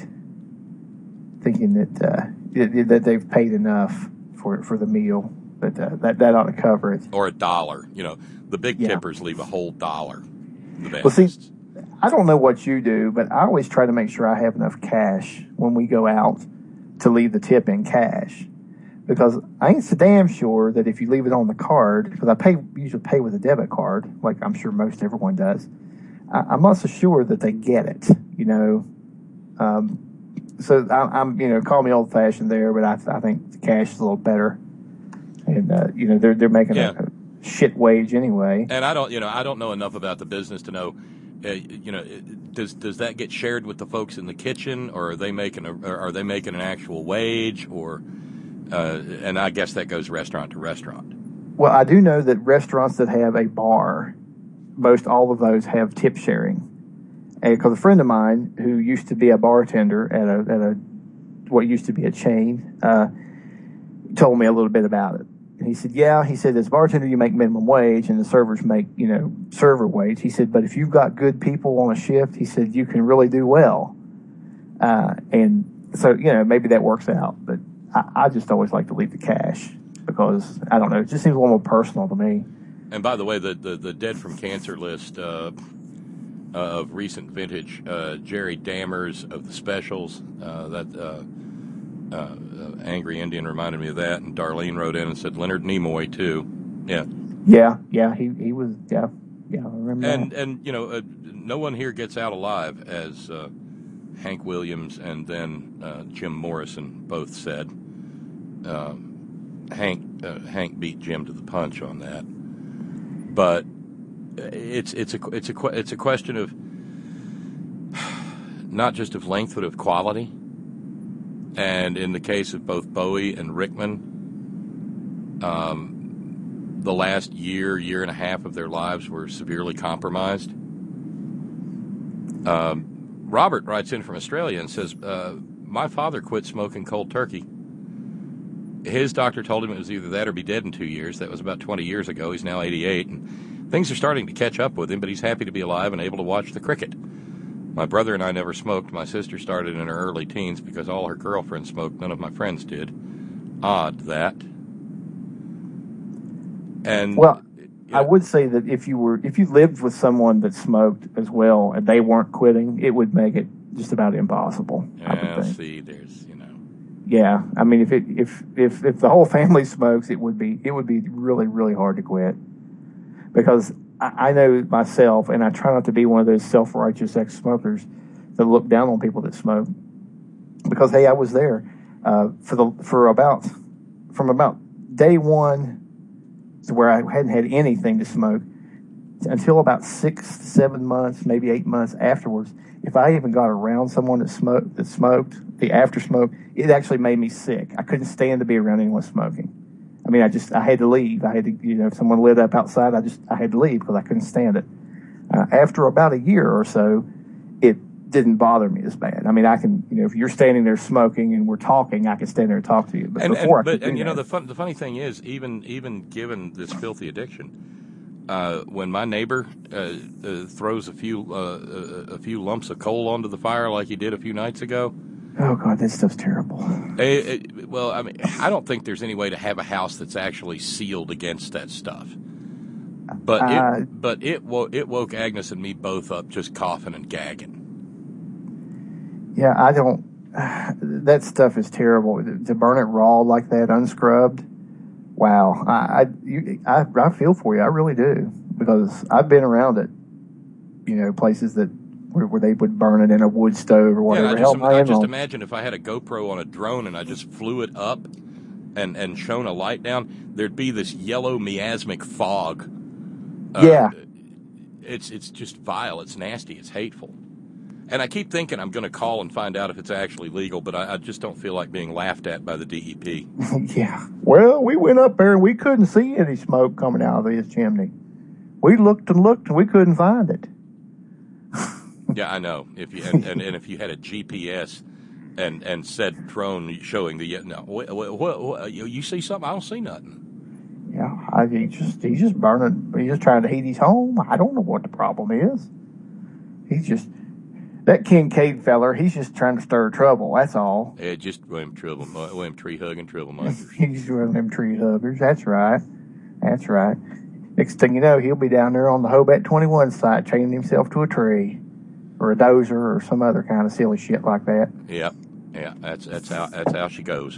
S5: Thinking that uh, that that they've paid enough for for the meal, that uh, that that ought to cover it.
S3: Or a dollar. You know, the big
S5: Yeah.
S3: tippers leave a whole dollar. The
S5: Well, see,
S3: Baptists.
S5: I don't know what you do, but I always try to make sure I have enough cash when we go out to leave the tip in cash, because I ain't so damn sure that if you leave it on the card, because I pay usually pay with a debit card, like I'm sure most everyone does. I, I'm not so sure that they get it, you know. Um, so I, I'm, you know, call me old fashioned there, but I, I think the cash is a little better, and uh, you know they're they're making
S3: Yeah.
S5: a, a shit wage anyway.
S3: And I don't, you know, I don't know enough about the business to know, uh, you know, does does that get shared with the folks in the kitchen, or are they making a, or are they making an actual wage, or, uh, and I guess that goes restaurant to restaurant.
S5: Well, I do know that restaurants that have a bar, most all of those have tip sharing. Because a friend of mine who used to be a bartender at a at a what used to be a chain uh, told me a little bit about it. And he said, "Yeah," he said, "as a bartender you make minimum wage, and the servers make you know server wage." He said, "But if you've got good people on a shift," he said, "you can really do well." Uh, and so you know maybe that works out, but I, I just always like to leave the cash because I don't know, it just seems a little more personal to me.
S3: And by the way, the the, the dead from cancer list uh, uh, of recent vintage, uh, Jerry Dammers of the Specials, uh, that uh, uh, uh, Angry Indian reminded me of that, and Darlene wrote in and said Leonard Nimoy too. Yeah.
S5: Yeah, yeah, he he was, yeah, yeah, I remember
S3: And
S5: that.
S3: and you know, uh, no one here gets out alive, as uh, Hank Williams and then uh, Jim Morrison both said. Um, Hank uh, Hank beat Jim to the punch on that, but it's it's a it's a it's a question of not just of length, but of quality. And in the case of both Bowie and Rickman, um, the last year, year and a half of their lives were severely compromised. Um, Robert writes in from Australia and says, uh, my father quit smoking cold turkey. His doctor told him it was either that or be dead in two years. That was about twenty years ago. He's now eighty-eight, and things are starting to catch up with him, but he's happy to be alive and able to watch the cricket. My brother and I never smoked. My sister started in her early teens because all her girlfriends smoked. None of my friends did. Odd, that. And
S5: well,
S3: yeah.
S5: I would say that if you were if you lived with someone that smoked as well and they weren't quitting, it would make it just about impossible. I
S3: Yeah,
S5: would think.
S3: see, there's, you know.
S5: Yeah, I mean, if it if if if the whole family smokes, it would be it would be really really hard to quit, because I, I know myself, and I try not to be one of those self-righteous ex-smokers that look down on people that smoke, because hey, I was there uh, for the for about from about day one to where I hadn't had anything to smoke until about six, seven months, maybe eight months afterwards. If I even got around someone that smoked, that smoked, the after smoke, it actually made me sick. I couldn't stand to be around anyone smoking. I mean, I just, I had to leave. I had to, you know, if someone lit up outside, I just, I had to leave because I couldn't stand it. Uh, after about a year or so, it didn't bother me as bad. I mean, I can, you know, if you're standing there smoking and we're talking, I can stand there and talk to you. But
S3: And,
S5: before
S3: and,
S5: I
S3: but,
S5: could
S3: and
S5: do
S3: you know,
S5: that.
S3: the fun, the funny thing is, even even given this filthy addiction, uh, when my neighbor uh, uh, throws a few uh, a, a few lumps of coal onto the fire like he did a few nights ago,
S5: Oh God, that stuff's terrible.
S3: it, it, well, I mean, I don't think there's any way to have a house that's actually sealed against that stuff. But
S5: Uh,
S3: it, but it wo- it woke Agnes and me both up just coughing and gagging.
S5: Yeah, I don't. That stuff is terrible. To burn it raw like that, unscrubbed. Wow, I I, you, I I feel for you. I really do, because I've been around it. You know, places that where, where they would burn it in a wood stove or whatever.
S3: Yeah, I
S5: Hell,
S3: just,
S5: my
S3: I just
S5: in-laws-
S3: imagine if I had a GoPro on a drone and I just flew it up and, and shone a light down, there'd be this yellow miasmic fog. Uh,
S5: Yeah.
S3: It's it's just vile. It's nasty. It's hateful. And I keep thinking I'm going to call and find out if it's actually legal, but I, I just don't feel like being laughed at by the D E P.
S5: Yeah. Well, we went up there and we couldn't see any smoke coming out of this chimney. We looked and looked and we couldn't find it.
S3: Yeah, I know. If you and, and, and if you had a G P S and and said drone showing the no, what, what, what, you, you see something? I don't see nothing.
S5: Yeah, I, he just he's just burning. He's just trying to heat his home. I don't know what the problem is. He's just that Kincaid feller. He's just trying to stir trouble. That's all.
S3: Yeah, just William Trouble, William Tree hugging troublemakers.
S5: He's one of them tree huggers. That's right. That's right. Next thing you know, he'll be down there on the Hobart twenty-one site, chaining himself to a tree, or a dozer, or some other kind of silly shit like that.
S3: Yeah, yeah, that's that's how that's how she goes.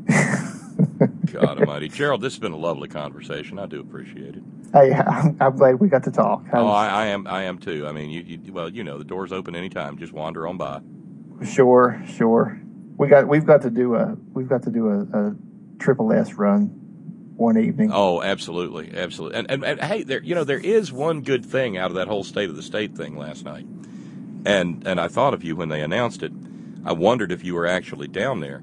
S3: God Almighty, Gerald, this has been a lovely conversation. I do appreciate it.
S5: Hey, I'm, I'm glad we got to talk. I
S3: Oh,
S5: was,
S3: I, I am, I am too. I mean, you, you, well, you know, the door's open anytime. Just wander on by.
S5: Sure, sure. We got we've got to do a we've got to do a, a triple S run one evening.
S3: Oh, absolutely, absolutely. And, and and hey, there, you know, there is one good thing out of that whole state of the state thing last night. And and I thought of you when they announced it. I wondered if you were actually down there.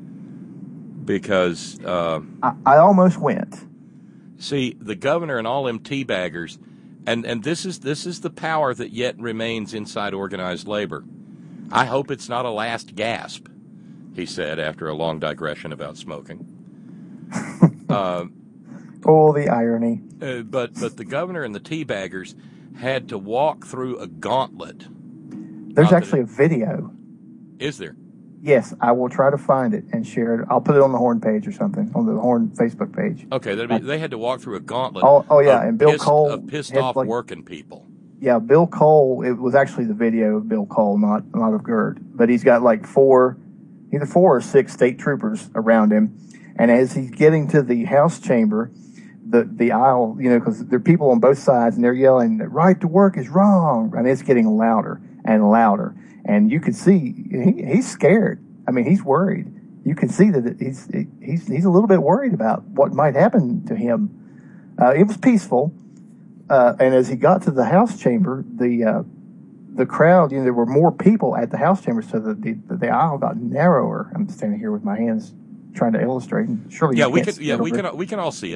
S3: Because, uh,
S5: I, I almost went.
S3: see, the governor and all them teabaggers, and, and this is this is the power that yet remains inside organized labor. I hope it's not a last gasp, he said after a long digression about smoking. uh,
S5: Oh, the irony.
S3: uh, but but the governor and the teabaggers had to walk through a gauntlet.
S5: There's
S3: Not that
S5: actually a video.
S3: Is there?
S5: Yes, I will try to find it and share it. I'll put it on the Horn page or something, on the Horn Facebook page.
S3: Okay, that'd be, they had to walk through a gauntlet.
S5: Oh- oh, yeah,
S3: of
S5: and Bill
S3: pissed,
S5: Cole
S3: of pissed
S5: had,
S3: off
S5: like-
S3: working people.
S5: Yeah, Bill Cole, it was actually the video of Bill Cole, not not of Gerd. But he's got like four, either four or six state troopers around him. And as he's getting to the House chamber, the, the aisle, you know, because there are people on both sides and they're yelling, right to work is wrong. And it's getting louder and louder. And you can see he, he's scared. I mean, he's worried. You can see that he's he's he's a little bit worried about what might happen to him. Uh, it was peaceful, uh, and as he got to the House chamber, the uh, the crowd, you know, there were more people at the House chamber, so the the, the aisle got narrower. I'm standing here with my hands trying to illustrate. And surely,
S3: Yeah,
S5: you
S3: we
S5: can't
S3: can.
S5: see
S3: Yeah,
S5: it
S3: we
S5: over
S3: can. We can all see it.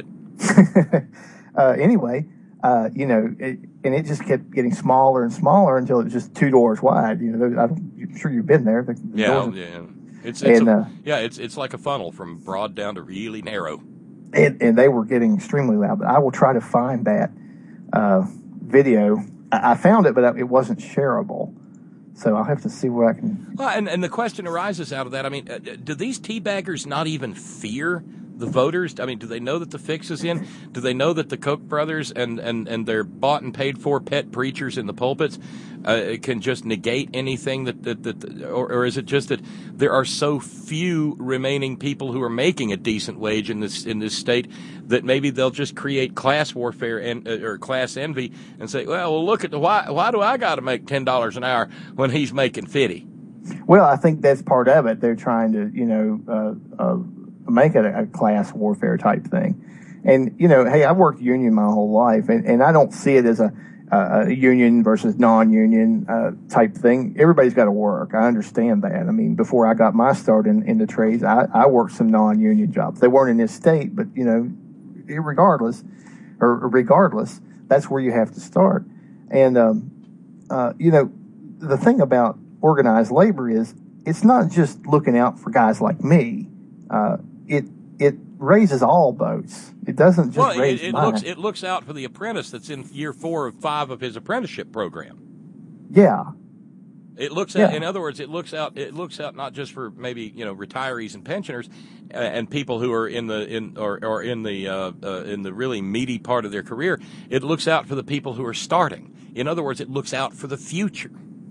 S5: uh, anyway, uh, you know, it, and it just kept getting smaller and smaller until it was just two doors wide. You know, I don't, I'm sure you've been there. The, the
S3: Yeah,
S5: doors are,
S3: yeah. It's, it's
S5: and
S3: a,
S5: uh,
S3: yeah, it's it's like a funnel from broad down to really narrow.
S5: and, and they were getting extremely loud. But I will try to find that uh, video. I, I found it, but it wasn't shareable. So I'll have to see where I can.
S3: Well, and, and the question arises out of that. I mean, uh, do these teabaggers not even fear the voters? I mean, do they know that the fix is in? Do they know that the Koch brothers and, and, and their bought and paid for pet preachers in the pulpits uh, can just negate anything that, that, that or, or is it just that there are so few remaining people who are making a decent wage in this in this state that maybe they'll just create class warfare and uh, or class envy and say, well, well look at the why why do I got to make ten dollars an hour when he's making fifty?
S5: Well, I think that's part of it. They're trying to, you know, uh, uh, make it a, a class warfare type thing. And, you know, hey, I've worked union my whole life, and, and I don't see it as a, a union versus non-union uh, type thing. Everybody's got to work. I understand that. I mean, before I got my start in, in the trades, I, I worked some non-union jobs. They weren't in this state, but, you know, regardless, or regardless, that's where you have to start. And, um, uh, you know, the thing about organized labor is it's not just looking out for guys like me. Uh, it it raises all boats. It doesn't just
S3: well,
S5: raise
S3: it, it
S5: mine.
S3: looks it looks out for the apprentice that's in year four or five of his apprenticeship program.
S5: Yeah.
S3: It looks
S5: yeah.
S3: at, in other words, it looks out. It looks out not just for maybe you know retirees and pensioners, uh, and people who are in the in or, or in the uh, uh, in the really meaty part of their career. It looks out for the people who are starting. In other words, it looks out for the future.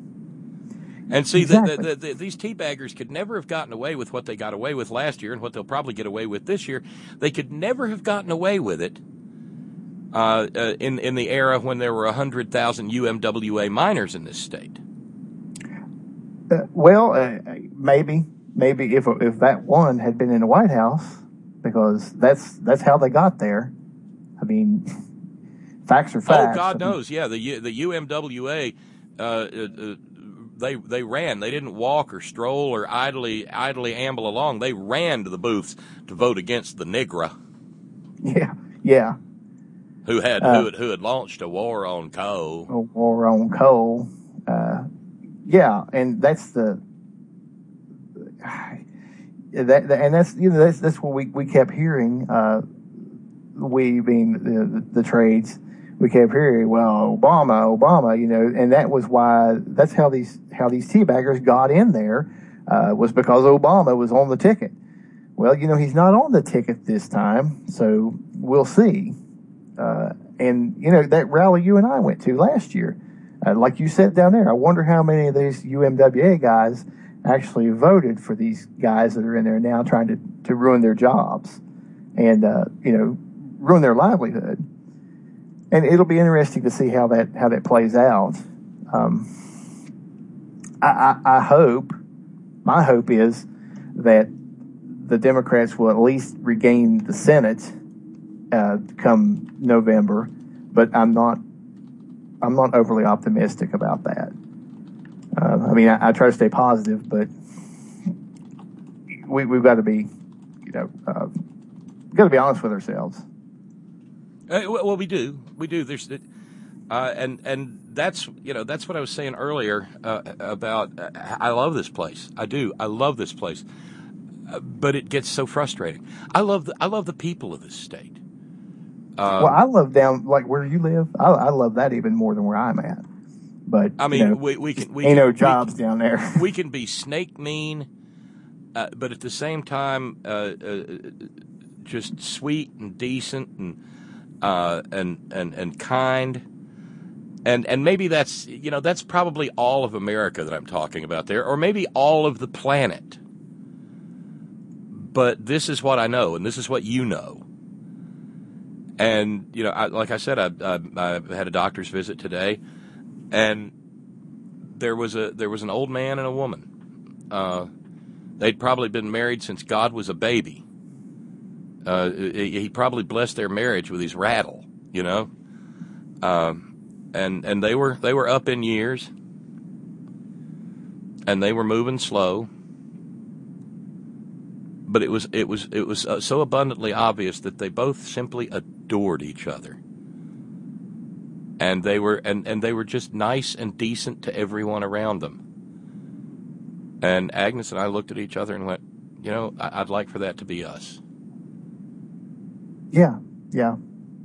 S3: And see,
S5: exactly.
S3: the, the, the, these teabaggers could never have gotten away with what they got away with last year and what they'll probably get away with this year. They could never have gotten away with it uh, uh, in, in the era when there were one hundred thousand U M W A miners in this state.
S5: Uh, well, uh, maybe. Maybe if if that one had been in the White House, because that's that's how they got there. I mean, facts are facts.
S3: Oh, God
S5: I mean,
S3: knows. Yeah, the, the U M W A... Uh, uh, They they ran. They didn't walk or stroll or idly idly amble along. They ran to the booths to vote against the Negra.
S5: Yeah, yeah.
S3: Who had
S5: uh,
S3: who had who had launched a war on coal?
S5: A war on coal. Uh, yeah, and that's the that, that and that's you know that's that's what we, we kept hearing. Uh, we being the, the the trades. We kept hearing, well, Obama, Obama, you know, and that was why, that's how these, how these teabaggers got in there, uh, was because Obama was on the ticket. Well, you know, he's not on the ticket this time, so we'll see. Uh, and, you know, that rally you and I went to last year, uh, like you said down there, I wonder how many of these U M W A guys actually voted for these guys that are in there now trying to, to ruin their jobs and, uh, you know, ruin their livelihood. And it'll be interesting to see how that how that plays out. Um, I, I, I hope, my hope is that the Democrats will at least regain the Senate uh, come November, but I'm not I'm not overly optimistic about that. Uh, I mean, I, I try to stay positive, but we, we've got to be, you know, uh, we've got to be honest with ourselves.
S3: Uh, well, we do, we do. There's, uh, and and that's you know that's what I was saying earlier uh, about. Uh, I love this place. I do. I love this place, uh, but it gets so frustrating. I love the I love the people of this state. Um,
S5: well, I love down like where you live. I, I love that even more than where I'm at. But
S3: I mean,
S5: you know,
S3: we we can we
S5: ain't
S3: can,
S5: no jobs
S3: we,
S5: down there.
S3: We can be snake mean, uh, but at the same time, uh, uh, just sweet and decent and. Uh, and, and, and kind, and and maybe that's you know that's probably all of America that I'm talking about there, or maybe all of the planet. But this is what I know, and this is what you know. And you know, I, like I said, I, I, I had a doctor's visit today, and there was a there was an old man and a woman. Uh, they'd probably been married since God was a baby. Uh, he probably blessed their marriage with his rattle, you know, um, and and they were they were up in years, and they were moving slow. but it was it was it was uh, so abundantly obvious that they both simply adored each other, and they were and, and they were just nice and decent to everyone around them. And Agnes and I looked at each other and went, you know, I- I'd like for that to be us.
S5: Yeah, yeah.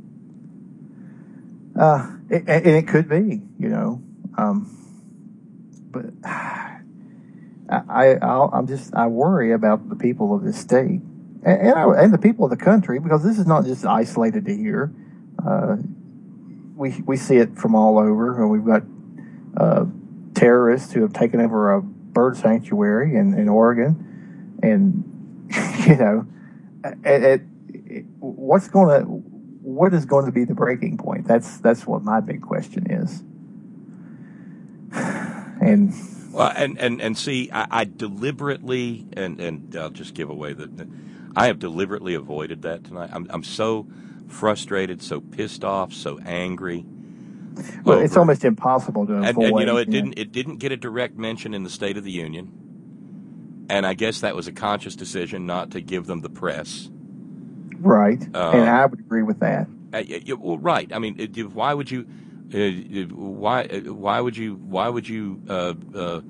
S5: Uh, it, and it could be, you know, um, but I, I, I'll, I'm just, I worry about the people of this state and, and, I, and the people of the country, because this is not just isolated to here. Uh, we, we see it from all over, and we've got, uh, terrorists who have taken over a bird sanctuary in, in Oregon. And, you know, it, it, it, what's going to, what is going to be the breaking point? That's that's what my big question is. And
S3: well, and and and see, I, I deliberately and and I'll just give away that I have deliberately avoided that tonight. I'm I'm so frustrated, so pissed off, so angry.
S5: Well,
S3: over,
S5: it's almost impossible to avoid.
S3: And, and you know, it didn't it didn't get a direct mention in the State of the Union, and I guess that was a conscious decision not to give them the press.
S5: Right,
S3: uh,
S5: and I would agree with that.
S3: Uh, well, right. I mean, why would you? Uh, why? Why would you? Why would you uh, uh,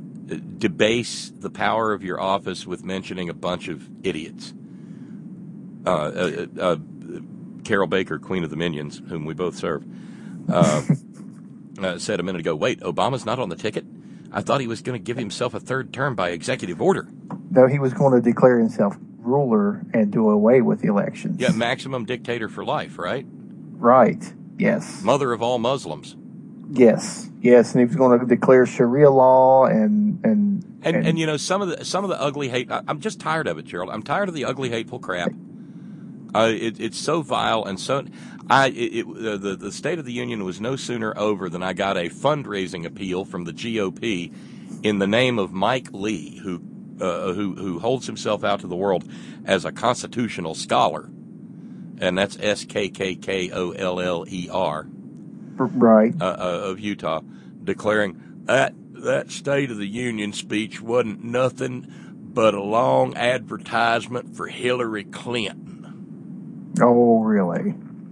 S3: debase the power of your office with mentioning a bunch of idiots? Uh, uh, uh, Carol Baker, Queen of the Minions, whom we both serve, uh, uh, said a minute ago, "Wait, Obama's not on the ticket? I thought he was going to give himself a third term by executive order."
S5: No, he was going to declare himself ruler and do away with the elections.
S3: Yeah, maximum dictator for life, right?
S5: Right. Yes.
S3: Mother of all Muslims.
S5: Yes. Yes, and he was going to declare Sharia law and and
S3: and, and, and you know some of the some of the ugly hate. I, I'm just tired of it, Gerald. I'm tired of the ugly, hateful crap. Uh, it, it's so vile and so. I it, it, the the State of the Union was no sooner over than I got a fundraising appeal from the G O P in the name of Mike Lee, who. Uh, who who holds himself out to the world as a constitutional scholar, and that's S K K K O L L E R,
S5: right,
S3: uh, uh, of Utah, declaring that that State of the Union speech wasn't nothing but a long advertisement for Hillary Clinton.
S5: Oh, really?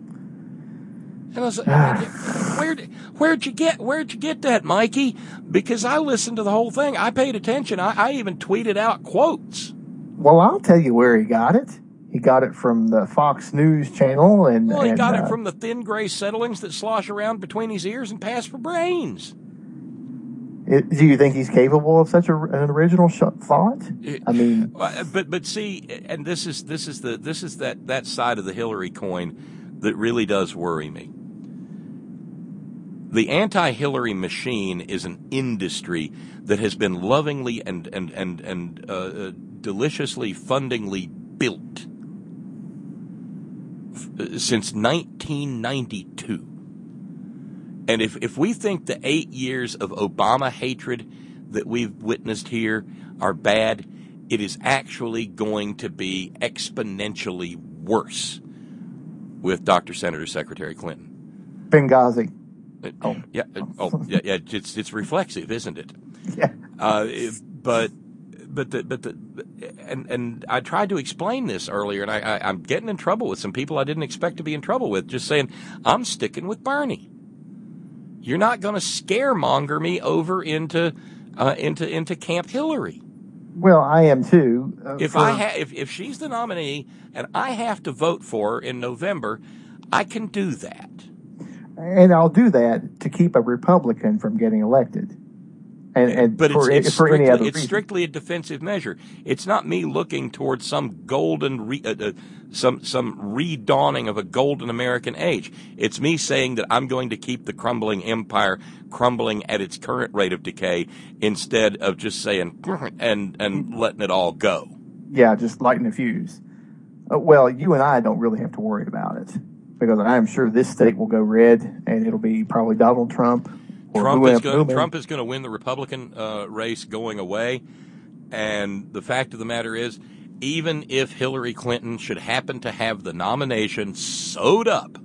S3: And I was like, where'd, where'd you get where'd you get that, Mikey? Because I listened to the whole thing. I paid attention. I, I even tweeted out quotes.
S5: Well, I'll tell you where he got it. He got it from the Fox News channel. and
S3: Well, he
S5: and,
S3: got
S5: uh,
S3: it from the thin gray settlings that slosh around between his ears and pass for brains.
S5: It, do you think he's capable of such a, an original sh- thought? I mean,
S3: but but see, and this is this is the this is that, that side of the Hillary coin that really does worry me. The anti-Hillary machine is an industry that has been lovingly and and and and uh, deliciously fundingly built f- since nineteen ninety-two. And if if we think the eight years of Obama hatred that we've witnessed here are bad, it is actually going to be exponentially worse with Doctor Senator Secretary Clinton.
S5: Benghazi.
S3: Oh yeah, oh yeah, yeah. It's it's reflexive, isn't it?
S5: Yeah.
S3: Uh, but but the but the and and I tried to explain this earlier, and I, I I'm getting in trouble with some people I didn't expect to be in trouble with. Just saying, I'm sticking with Bernie. You're not going to scaremonger me over into uh, into into Camp Hillary.
S5: Well, I am too. Uh,
S3: if
S5: for...
S3: I ha- if if she's the nominee and I have to vote for her in November, I can do that.
S5: And I'll do that to keep a Republican from getting elected. And, and
S3: but
S5: for,
S3: it's, it's,
S5: for
S3: strictly,
S5: any other
S3: it's
S5: reason.
S3: strictly a defensive measure. It's not me looking towards some golden, re, uh, uh, some some redawning of a golden American age. It's me saying that I'm going to keep the crumbling empire crumbling at its current rate of decay instead of just saying and and letting it all go.
S5: Yeah, just lighting the fuse. Uh, well, you and I don't really have to worry about it because I'm sure this state will go red, and it'll be probably Donald Trump.
S3: Trump is, going, Trump is going to win the Republican uh, race going away, and the fact of the matter is, even if Hillary Clinton should happen to have the nomination sewed up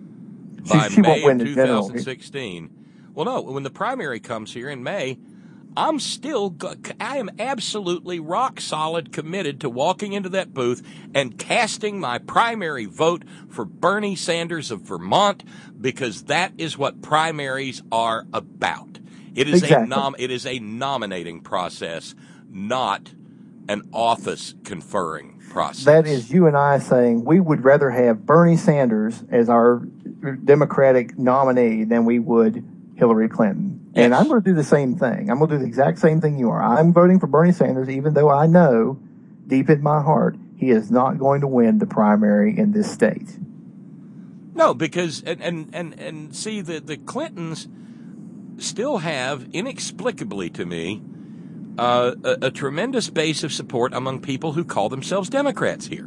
S3: by
S5: she, she
S3: May
S5: won't win
S3: of
S5: the general.
S3: twenty sixteen, well, no, when the primary comes here in May, I'm still, I am absolutely rock solid committed to walking into that booth and casting my primary vote for Bernie Sanders of Vermont, because that is what primaries are about. It is
S5: Exactly.
S3: a nom, it is a nominating process, not an office conferring process.
S5: That is you and I saying we would rather have Bernie Sanders as our Democratic nominee than we would Hillary Clinton.
S3: Yes.
S5: And I'm going to do the same thing. I'm going to do the exact same thing you are. I'm voting for Bernie Sanders, even though I know deep in my heart he is not going to win the primary in this state.
S3: No, because, and, and, and, and see, the, the Clintons still have, inexplicably to me, uh, a, a tremendous base of support among people who call themselves Democrats here.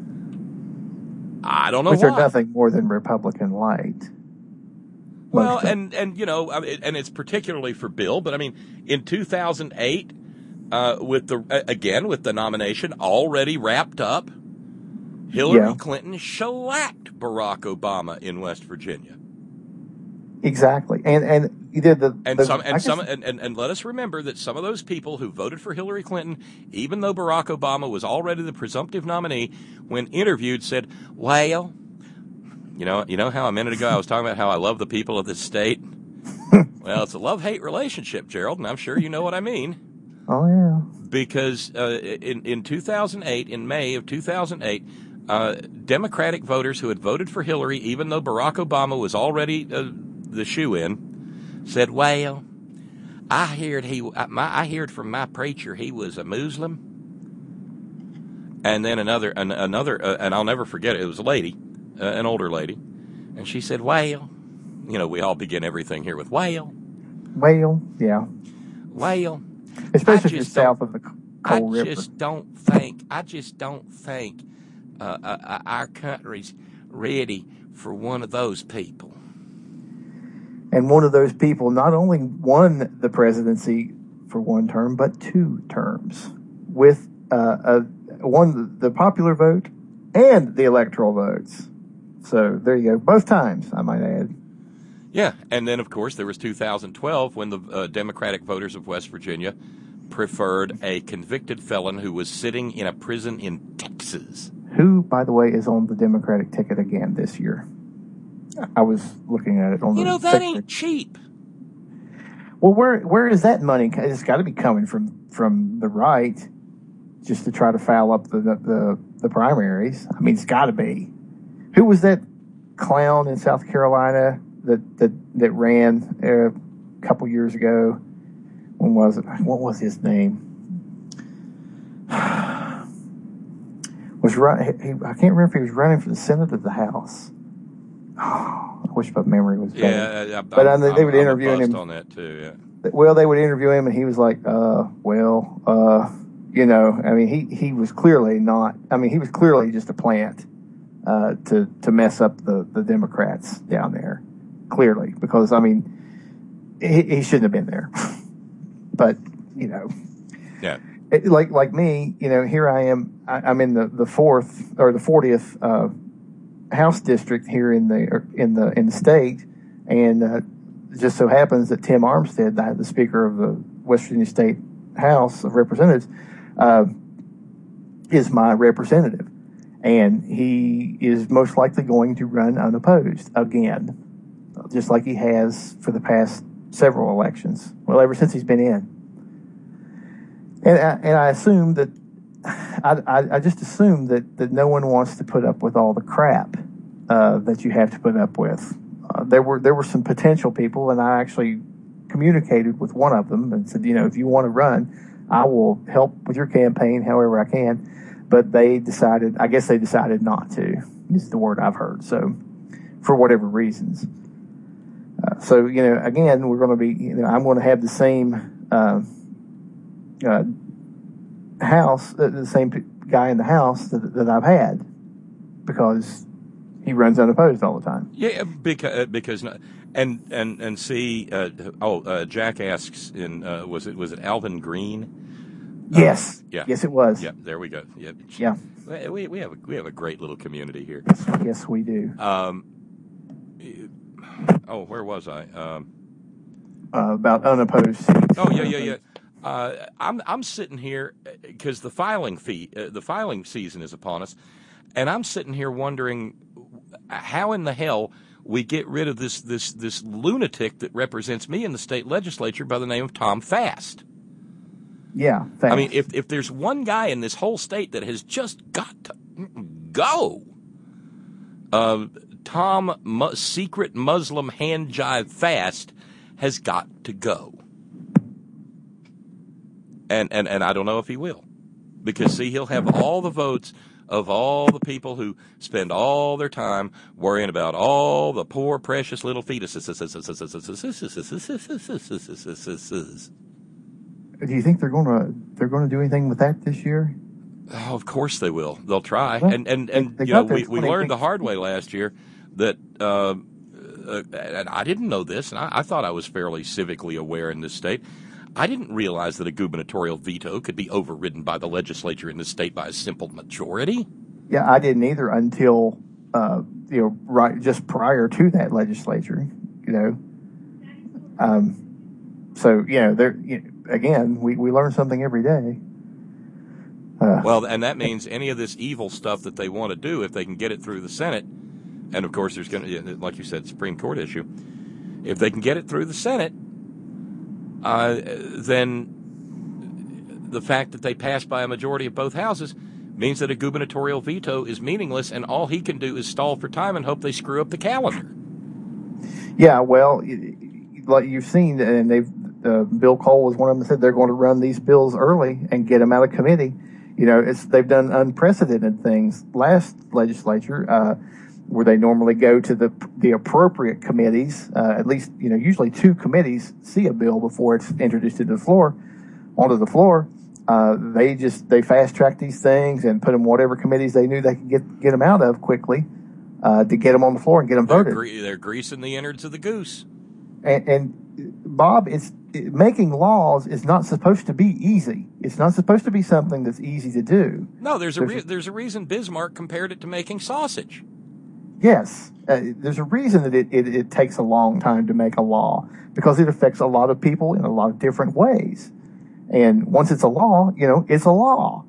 S3: I don't know
S5: Which
S3: why.
S5: are nothing more than Republican light.
S3: Well,
S5: Mostly.
S3: and, and, you know, and it's particularly for Bill, but I mean, in two thousand eight, uh, with the, again, with the nomination already wrapped up, Hillary
S5: Yeah.
S3: Clinton shellacked Barack Obama in West Virginia.
S5: Exactly. And, and you did the,
S3: And
S5: the,
S3: some,
S5: I
S3: and
S5: guess-
S3: some, and, and, and let us remember that some of those people who voted for Hillary Clinton, even though Barack Obama was already the presumptive nominee, when interviewed said, well, you know, you know how a minute ago I was talking about how I love the people of this state? Well, it's a love-hate relationship, Gerald, and I'm sure you know what I mean.
S5: Oh, yeah.
S3: Because uh, in, in two thousand eight, in May of two thousand eight, uh, Democratic voters who had voted for Hillary, even though Barack Obama was already uh, the shoe-in, said, well, I heard he, my, I heard from my preacher he was a Muslim. And then another, an, another, uh, and I'll never forget it, it was a lady, uh, an older lady, and she said, well, you know, we all begin everything here with, well,
S5: Well, yeah.
S3: well,
S5: Especially
S3: I
S5: if you're
S3: just
S5: south
S3: don't-
S5: of the
S3: I
S5: Coal River.
S3: just don't think, I just don't think uh, uh, our country's ready for one of those people.
S5: And one of those people not only won the presidency for one term, but two terms with uh, a, won the popular vote and the electoral votes. So there you go. Both times, I might add.
S3: Yeah, and then, of course, there was two thousand twelve when the uh, Democratic voters of West Virginia preferred a convicted felon who was sitting in a prison in Texas.
S5: Who, by the way, is on the Democratic ticket again this year? I was looking at it on the
S3: You know, that
S5: section.
S3: ain't cheap.
S5: Well, where where is that money? It's got to be coming from, from the right, just to try to foul up the the, the primaries. I mean, it's got to be. Who was that clown in South Carolina that that that ran uh, a couple years ago? When was it? What was his name? was run, he, I can't remember if he was running for the Senate or the House. Oh, I wish my memory was better.
S3: Yeah, I,
S5: But
S3: I'm,
S5: I- they would
S3: I'm,
S5: interview
S3: I'm a
S5: him.
S3: bust on that too. Yeah.
S5: Well, they would interview him, and he was like, uh, well, uh, you know, I mean, he, he was clearly not, I mean, he was clearly just a plant uh, to, to mess up the, the Democrats down there, clearly, because, I mean, he, he shouldn't have been there. But, you know,
S3: Yeah.
S5: it, like like me, you know, here I am, I, I'm in the, the fourth or the fortieth uh, House district here in the in the in the state, and uh, it just so happens that Tim Armstead, the, the Speaker of the West Virginia State House of Representatives, uh, is my representative, and he is most likely going to run unopposed again, just like he has for the past several elections. Well, ever since he's been in, and I, and I assume that. I, I, I just assume that, that no one wants to put up with all the crap uh, that you have to put up with. Uh, there were there were some potential people, and I actually communicated with one of them and said, you know, if you want to run, I will help with your campaign however I can. But they decided, I guess they decided not to. Is the word I've heard. So, for whatever reasons. Uh, so you know, again, we're going to be. You know, I'm going to have the same. Uh, uh, house, the same guy in the House that, that I've had, because he runs unopposed all the time.
S3: Yeah, because because and and and see. Uh, oh, uh, Jack asks in uh, was it was it Alvin Green?
S5: Yes.
S3: Uh, yeah.
S5: Yes, it was.
S3: Yeah. There we go. Yep.
S5: Yeah.
S3: We we have a, we have a great little community here.
S5: Yes, we do.
S3: Um. Oh, where was I? Um.
S5: Uh, about unopposed.
S3: Oh yeah, yeah, yeah. Uh, I'm I'm sitting here because the filing fee, uh, the filing season is upon us, and I'm sitting here wondering how in the hell we get rid of this this this lunatic that represents me in the state legislature by the name of Tom Fast.
S5: Yeah, Fast.
S3: I mean, if if there's one guy in this whole state that has just got to go, uh, Tom Mu- Secret Muslim Hand Jive Fast has got to go. And, and and I don't know if he will, because, see, he'll have all the votes of all the people who spend all their time worrying about all the poor, precious little fetuses.
S5: Do you think they're going to they're going to do anything with that this year?
S3: Oh, of course they will. They'll try.
S5: Well,
S3: and and, and
S5: they
S3: you know,
S5: got their
S3: we, we
S5: twenty
S3: learned the hard way last year that, uh, uh, and I didn't know this, and I, I thought I was fairly civically aware in this state. I didn't realize that a gubernatorial veto could be overridden by the legislature in this state by a simple majority.
S5: Yeah, I didn't either until uh, you know right just prior to that legislature. You know, um, so you know there you know, again we, we learn something every day. Uh,
S3: well, and that means any of this evil stuff that they want to do, if they can get it through the Senate, and of course there's going to, like you said, Supreme Court issue. If they can get it through the Senate. Uh, then the fact that they pass by a majority of both houses means that a gubernatorial veto is meaningless, and all he can do is stall for time and hope they screw up the calendar.
S5: Yeah, well, like you've seen, and they've uh, Bill Cole was one of them that said they're going to run these bills early and get them out of committee. You know, it's they've done unprecedented things last legislature. Uh, where they normally go to the the appropriate committees, uh, at least, you know, usually two committees see a bill before it's introduced to the floor, onto the floor. Uh, they just, they fast track these things and put them whatever committees they knew they could get, get them out of quickly, uh, to get them on the floor and get them
S3: They're
S5: voted.
S3: Gre- they're greasing the innards of the goose.
S5: And, and Bob, it's, it, making laws is not supposed to be easy. It's not supposed to be something that's easy to do.
S3: No, there's a,
S5: there's,
S3: re- there's a reason Bismarck compared it to making sausage.
S5: Yes, uh, there's a reason that it, it, it takes a long time to make a law, because it affects a lot of people in a lot of different ways. And once it's a law, you know, it's a law.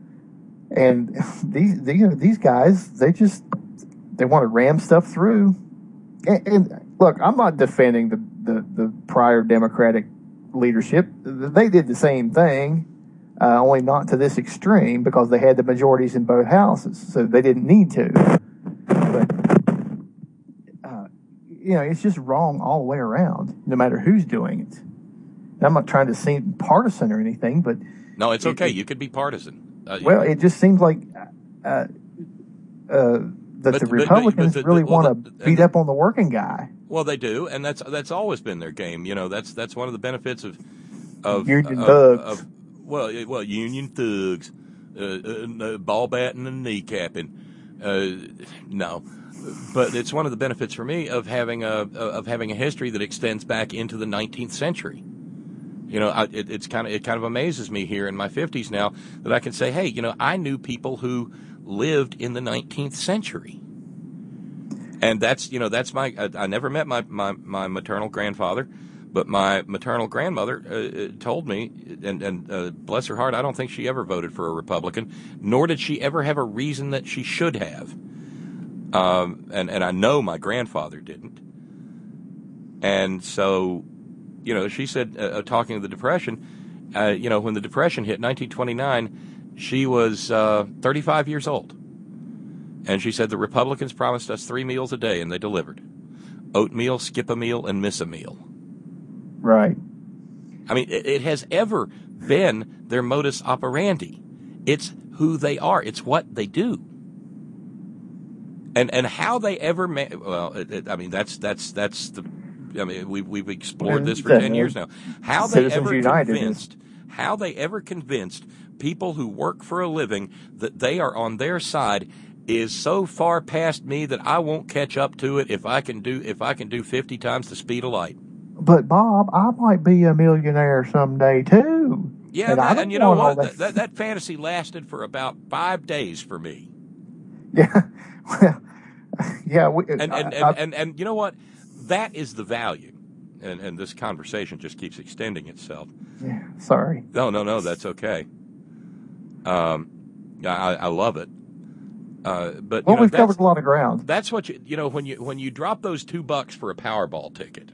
S5: And these, the, you know, these guys, they just, they want to ram stuff through. And, and look, I'm not defending the, the, the prior Democratic leadership. They did the same thing, uh, only not to this extreme, because they had the majorities in both houses, so they didn't need to. But, uh, you know, it's just wrong all the way around, no matter who's doing it. And I'm not trying to seem partisan or anything, but...
S3: No, it's okay.
S5: It,
S3: you could be partisan. Uh,
S5: well, it just seems like uh, uh, that
S3: but,
S5: the
S3: but,
S5: Republicans
S3: but, but,
S5: really
S3: well,
S5: want to beat
S3: the,
S5: up on the working guy.
S3: Well, they do, and that's that's always been their game. You know, that's that's one of the benefits of... of
S5: union
S3: of,
S5: thugs.
S3: Of, well, well, union thugs, uh, uh, ball batting and kneecapping. Uh, no, but it's one of the benefits for me of having a of having a history that extends back into the nineteenth century. You know, I, it, it's kind of it kind of amazes me here in my fifties now that I can say, hey, you know, I knew people who lived in the nineteenth century, and that's you know that's my I, I never met my, my, my maternal grandfather, but my maternal grandmother uh, told me, and and uh, bless her heart, I don't think she ever voted for a Republican, nor did she ever have a reason that she should have. Um, and and I know my grandfather didn't, and so. You know, she said, uh, talking of the Depression, uh, you know, when the Depression hit, nineteen twenty-nine, she was uh, thirty-five years old. And she said the Republicans promised us three meals a day, and they delivered. Oatmeal, skip a meal, and miss a meal.
S5: Right.
S3: I mean, it, it has ever been their modus operandi. It's who they are. It's what they do. And and how they ever, ma- well, it, it, I mean, that's that's that's the... I mean, we've, we've explored this for ten years now. How they ever convinced, how they ever convinced people who work for a living that they are on their side is so far past me that I won't catch up to it if I can do if I can do fifty times the speed of light.
S5: But Bob, I might be a millionaire someday too.
S3: Yeah,
S5: and,
S3: that, and you know what?
S5: That...
S3: That, that fantasy lasted for about five days for me.
S5: Yeah, well, yeah. We,
S3: and, and,
S5: I,
S3: and,
S5: I,
S3: and, and, and you know what? That is the value. and, and this conversation just keeps extending itself.
S5: Yeah, sorry.
S3: No, no, no, that's okay. Um, I, I love it. Uh, but
S5: well,
S3: you know,
S5: we've covered a lot of ground.
S3: That's what you you know when you when you drop those two bucks for a Powerball ticket,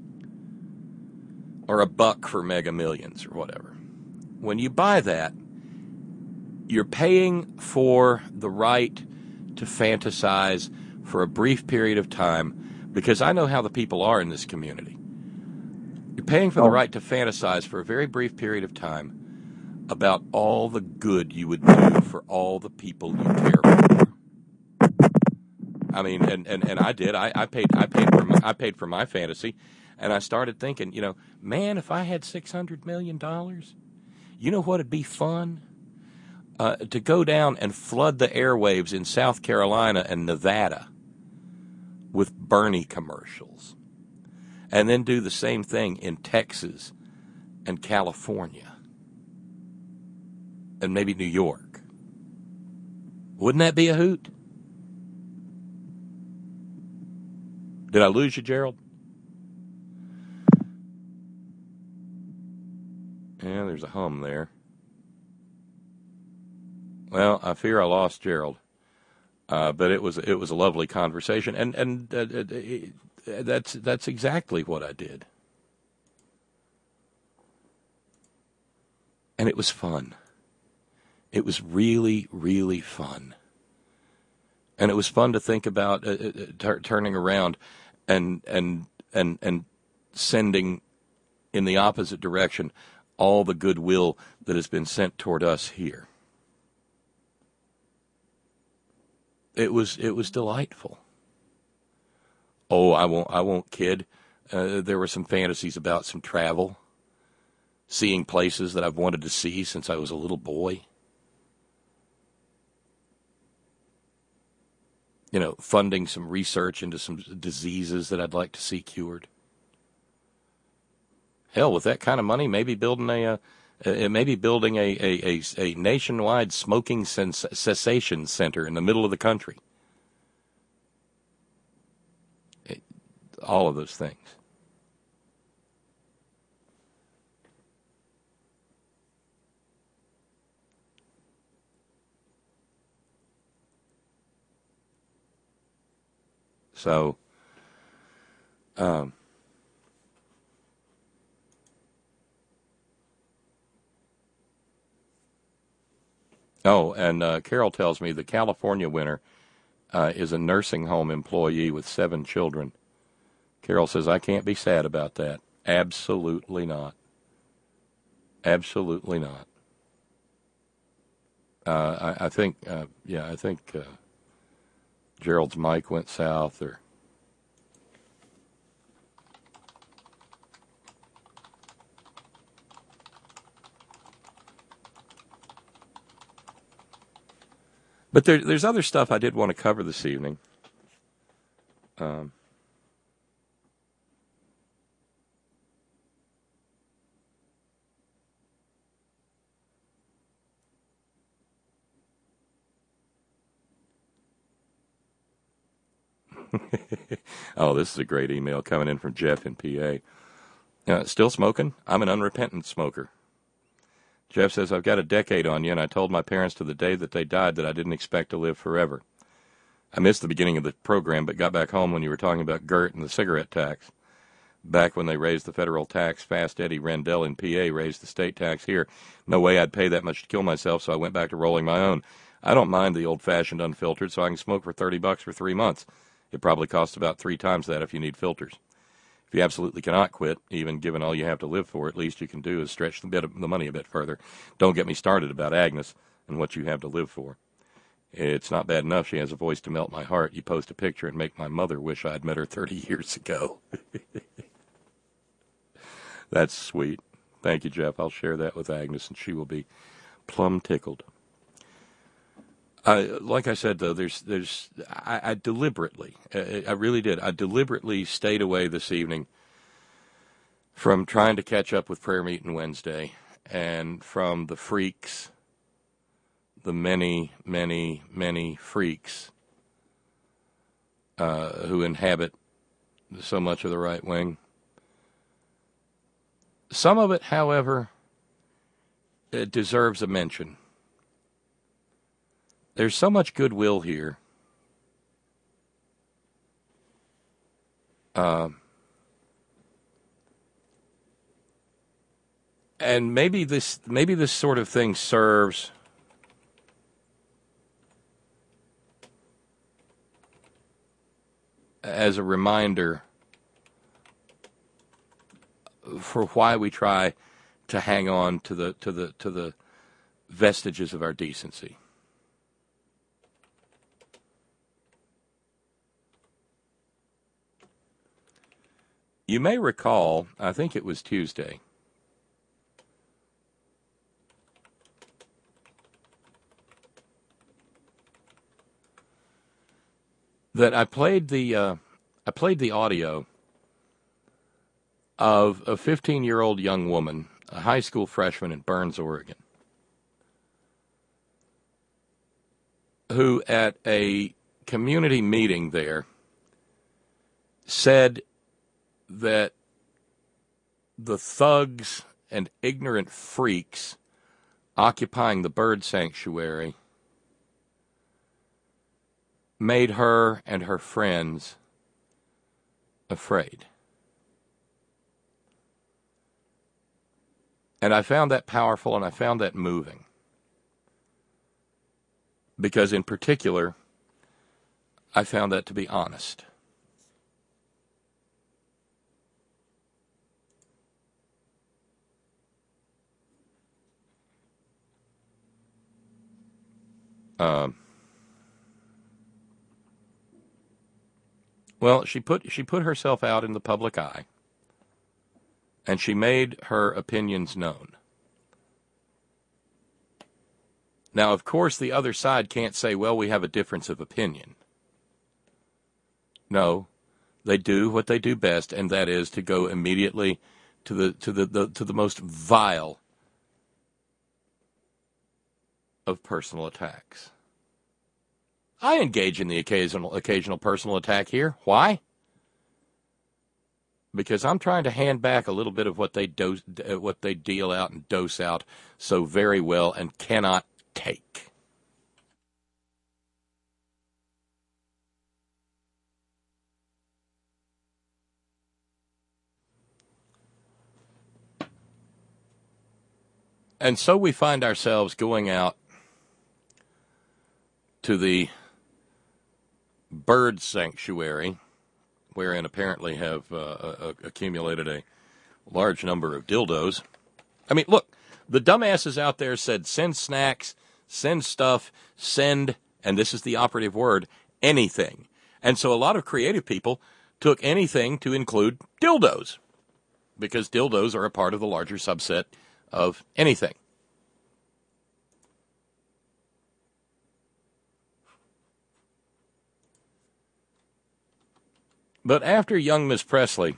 S3: or a buck for Mega Millions or whatever. When you buy that, you're paying for the right to fantasize for a brief period of time, because I know how the people are in this community. You're paying for
S5: oh.
S3: the right to fantasize for a very brief period of time about all the good you would do for all the people you care for. I mean, and, and, and I did. I, I paid I paid for my, I paid for my fantasy, and I started thinking, you know, man, if I had six hundred million dollars, you know what would be fun? Uh, to go down and flood the airwaves in South Carolina and Nevada with Bernie commercials, and then do the same thing in Texas and California. And maybe New York. Wouldn't that be a hoot? Did I lose you, Gerald? Yeah, there's a hum there. Well, I fear I lost Gerald. Uh, but it was it was a lovely conversation, and and uh, uh, that's that's exactly what I did. And it was fun. It was really, really fun. And it was fun to think about uh, t- turning around and and and and sending in the opposite direction all the goodwill that has been sent toward us here. It was it was delightful. Oh, I won't I won't kid. Uh, there were some fantasies about some travel, seeing places that I've wanted to see since I was a little boy. You know, funding some research into some diseases that I'd like to see cured. Hell, with that kind of money, maybe building a, uh, uh, maybe building a a, a, a nationwide smoking sens- cessation center in the middle of the country. It, all of those things. So, um, oh, and uh, Carol tells me the California winner uh, is a nursing home employee with seven children. Carol says, I can't be sad about that. Absolutely not. Absolutely not. Uh, I, I think, uh, yeah, I think... Uh, Gerald's mic went south, or but there, there's other stuff I did want to cover this evening. Um, oh, this is a great email coming in from Jeff in P A. Uh, still smoking? I'm an unrepentant smoker. Jeff says, I've got a decade on you, and I told my parents to the day that they died that I didn't expect to live forever. I missed the beginning of the program, but got back home when you were talking about G E R T and the cigarette tax. Back when they raised the federal tax, Fast Eddie Rendell in P A raised the state tax here. No way I'd pay that much to kill myself, so I went back to rolling my own. I don't mind the old-fashioned unfiltered, so I can smoke for thirty bucks for three months. It probably costs about three times that if you need filters. If you absolutely cannot quit, even given all you have to live for, at least you can do is stretch the, bit of the money a bit further. Don't get me started about Agnes and what you have to live for. It's not bad enough she has a voice to melt my heart. You post a picture and make my mother wish I'd met her thirty years ago. That's sweet. Thank you, Jeff. I'll share that with Agnes, and she will be plumb tickled. Uh, like I said, though, there's, there's, I, I deliberately, I, I really did, I deliberately stayed away this evening from trying to catch up with Prayer Meeting Wednesday and from the freaks, the many, many, many freaks uh, who inhabit so much of the right wing. Some of it, however, it deserves a mention. There's so much goodwill here. Uh, and maybe this, maybe this sort of thing serves as a reminder for why we try to hang on to the to the to the vestiges of our decency. You may recall, I think it was Tuesday, that I played the uh, I played the audio of a fifteen-year-old young woman, a high school freshman in Burns, Oregon, who at a community meeting there said that the thugs and ignorant freaks occupying the bird sanctuary made her and her friends afraid. And I found that powerful, and I found that moving. Because in particular, I found that to be honest. Um, well, she put she put herself out in the public eye, and she made her opinions known. Now, of course, the other side can't say, well, we have a difference of opinion. No, they do what they do best, and that is to go immediately to the to the, the to the most vile of personal attacks. I engage in the occasional occasional personal attack here. Why? Because I'm trying to hand back a little bit of what they dose, what they deal out and dose out so very well and cannot take. And so we find ourselves going out to the bird sanctuary, wherein apparently have uh, uh, accumulated a large number of dildos. I mean, look, the dumbasses out there said send snacks, send stuff, send, and this is the operative word, anything. And so a lot of creative people took anything to include dildos, because dildos are a part of the larger subset of anything. But after young Miss Presley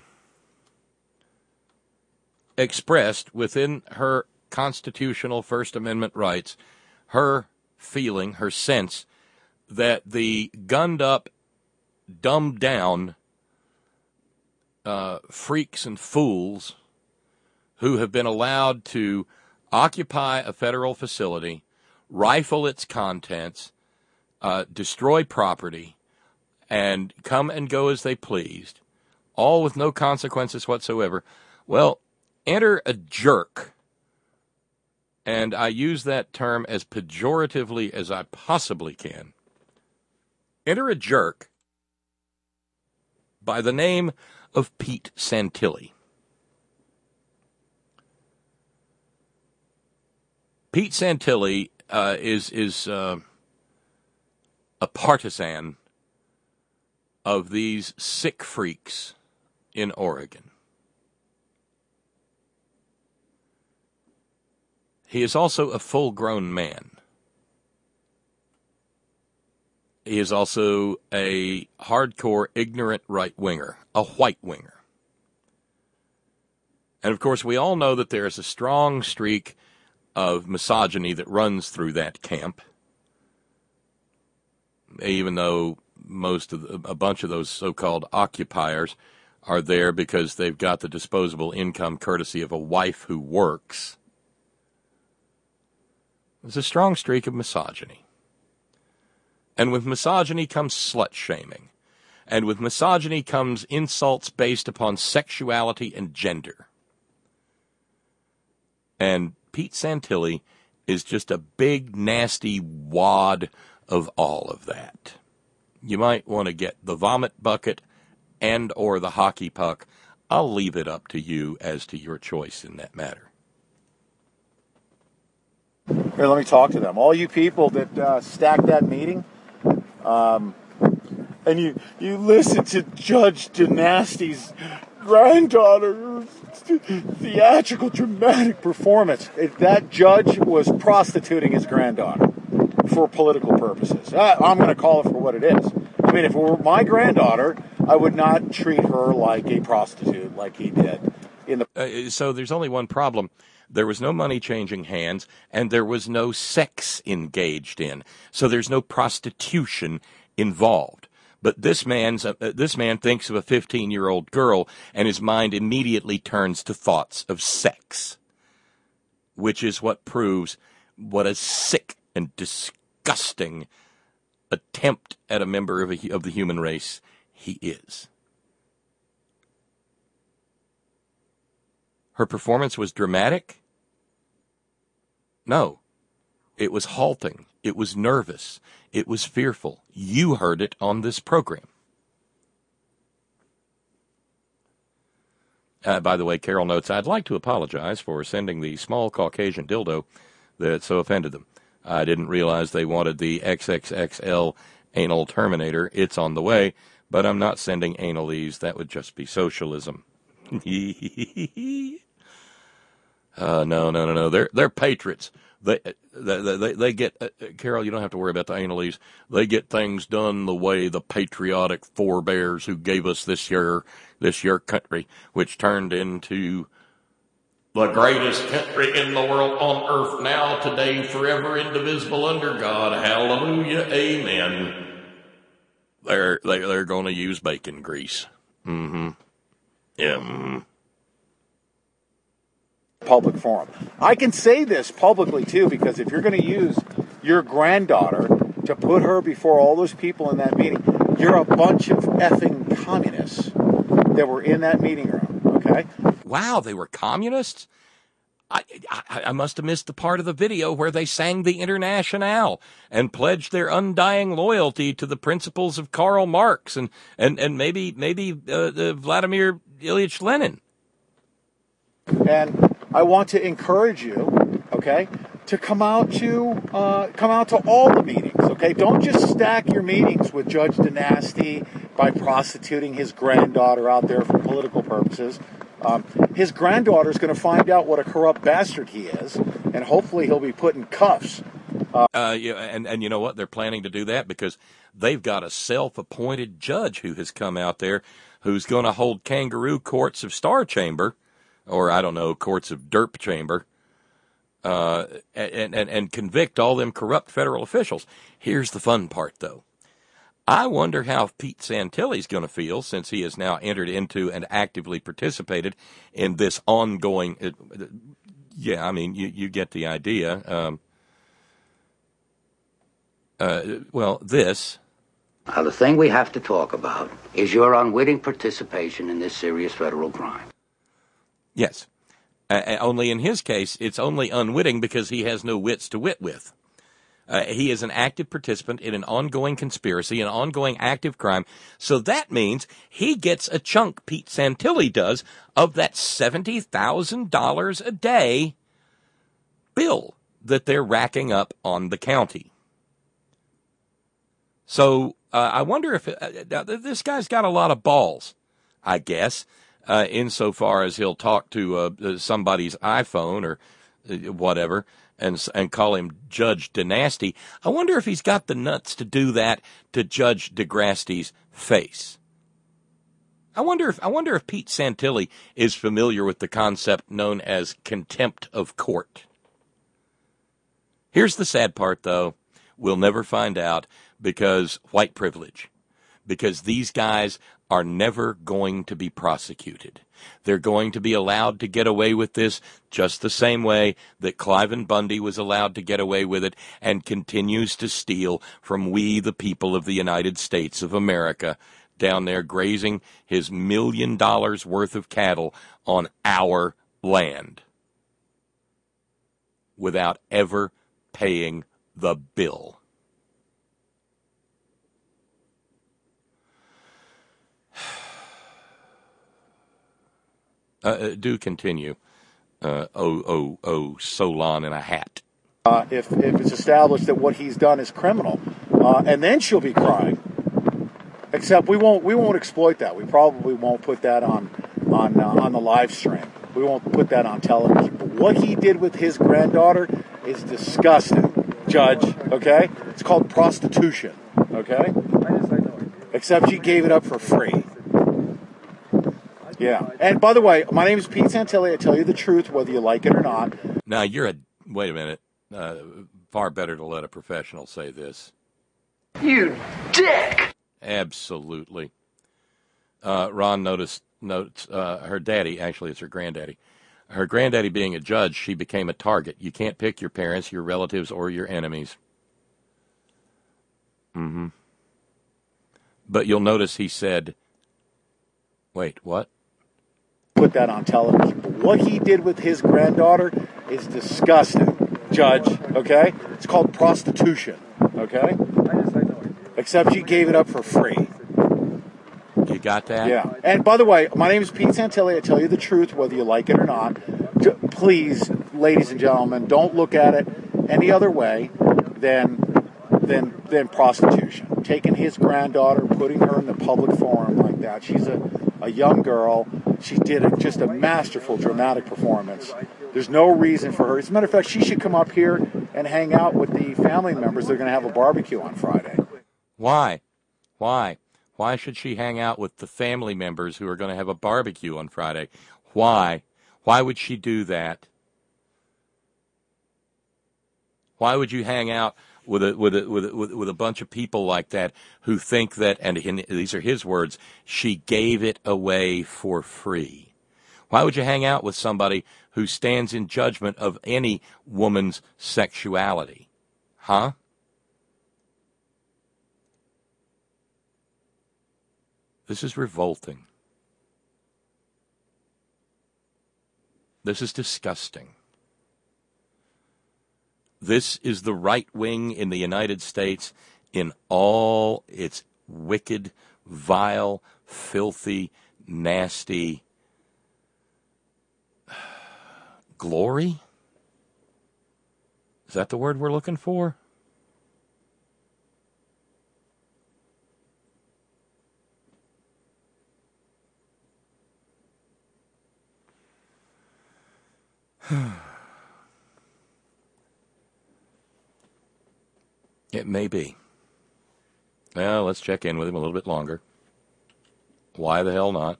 S3: expressed within her constitutional First Amendment rights her feeling, her sense that the gunned-up, dumbed-down uh, freaks and fools who have been allowed to occupy a federal facility, rifle its contents, uh, destroy property, and come and go as they pleased, all with no consequences whatsoever. Well, enter a jerk, and I use that term as pejoratively as I possibly can. Enter a jerk by the name of Pete Santilli. Pete Santilli uh, is is uh, a partisan of these sick freaks in Oregon. He is also a full-grown man. He is also a hardcore, ignorant right-winger, a white-winger. And, of course, we all know that there is a strong streak of misogyny that runs through that camp, even though most of the, a bunch of those so-called occupiers are there because they've got the disposable income courtesy of a wife who works. There's a strong streak of misogyny. And with misogyny comes slut-shaming. And with misogyny comes insults based upon sexuality and gender. And Pete Santilli is just a big, nasty wad of all of that. You might want to get the vomit bucket and or the hockey puck. I'll leave it up to you as to your choice in that matter.
S6: Here, let me talk to them. All you people that uh, stacked that meeting, um, and you you listen to Judge Dynasty's granddaughter's theatrical, dramatic performance. It, that judge was prostituting his granddaughter for political purposes. I, I'm going to call it for what it is. I mean, if it were my granddaughter, I would not treat her like a prostitute like he did. In the
S3: uh, so there's only one problem. There was no money changing hands, and there was no sex engaged in. So there's no prostitution involved. But this man's uh, this man thinks of a fifteen-year-old girl, and his mind immediately turns to thoughts of sex, which is what proves what a sick and disgusting attempt at a member of, a, of the human race he is. Her performance was dramatic? No. It was halting. It was nervous. It was fearful. You heard it on this program. Uh, by the way, Carol notes, I'd like to apologize for sending the small Caucasian dildo that so offended them. I didn't realize they wanted the X X X L anal terminator. It's on the way, but I'm not sending analies. That would just be socialism. Uh, no, no, no, no. They're they're patriots. They they they, they get uh, Carol. You don't have to worry about the analies. They get things done the way the patriotic forebears who gave us this year this year country, which turned into the greatest country in the world on earth now, today, forever, indivisible, under God. Hallelujah, amen. They're they're they're going to use bacon grease. Mm-hmm. Yeah. Mm-hmm.
S6: Public forum. I can say this publicly too, because if you're going to use your granddaughter to put her before all those people in that meeting, you're a bunch of effing communists that were in that meeting room. Okay.
S3: Wow, they were communists? I, I, I must have missed the part of the video where they sang the Internationale and pledged their undying loyalty to the principles of Karl Marx and and and maybe maybe uh, uh, Vladimir Ilyich Lenin.
S6: And I want to encourage you, okay, to come out to uh, come out to all the meetings, okay? Don't just stack your meetings with Judge Dynasty by prostituting his granddaughter out there for political purposes. Um, his granddaughter is going to find out what a corrupt bastard he is, and hopefully he'll be put in cuffs. Uh,
S3: uh, yeah, and, and you know what? They're planning to do that because they've got a self-appointed judge who has come out there who's going to hold kangaroo courts of Star Chamber, or I don't know, courts of Derp Chamber, uh, and, and, and convict all them corrupt federal officials. Here's the fun part, though. I wonder how Pete Santilli's going to feel since he has now entered into and actively participated in this ongoing, uh, yeah, I mean, you, you get the idea. Um, uh, well, this.
S7: Now, the thing we have to talk about is your unwitting participation in this serious federal crime.
S3: Yes. Uh, only in his case, it's only unwitting because he has no wits to wit with. Uh, he is an active participant in an ongoing conspiracy, an ongoing active crime. So that means he gets a chunk, Pete Santilli does, of that seventy thousand dollars a day bill that they're racking up on the county. So uh, I wonder if uh, this guy's got a lot of balls, I guess. Uh, insofar as he'll talk to uh, somebody's iPhone or uh, whatever and and call him Judge Dynasty. I wonder if he's got the nuts to do that to Judge Degrasty's face. I wonder if I wonder if Pete Santilli is familiar with the concept known as contempt of court. Here's the sad part, though. We'll never find out because white privilege. Because these guys are never going to be prosecuted. They're going to be allowed to get away with this just the same way that Cliven Bundy was allowed to get away with it and continues to steal from we, the people of the United States of America, down there grazing his million dollars worth of cattle on our land without ever paying the bill. Uh, do continue. Uh, oh, oh, oh, Solon in a hat.
S6: Uh, if, if it's established that what he's done is criminal, uh, and then she'll be crying. Except we won't we won't exploit that. We probably won't put that on on uh, on the live stream. We won't put that on television. But what he did with his granddaughter is disgusting, Judge. Okay, it's called prostitution. Okay, except she gave it up for free. Yeah. And by the way, my name is Pete Santilli. I tell you the truth, whether you like it or not.
S3: Now, you're a... Wait a minute. Uh, far better to let a professional say this.
S1: You dick!
S3: Absolutely. Uh, Ron noticed, notes uh, her daddy, actually it's her granddaddy, her granddaddy being a judge, she became a target. You can't pick your parents, your relatives, or your enemies. Mm-hmm. But you'll notice he said, wait, what?
S6: Put that on television. But what he did with his granddaughter is disgusting, Judge. Okay? It's called prostitution. Okay? Except she gave it up for free.
S3: You got that?
S6: Yeah. And by the way, my name is Pete Santilli. I tell you the truth, whether you like it or not. Please, ladies and gentlemen, don't look at it any other way than than than prostitution. Taking his granddaughter, putting her in the public forum like that. She's a, a young girl. She did a, just a masterful, dramatic performance. There's no reason for her. As a matter of fact, she should come up here and hang out with the family members. They're going to have a barbecue on Friday.
S3: Why? Why? Why should she hang out with the family members who are going to have a barbecue on Friday? Why? Why would she do that? Why would you hang out with a with a with a, with a bunch of people like that who think that, and these are his words, she gave it away for free? Why would you hang out with somebody who stands in judgment of any woman's sexuality? Huh? This is revolting. This is disgusting. This is the right wing in the United States in all its wicked, vile, filthy, nasty glory? Is that the word we're looking for? It may be. Well, let's check in with him a little bit longer. Why the hell not?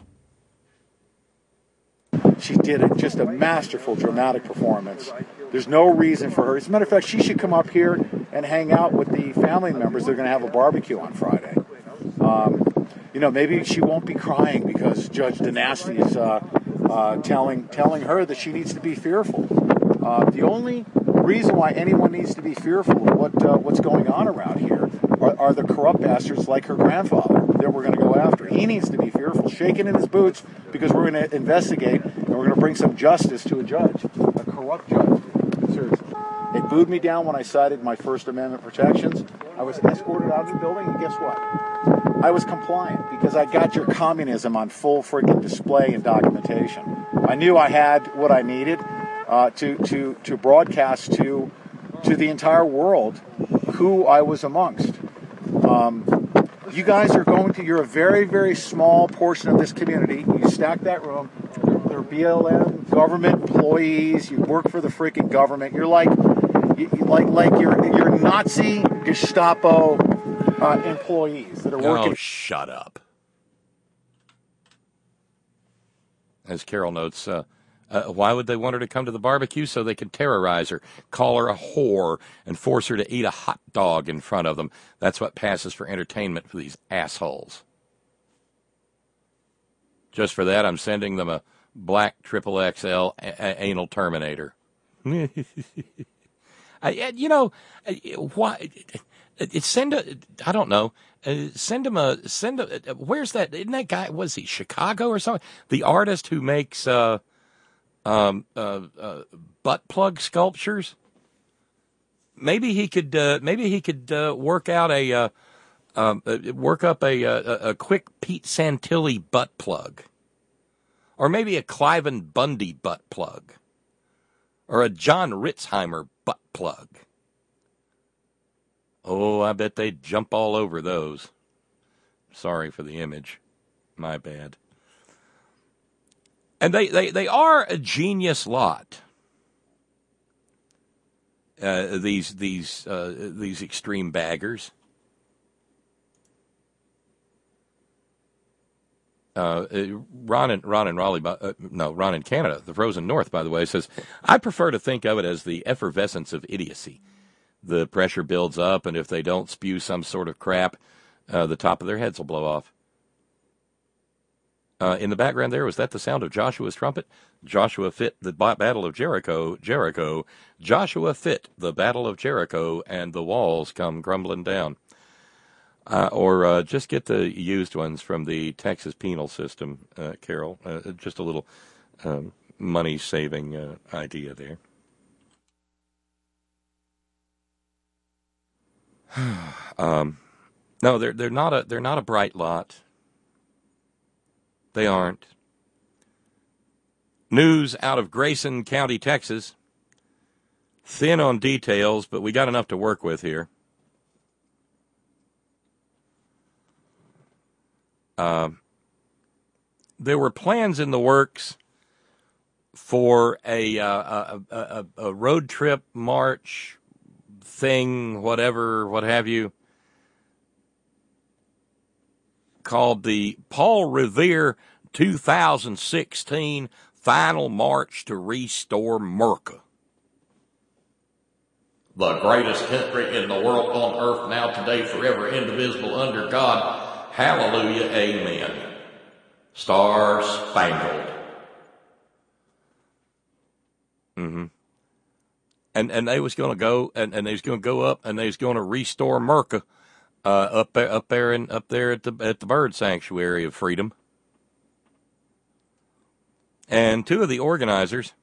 S6: She did a, just a masterful, dramatic performance. There's no reason for her. As a matter of fact, she should come up here and hang out with the family members. They're going to have a barbecue on Friday. Um, you know, maybe she won't be crying because Judge Dynasty is uh, uh, telling telling her that she needs to be fearful. Uh, the only reason why anyone needs to be fearful of what uh, what's going on around here are, are the corrupt bastards like her grandfather that we're going to go after. He needs to be fearful, shaking in his boots, because we're going to investigate and we're going to bring some justice to a judge, a corrupt judge. Seriously. They booed me down when I cited my First Amendment protections. I was escorted out of the building, and guess what? I was compliant because I got your communism on full freaking display and documentation. I knew I had what I needed uh, to to to broadcast to to the entire world who I was amongst. Um, you guys are going to, you're a very, very small portion of this community. You stack that room. They're B L M, government employees. You work for the freaking government. You're like, you, like, like you're, you're Nazi Gestapo uh, employees that are working.
S3: Oh, shut up. As Carol notes, uh, uh, why would they want her to come to the barbecue? So they could terrorize her, call her a whore, and force her to eat a hot dog in front of them. That's what passes for entertainment for these assholes. Just for that, I'm sending them a black triple X L a- a- anal Terminator. I, you know, why? Send a, I don't know. Uh, send him a, send a, where's that? Isn't that guy, was he Chicago or something? The artist who makes, uh, um, uh, uh, butt plug sculptures? Maybe he could, uh, maybe he could, uh, work out a, uh, um, uh, work up a, a, a quick Pete Santilli butt plug. Or maybe a Cliven Bundy butt plug. Or a John Ritzheimer butt plug. Oh, I bet they'd jump all over those. Sorry for the image. My bad. And they, they, they are a genius lot. Uh, these these uh, these extreme baggers. Uh, Ron and Ron and Raleigh, uh, no, Ron in Canada, the Frozen North, by the way, says, I prefer to think of it as the effervescence of idiocy. The pressure builds up, and if they don't spew some sort of crap, uh, the top of their heads will blow off. Uh, in the background there, was that the sound of Joshua's trumpet? Joshua fit the battle of Jericho, Jericho. Joshua fit the battle of Jericho, and the walls come crumbling down. Uh, or uh, just get the used ones from the Texas penal system, uh, Carol. Uh, just a little um, money-saving uh, idea there. um, no, they're they're not a they're not a bright lot. They aren't. News out of Grayson County, Texas. Thin on details, but we got enough to work with here. Uh, there were plans in the works for a, uh, a, a, a road trip march thing, whatever, what have you, called the Paul Revere two thousand sixteen Final March to Restore Merca. The greatest country in the world on earth, now, today, forever, indivisible, under God. Hallelujah, amen. Star Spangled. Mm-hmm. And and they was going to go, and, and they was going to go up, and they was going to restore Merca uh, up there, up there, and up there at the at the bird sanctuary of freedom. And two of the organizers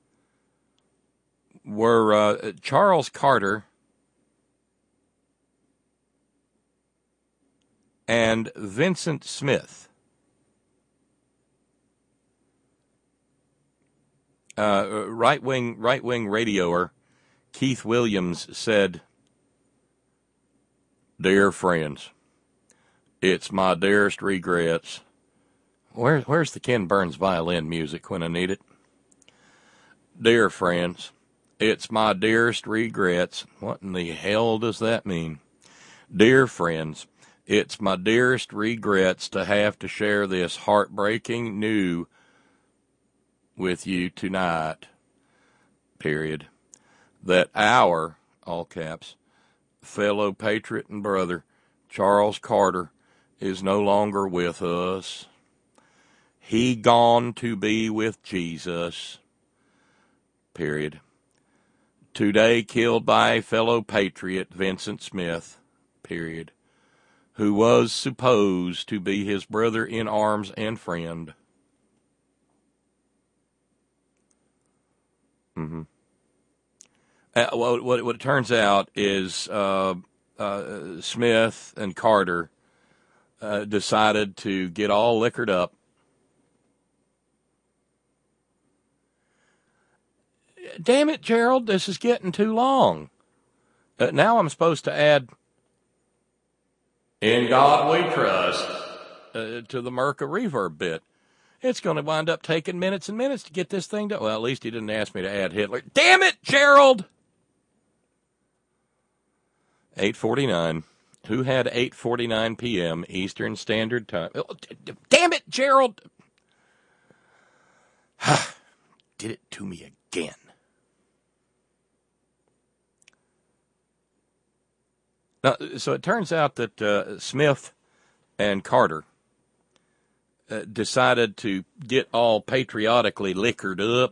S3: were uh, Charles Carter and Vincent Smith. Uh, right-wing right-wing radioer Keith Williams said, "Dear friends, it's my dearest regrets." Where, where's the Ken Burns violin music when I need it? Dear friends, it's my dearest regrets. What in the hell does that mean? Dear friends, it's my dearest regrets to have to share this heartbreaking news with you tonight, period. That our, all caps, fellow patriot and brother, Charles Carter, is no longer with us. He gone to be with Jesus, period. Today killed by a fellow patriot, Vincent Smith, period, who was supposed to be his brother in arms and friend. Mm-hmm. Uh, what, what, what it turns out is uh, uh, Smith and Carter uh, decided to get all liquored up. Damn it, Gerald, this is getting too long. Uh, now I'm supposed to add, "In God We Trust," uh, to the Merca reverb bit. It's going to wind up taking minutes and minutes to get this thing done. Well, at least he didn't ask me to add Hitler. Damn it, Gerald! eight forty-nine. Who had eight forty-nine p.m. Eastern Standard Time? Oh, damn it, Gerald! Did it to me again. Now, so it turns out that uh, Smith and Carter uh, decided to get all patriotically liquored up.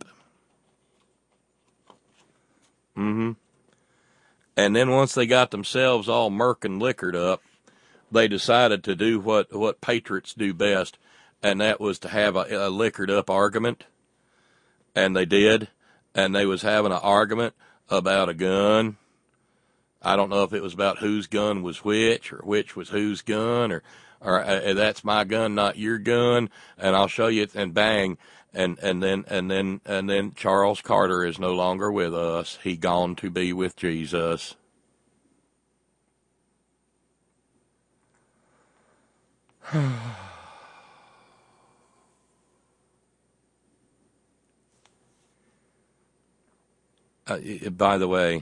S3: Mm-hmm. And then once they got themselves all murk and liquored up, they decided to do what, what patriots do best, and that was to have a, a liquored up argument. And they did, and they was having an argument about a gun. I don't know if it was about whose gun was which, or which was whose gun, or, or uh, that's my gun, not your gun, and I'll show you, and bang, and, and then, and then, and then Charles Carter is no longer with us. He gone to be with Jesus. Uh, by the way,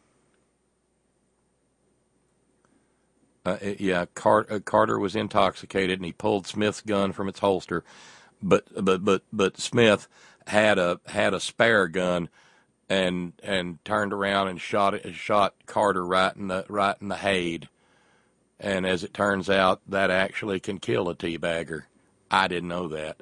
S3: uh, yeah, Car- uh, Carter was intoxicated and he pulled Smith's gun from its holster, but but but but Smith had a had a spare gun, and and turned around and shot it, shot Carter right in the right in the head, and as it turns out, that actually can kill a teabagger. I didn't know that.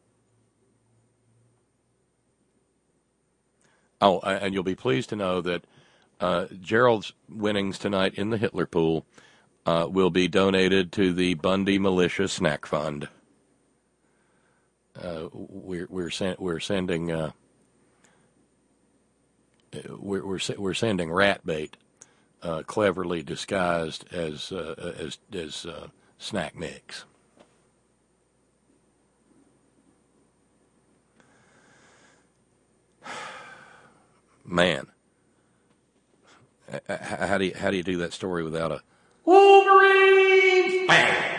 S3: Oh, and you'll be pleased to know that uh, Gerald's winnings tonight in the Hitler pool uh, will be donated to the Bundy Militia Snack Fund. Uh, we're we're sen- we're sending uh, we're we're we're sending rat bait, uh, cleverly disguised as uh, as as uh, snack mix. Man, how do you, how do you do that story without a Wolverine? Bang!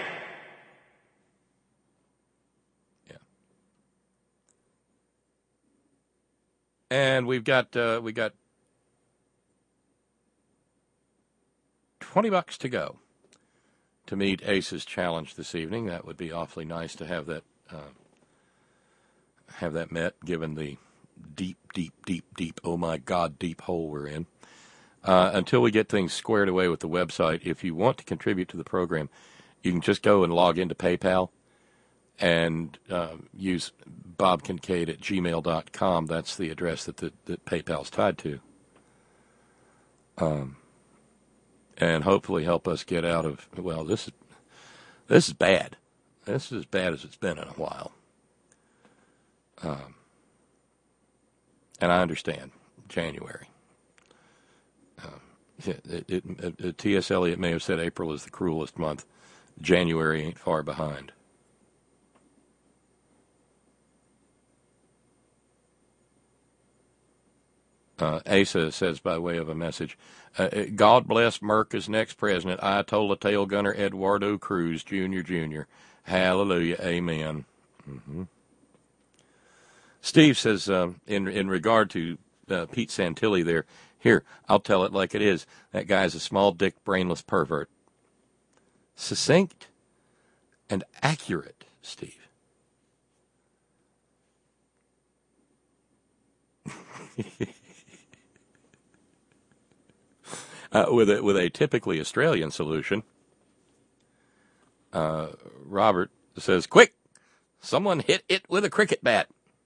S3: Yeah. And we've got uh, we got twenty bucks to go to meet Ace's challenge this evening. That would be awfully nice to have that uh, have that met, given the deep, deep, deep, deep, oh my God, deep hole we're in. Uh, until we get things squared away with the website, if you want to contribute to the program, you can just go and log into PayPal and uh, use bob kincaid at gmail dot com. That's the address that, the, that PayPal's tied to. Um, and hopefully help us get out of, well, this is, this is bad. This is as bad as it's been in a while. Um, And I understand, January. Uh, it, it, it, it, T S. Eliot may have said April is the cruelest month. January ain't far behind. Uh, Asa says, by way of a message, uh, God bless Merca's next president, Ayatollah Tail Gunner Eduardo Cruz, Junior, Junior Hallelujah, amen. Mm-hmm. Steve says, uh, in in regard to uh, Pete Santilli there, here, I'll tell it like it is. That guy's a small dick, brainless pervert. Succinct and accurate, Steve. uh, with a with a typically Australian solution, uh, Robert says, "Quick, someone hit it with a cricket bat."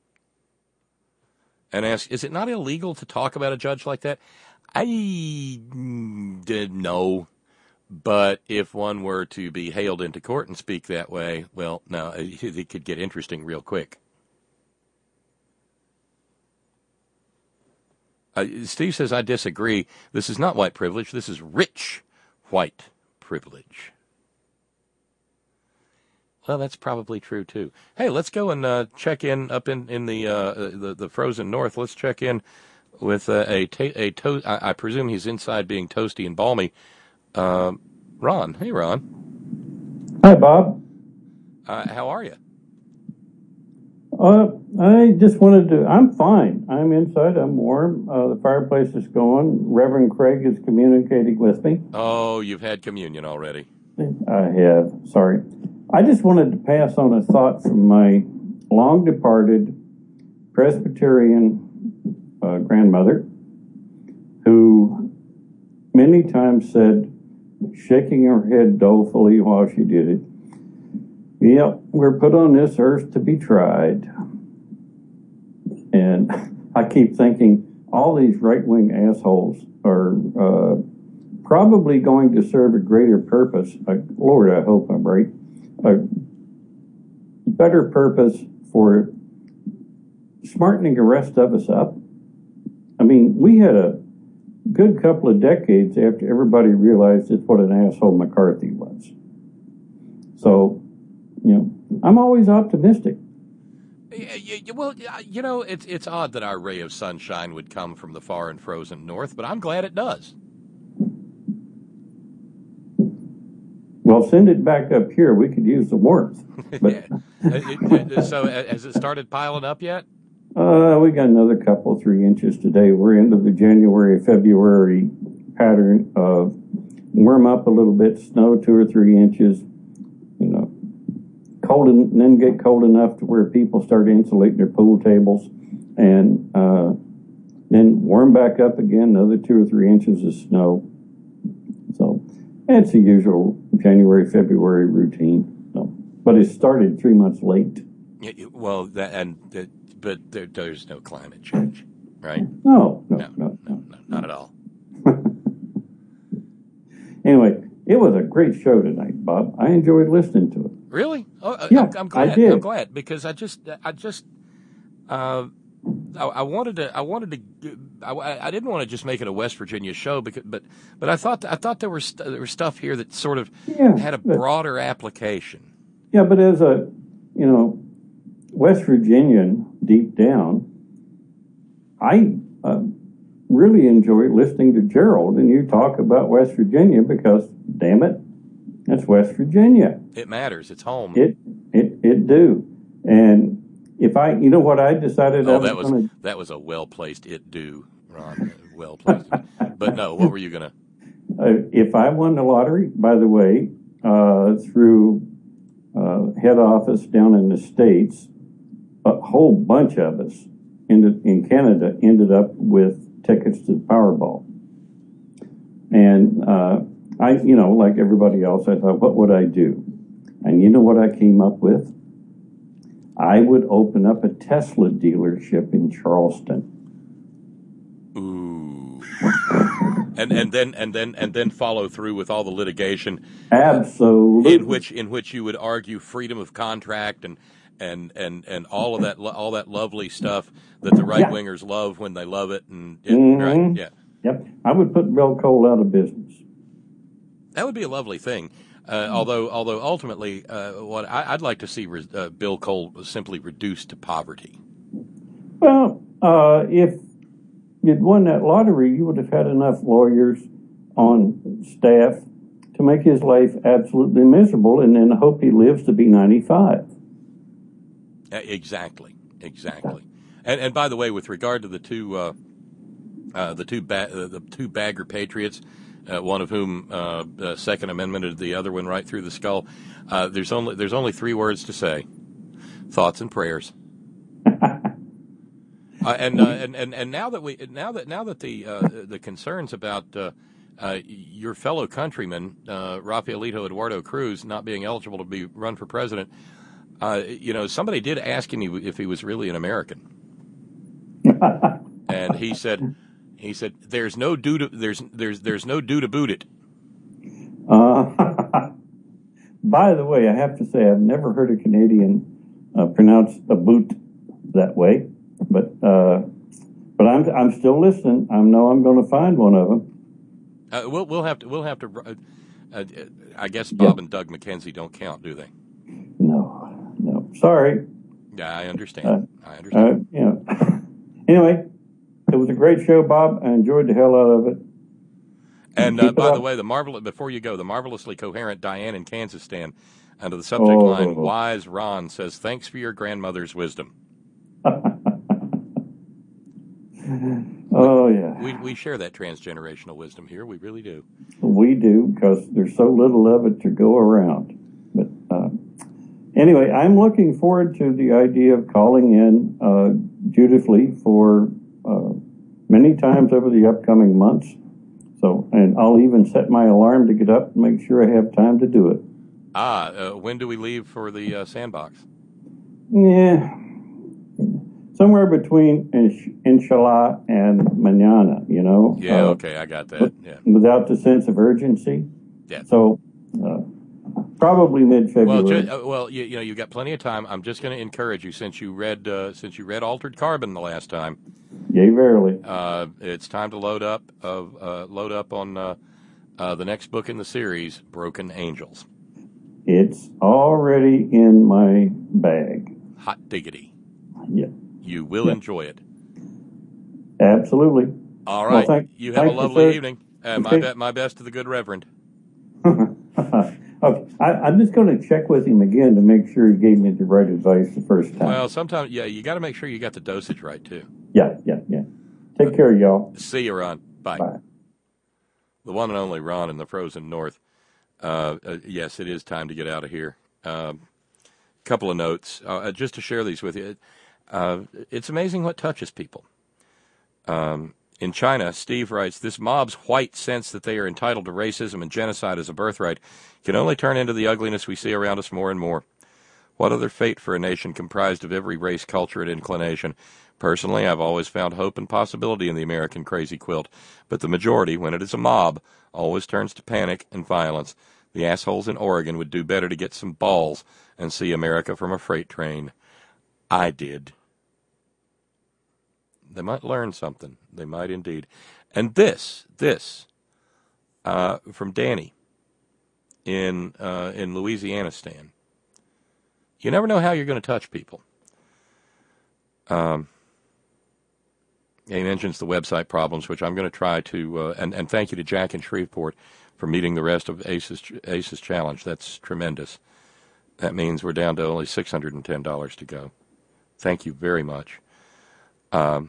S3: And ask, is it not illegal to talk about a judge like that? I did know, but if one were to be hailed into court and speak that way, well, no, it could get interesting real quick. Uh, Steve says, I disagree. This is not white privilege. This is rich white privilege. Well, that's probably true, too. Hey, let's go and uh, check in up in, in the, uh, the the frozen north. Let's check in with uh, a, ta- a to- I-, I presume he's inside being toasty and balmy. Uh, Ron. Hey, Ron.
S8: Hi, Bob.
S3: Uh, how are you?
S8: Uh, I just wanted to, I'm fine. I'm inside. I'm warm. Uh, the fireplace is going. Reverend Craig is communicating with me.
S3: Oh, you've had communion already.
S8: I have. Sorry. I just wanted to pass on a thought from my long-departed Presbyterian uh, grandmother, who many times said, shaking her head dolefully while she did it, Yep, we're put on this earth to be tried. And I keep thinking all these right-wing assholes are uh, probably going to serve a greater purpose. Uh, Lord, I hope I'm right. A better purpose for smartening the rest of us up. I mean, we had a good couple of decades after everybody realized just what an asshole McCarthy was. So, you know, I'm always optimistic.
S3: Well, you know, it's it's odd that our ray of sunshine would come from the far and frozen north, but I'm glad it does.
S8: Well, send it back up here. We could use the warmth. But
S3: it, it, it, so, has it started piling up yet?
S8: Uh, we got another couple, three inches today. We're into the January, February pattern of warm up a little bit, snow two or three inches, you know, cold, and then get cold enough to where people start insulating their pool tables, and uh, then warm back up again, another two or three inches of snow. So it's the usual January, February routine. So, but it started three months late.
S3: Yeah, well, that, and that, but there, there's no climate change, right?
S8: No, no,
S3: no,
S8: no,
S3: no, no not at all.
S8: Anyway, it was a great show tonight, Bob. I enjoyed listening to it.
S3: Really? Oh,
S8: yeah,
S3: I'm, I'm glad.
S8: I did.
S3: I'm glad because I just, I just, uh, I, I wanted to, I wanted to, I, I didn't want to just make it a West Virginia show, because, but, but I thought, I thought there was, there was stuff here that sort of
S8: yeah,
S3: had a
S8: but,
S3: broader application.
S8: Yeah, but as a, you know, West Virginian deep down, I uh, really enjoy listening to Gerald and you talk about West Virginia because, damn it, that's West Virginia.
S3: It matters. It's home.
S8: It it it do. And if I, you know what I decided?
S3: Oh,
S8: I was
S3: that was
S8: gonna,
S3: that was a well placed it do, Ron. Well placed. But no, what were you gonna?
S8: Uh, if I won the lottery, by the way, uh, through uh, head office down in the States, a whole bunch of us in in Canada ended up with tickets to the Powerball. And uh, I, you know, like everybody else, I thought, what would I do? And you know what I came up with? I would open up a Tesla dealership in Charleston.
S3: Ooh. and and then and then and then follow through with all the litigation.
S8: Absolutely.
S3: In which in which you would argue freedom of contract and and and and all of that all that lovely stuff that the right wingers yeah. love when they love it, and it,
S8: mm-hmm.
S3: right, yeah.
S8: Yep. I would put Bill Cole out of business.
S3: That would be a lovely thing. Uh, although, although ultimately, uh, what I, I'd like to see re- uh, Bill Cole simply reduced to poverty.
S8: Well, uh, if you'd won that lottery, you would have had enough lawyers on staff to make his life absolutely miserable, and then hope he lives to be ninety-five.
S3: Uh, exactly, exactly. And, and by the way, with regard to the two, uh, uh, the two, ba- uh, the two bagger patriots. Uh, one of whom uh, uh, Second Amendmented the other one right through the skull. Uh, there's only there's only three words to say: thoughts and prayers. uh, and, uh, and and and now that we now that now that the uh, the concerns about uh, uh, your fellow countryman uh, Rafaelito Eduardo Cruz not being eligible to be run for president, uh, you know, somebody did ask him if he was really an American, and he said. He said, "There's no do to there's there's there's no do to boot it."
S8: Uh, by the way, I have to say I've never heard a Canadian uh, pronounce a boot that way, but uh, but I'm I'm still listening. I know I'm going to find one of them.
S3: Uh, we'll we'll have to we'll have to. Uh, uh, I guess Bob yeah. and Doug McKenzie don't count, do they?
S8: No, no. Sorry.
S3: Yeah, I understand.
S8: Uh,
S3: I understand.
S8: Uh, you know. Anyway. It was a great show, Bob. I enjoyed the hell out of it.
S3: And uh, by the way, the marvel before you go, the marvelously coherent Diane in Kansas stand under the subject oh. line, Wise Ron says, "Thanks for your grandmother's wisdom."
S8: Oh, yeah.
S3: We we share that transgenerational wisdom here. We really do.
S8: We do, because there's so little of it to go around. But uh, anyway, I'm looking forward to the idea of calling in uh, dutifully for uh, many times over the upcoming months. So, and I'll even set my alarm to get up and make sure I have time to do it.
S3: Ah, uh, when do we leave for the uh, sandbox?
S8: Yeah, somewhere between insh- inshallah and mañana, you know.
S3: Yeah,
S8: uh,
S3: okay, I got that. Yeah.
S8: Without the sense of urgency.
S3: Yeah.
S8: So uh, probably mid-February.
S3: Well, ju- uh, well, you, you know, you've got plenty of time. I'm just going to encourage you, since you read uh, since you read Altered Carbon the last time.
S8: Yea, verily.
S3: Uh, it's time to load up of uh, load up on uh, uh, the next book in the series, Broken Angels.
S8: It's already in my bag.
S3: Hot diggity.
S8: Yeah.
S3: You will
S8: yeah.
S3: enjoy it.
S8: Absolutely.
S3: All right.
S8: Well, thank,
S3: you have a lovely
S8: you,
S3: evening. Uh, my,
S8: okay.
S3: be- my best to the good Reverend.
S8: Okay. I, I'm just going to check with him again to make sure he gave me the right advice the first time.
S3: Well, sometimes, yeah, you got to make sure you got the dosage right, too.
S8: Yeah, yeah, yeah. Take uh, care, y'all.
S3: See you, Ron. Bye.
S8: Bye.
S3: The one and only Ron in the frozen north. Uh, uh, yes, it is time to get out of here. A um, couple of notes, uh, just to share these with you. Uh, it's amazing what touches people. Um, in China, Steve writes, this mob's white sense that they are entitled to racism and genocide as a birthright can only turn into the ugliness we see around us more and more. What other fate for a nation comprised of every race, culture, and inclination? Personally, I've always found hope and possibility in the American crazy quilt, but the majority, when it is a mob, always turns to panic and violence. The assholes in Oregon would do better to get some balls and see America from a freight train. I did. They might learn something. They might indeed. And this, this, uh, from Danny in uh, in Louisiana, Stan. You never know how you're going to touch people. Um, he mentions the website problems, which I'm going to try to, uh, and, and thank you to Jack in Shreveport for meeting the rest of Ace's, Ace's challenge. That's tremendous. That means we're down to only six hundred ten dollars to go. Thank you very much. Um,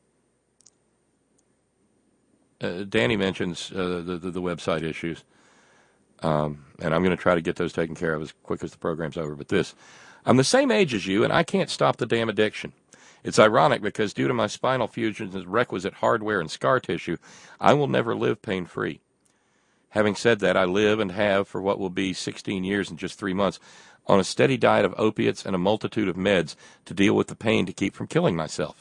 S3: uh, Danny mentions uh, the, the, the website issues, um, and I'm going to try to get those taken care of as quick as the program's over. But this, I'm the same age as you, and I can't stop the damn addiction. It's ironic because due to my spinal fusions and requisite hardware and scar tissue, I will never live pain-free. Having said that, I live and have for what will be sixteen years and just three months on a steady diet of opiates and a multitude of meds to deal with the pain to keep from killing myself.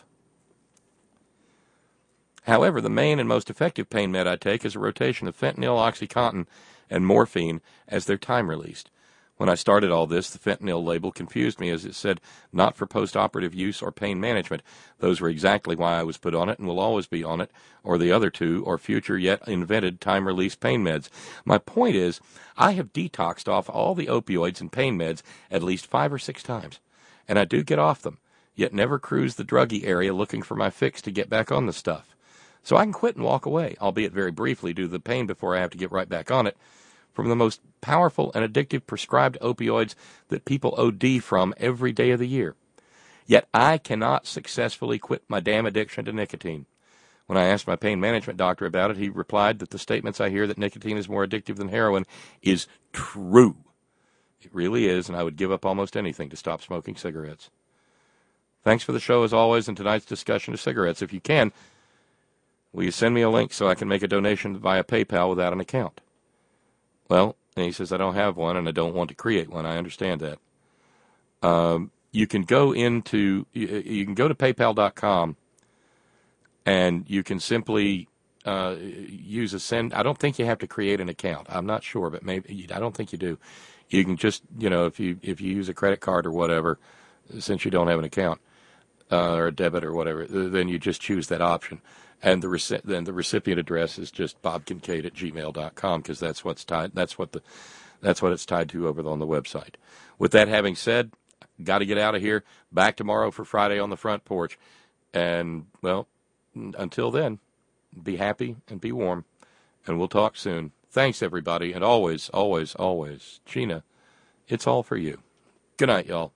S3: However, the main and most effective pain med I take is a rotation of fentanyl, OxyContin, and morphine as they're time-released. When I started all this, the fentanyl label confused me as it said not for post-operative use or pain management. Those were exactly why I was put on it and will always be on it, or the other two, or future yet invented time-release pain meds. My point is, I have detoxed off all the opioids and pain meds at least five or six times, and I do get off them, yet never cruise the druggy area looking for my fix to get back on the stuff. So I can quit and walk away, albeit very briefly due to the pain before I have to get right back on it, from the most powerful and addictive prescribed opioids that people O D from every day of the year. Yet I cannot successfully quit my damn addiction to nicotine. When I asked my pain management doctor about it, he replied that the statements I hear that nicotine is more addictive than heroin is true. It really is, and I would give up almost anything to stop smoking cigarettes. Thanks for the show as always and tonight's discussion of cigarettes. If you can, will you send me a link so I can make a donation via PayPal without an account? Well, and he says, I don't have one and I don't want to create one. I understand that. Um, you can go into, you, you can go to PayPal dot com and you can simply uh, use a send. I don't think you have to create an account. I'm not sure, but maybe, I don't think you do. You can just, you know, if you, if you use a credit card or whatever, since you don't have an account uh, or a debit or whatever, then you just choose that option. And the rec- then the recipient address is just bob kincaid at gmail dot com because that's what's tied. That's what the that's what it's tied to over on the website. With that having said, got to get out of here. Back tomorrow for Friday on the Front Porch, and well, until then, be happy and be warm, and we'll talk soon. Thanks everybody, and always, always, always, Gina, it's all for you. Good night, y'all.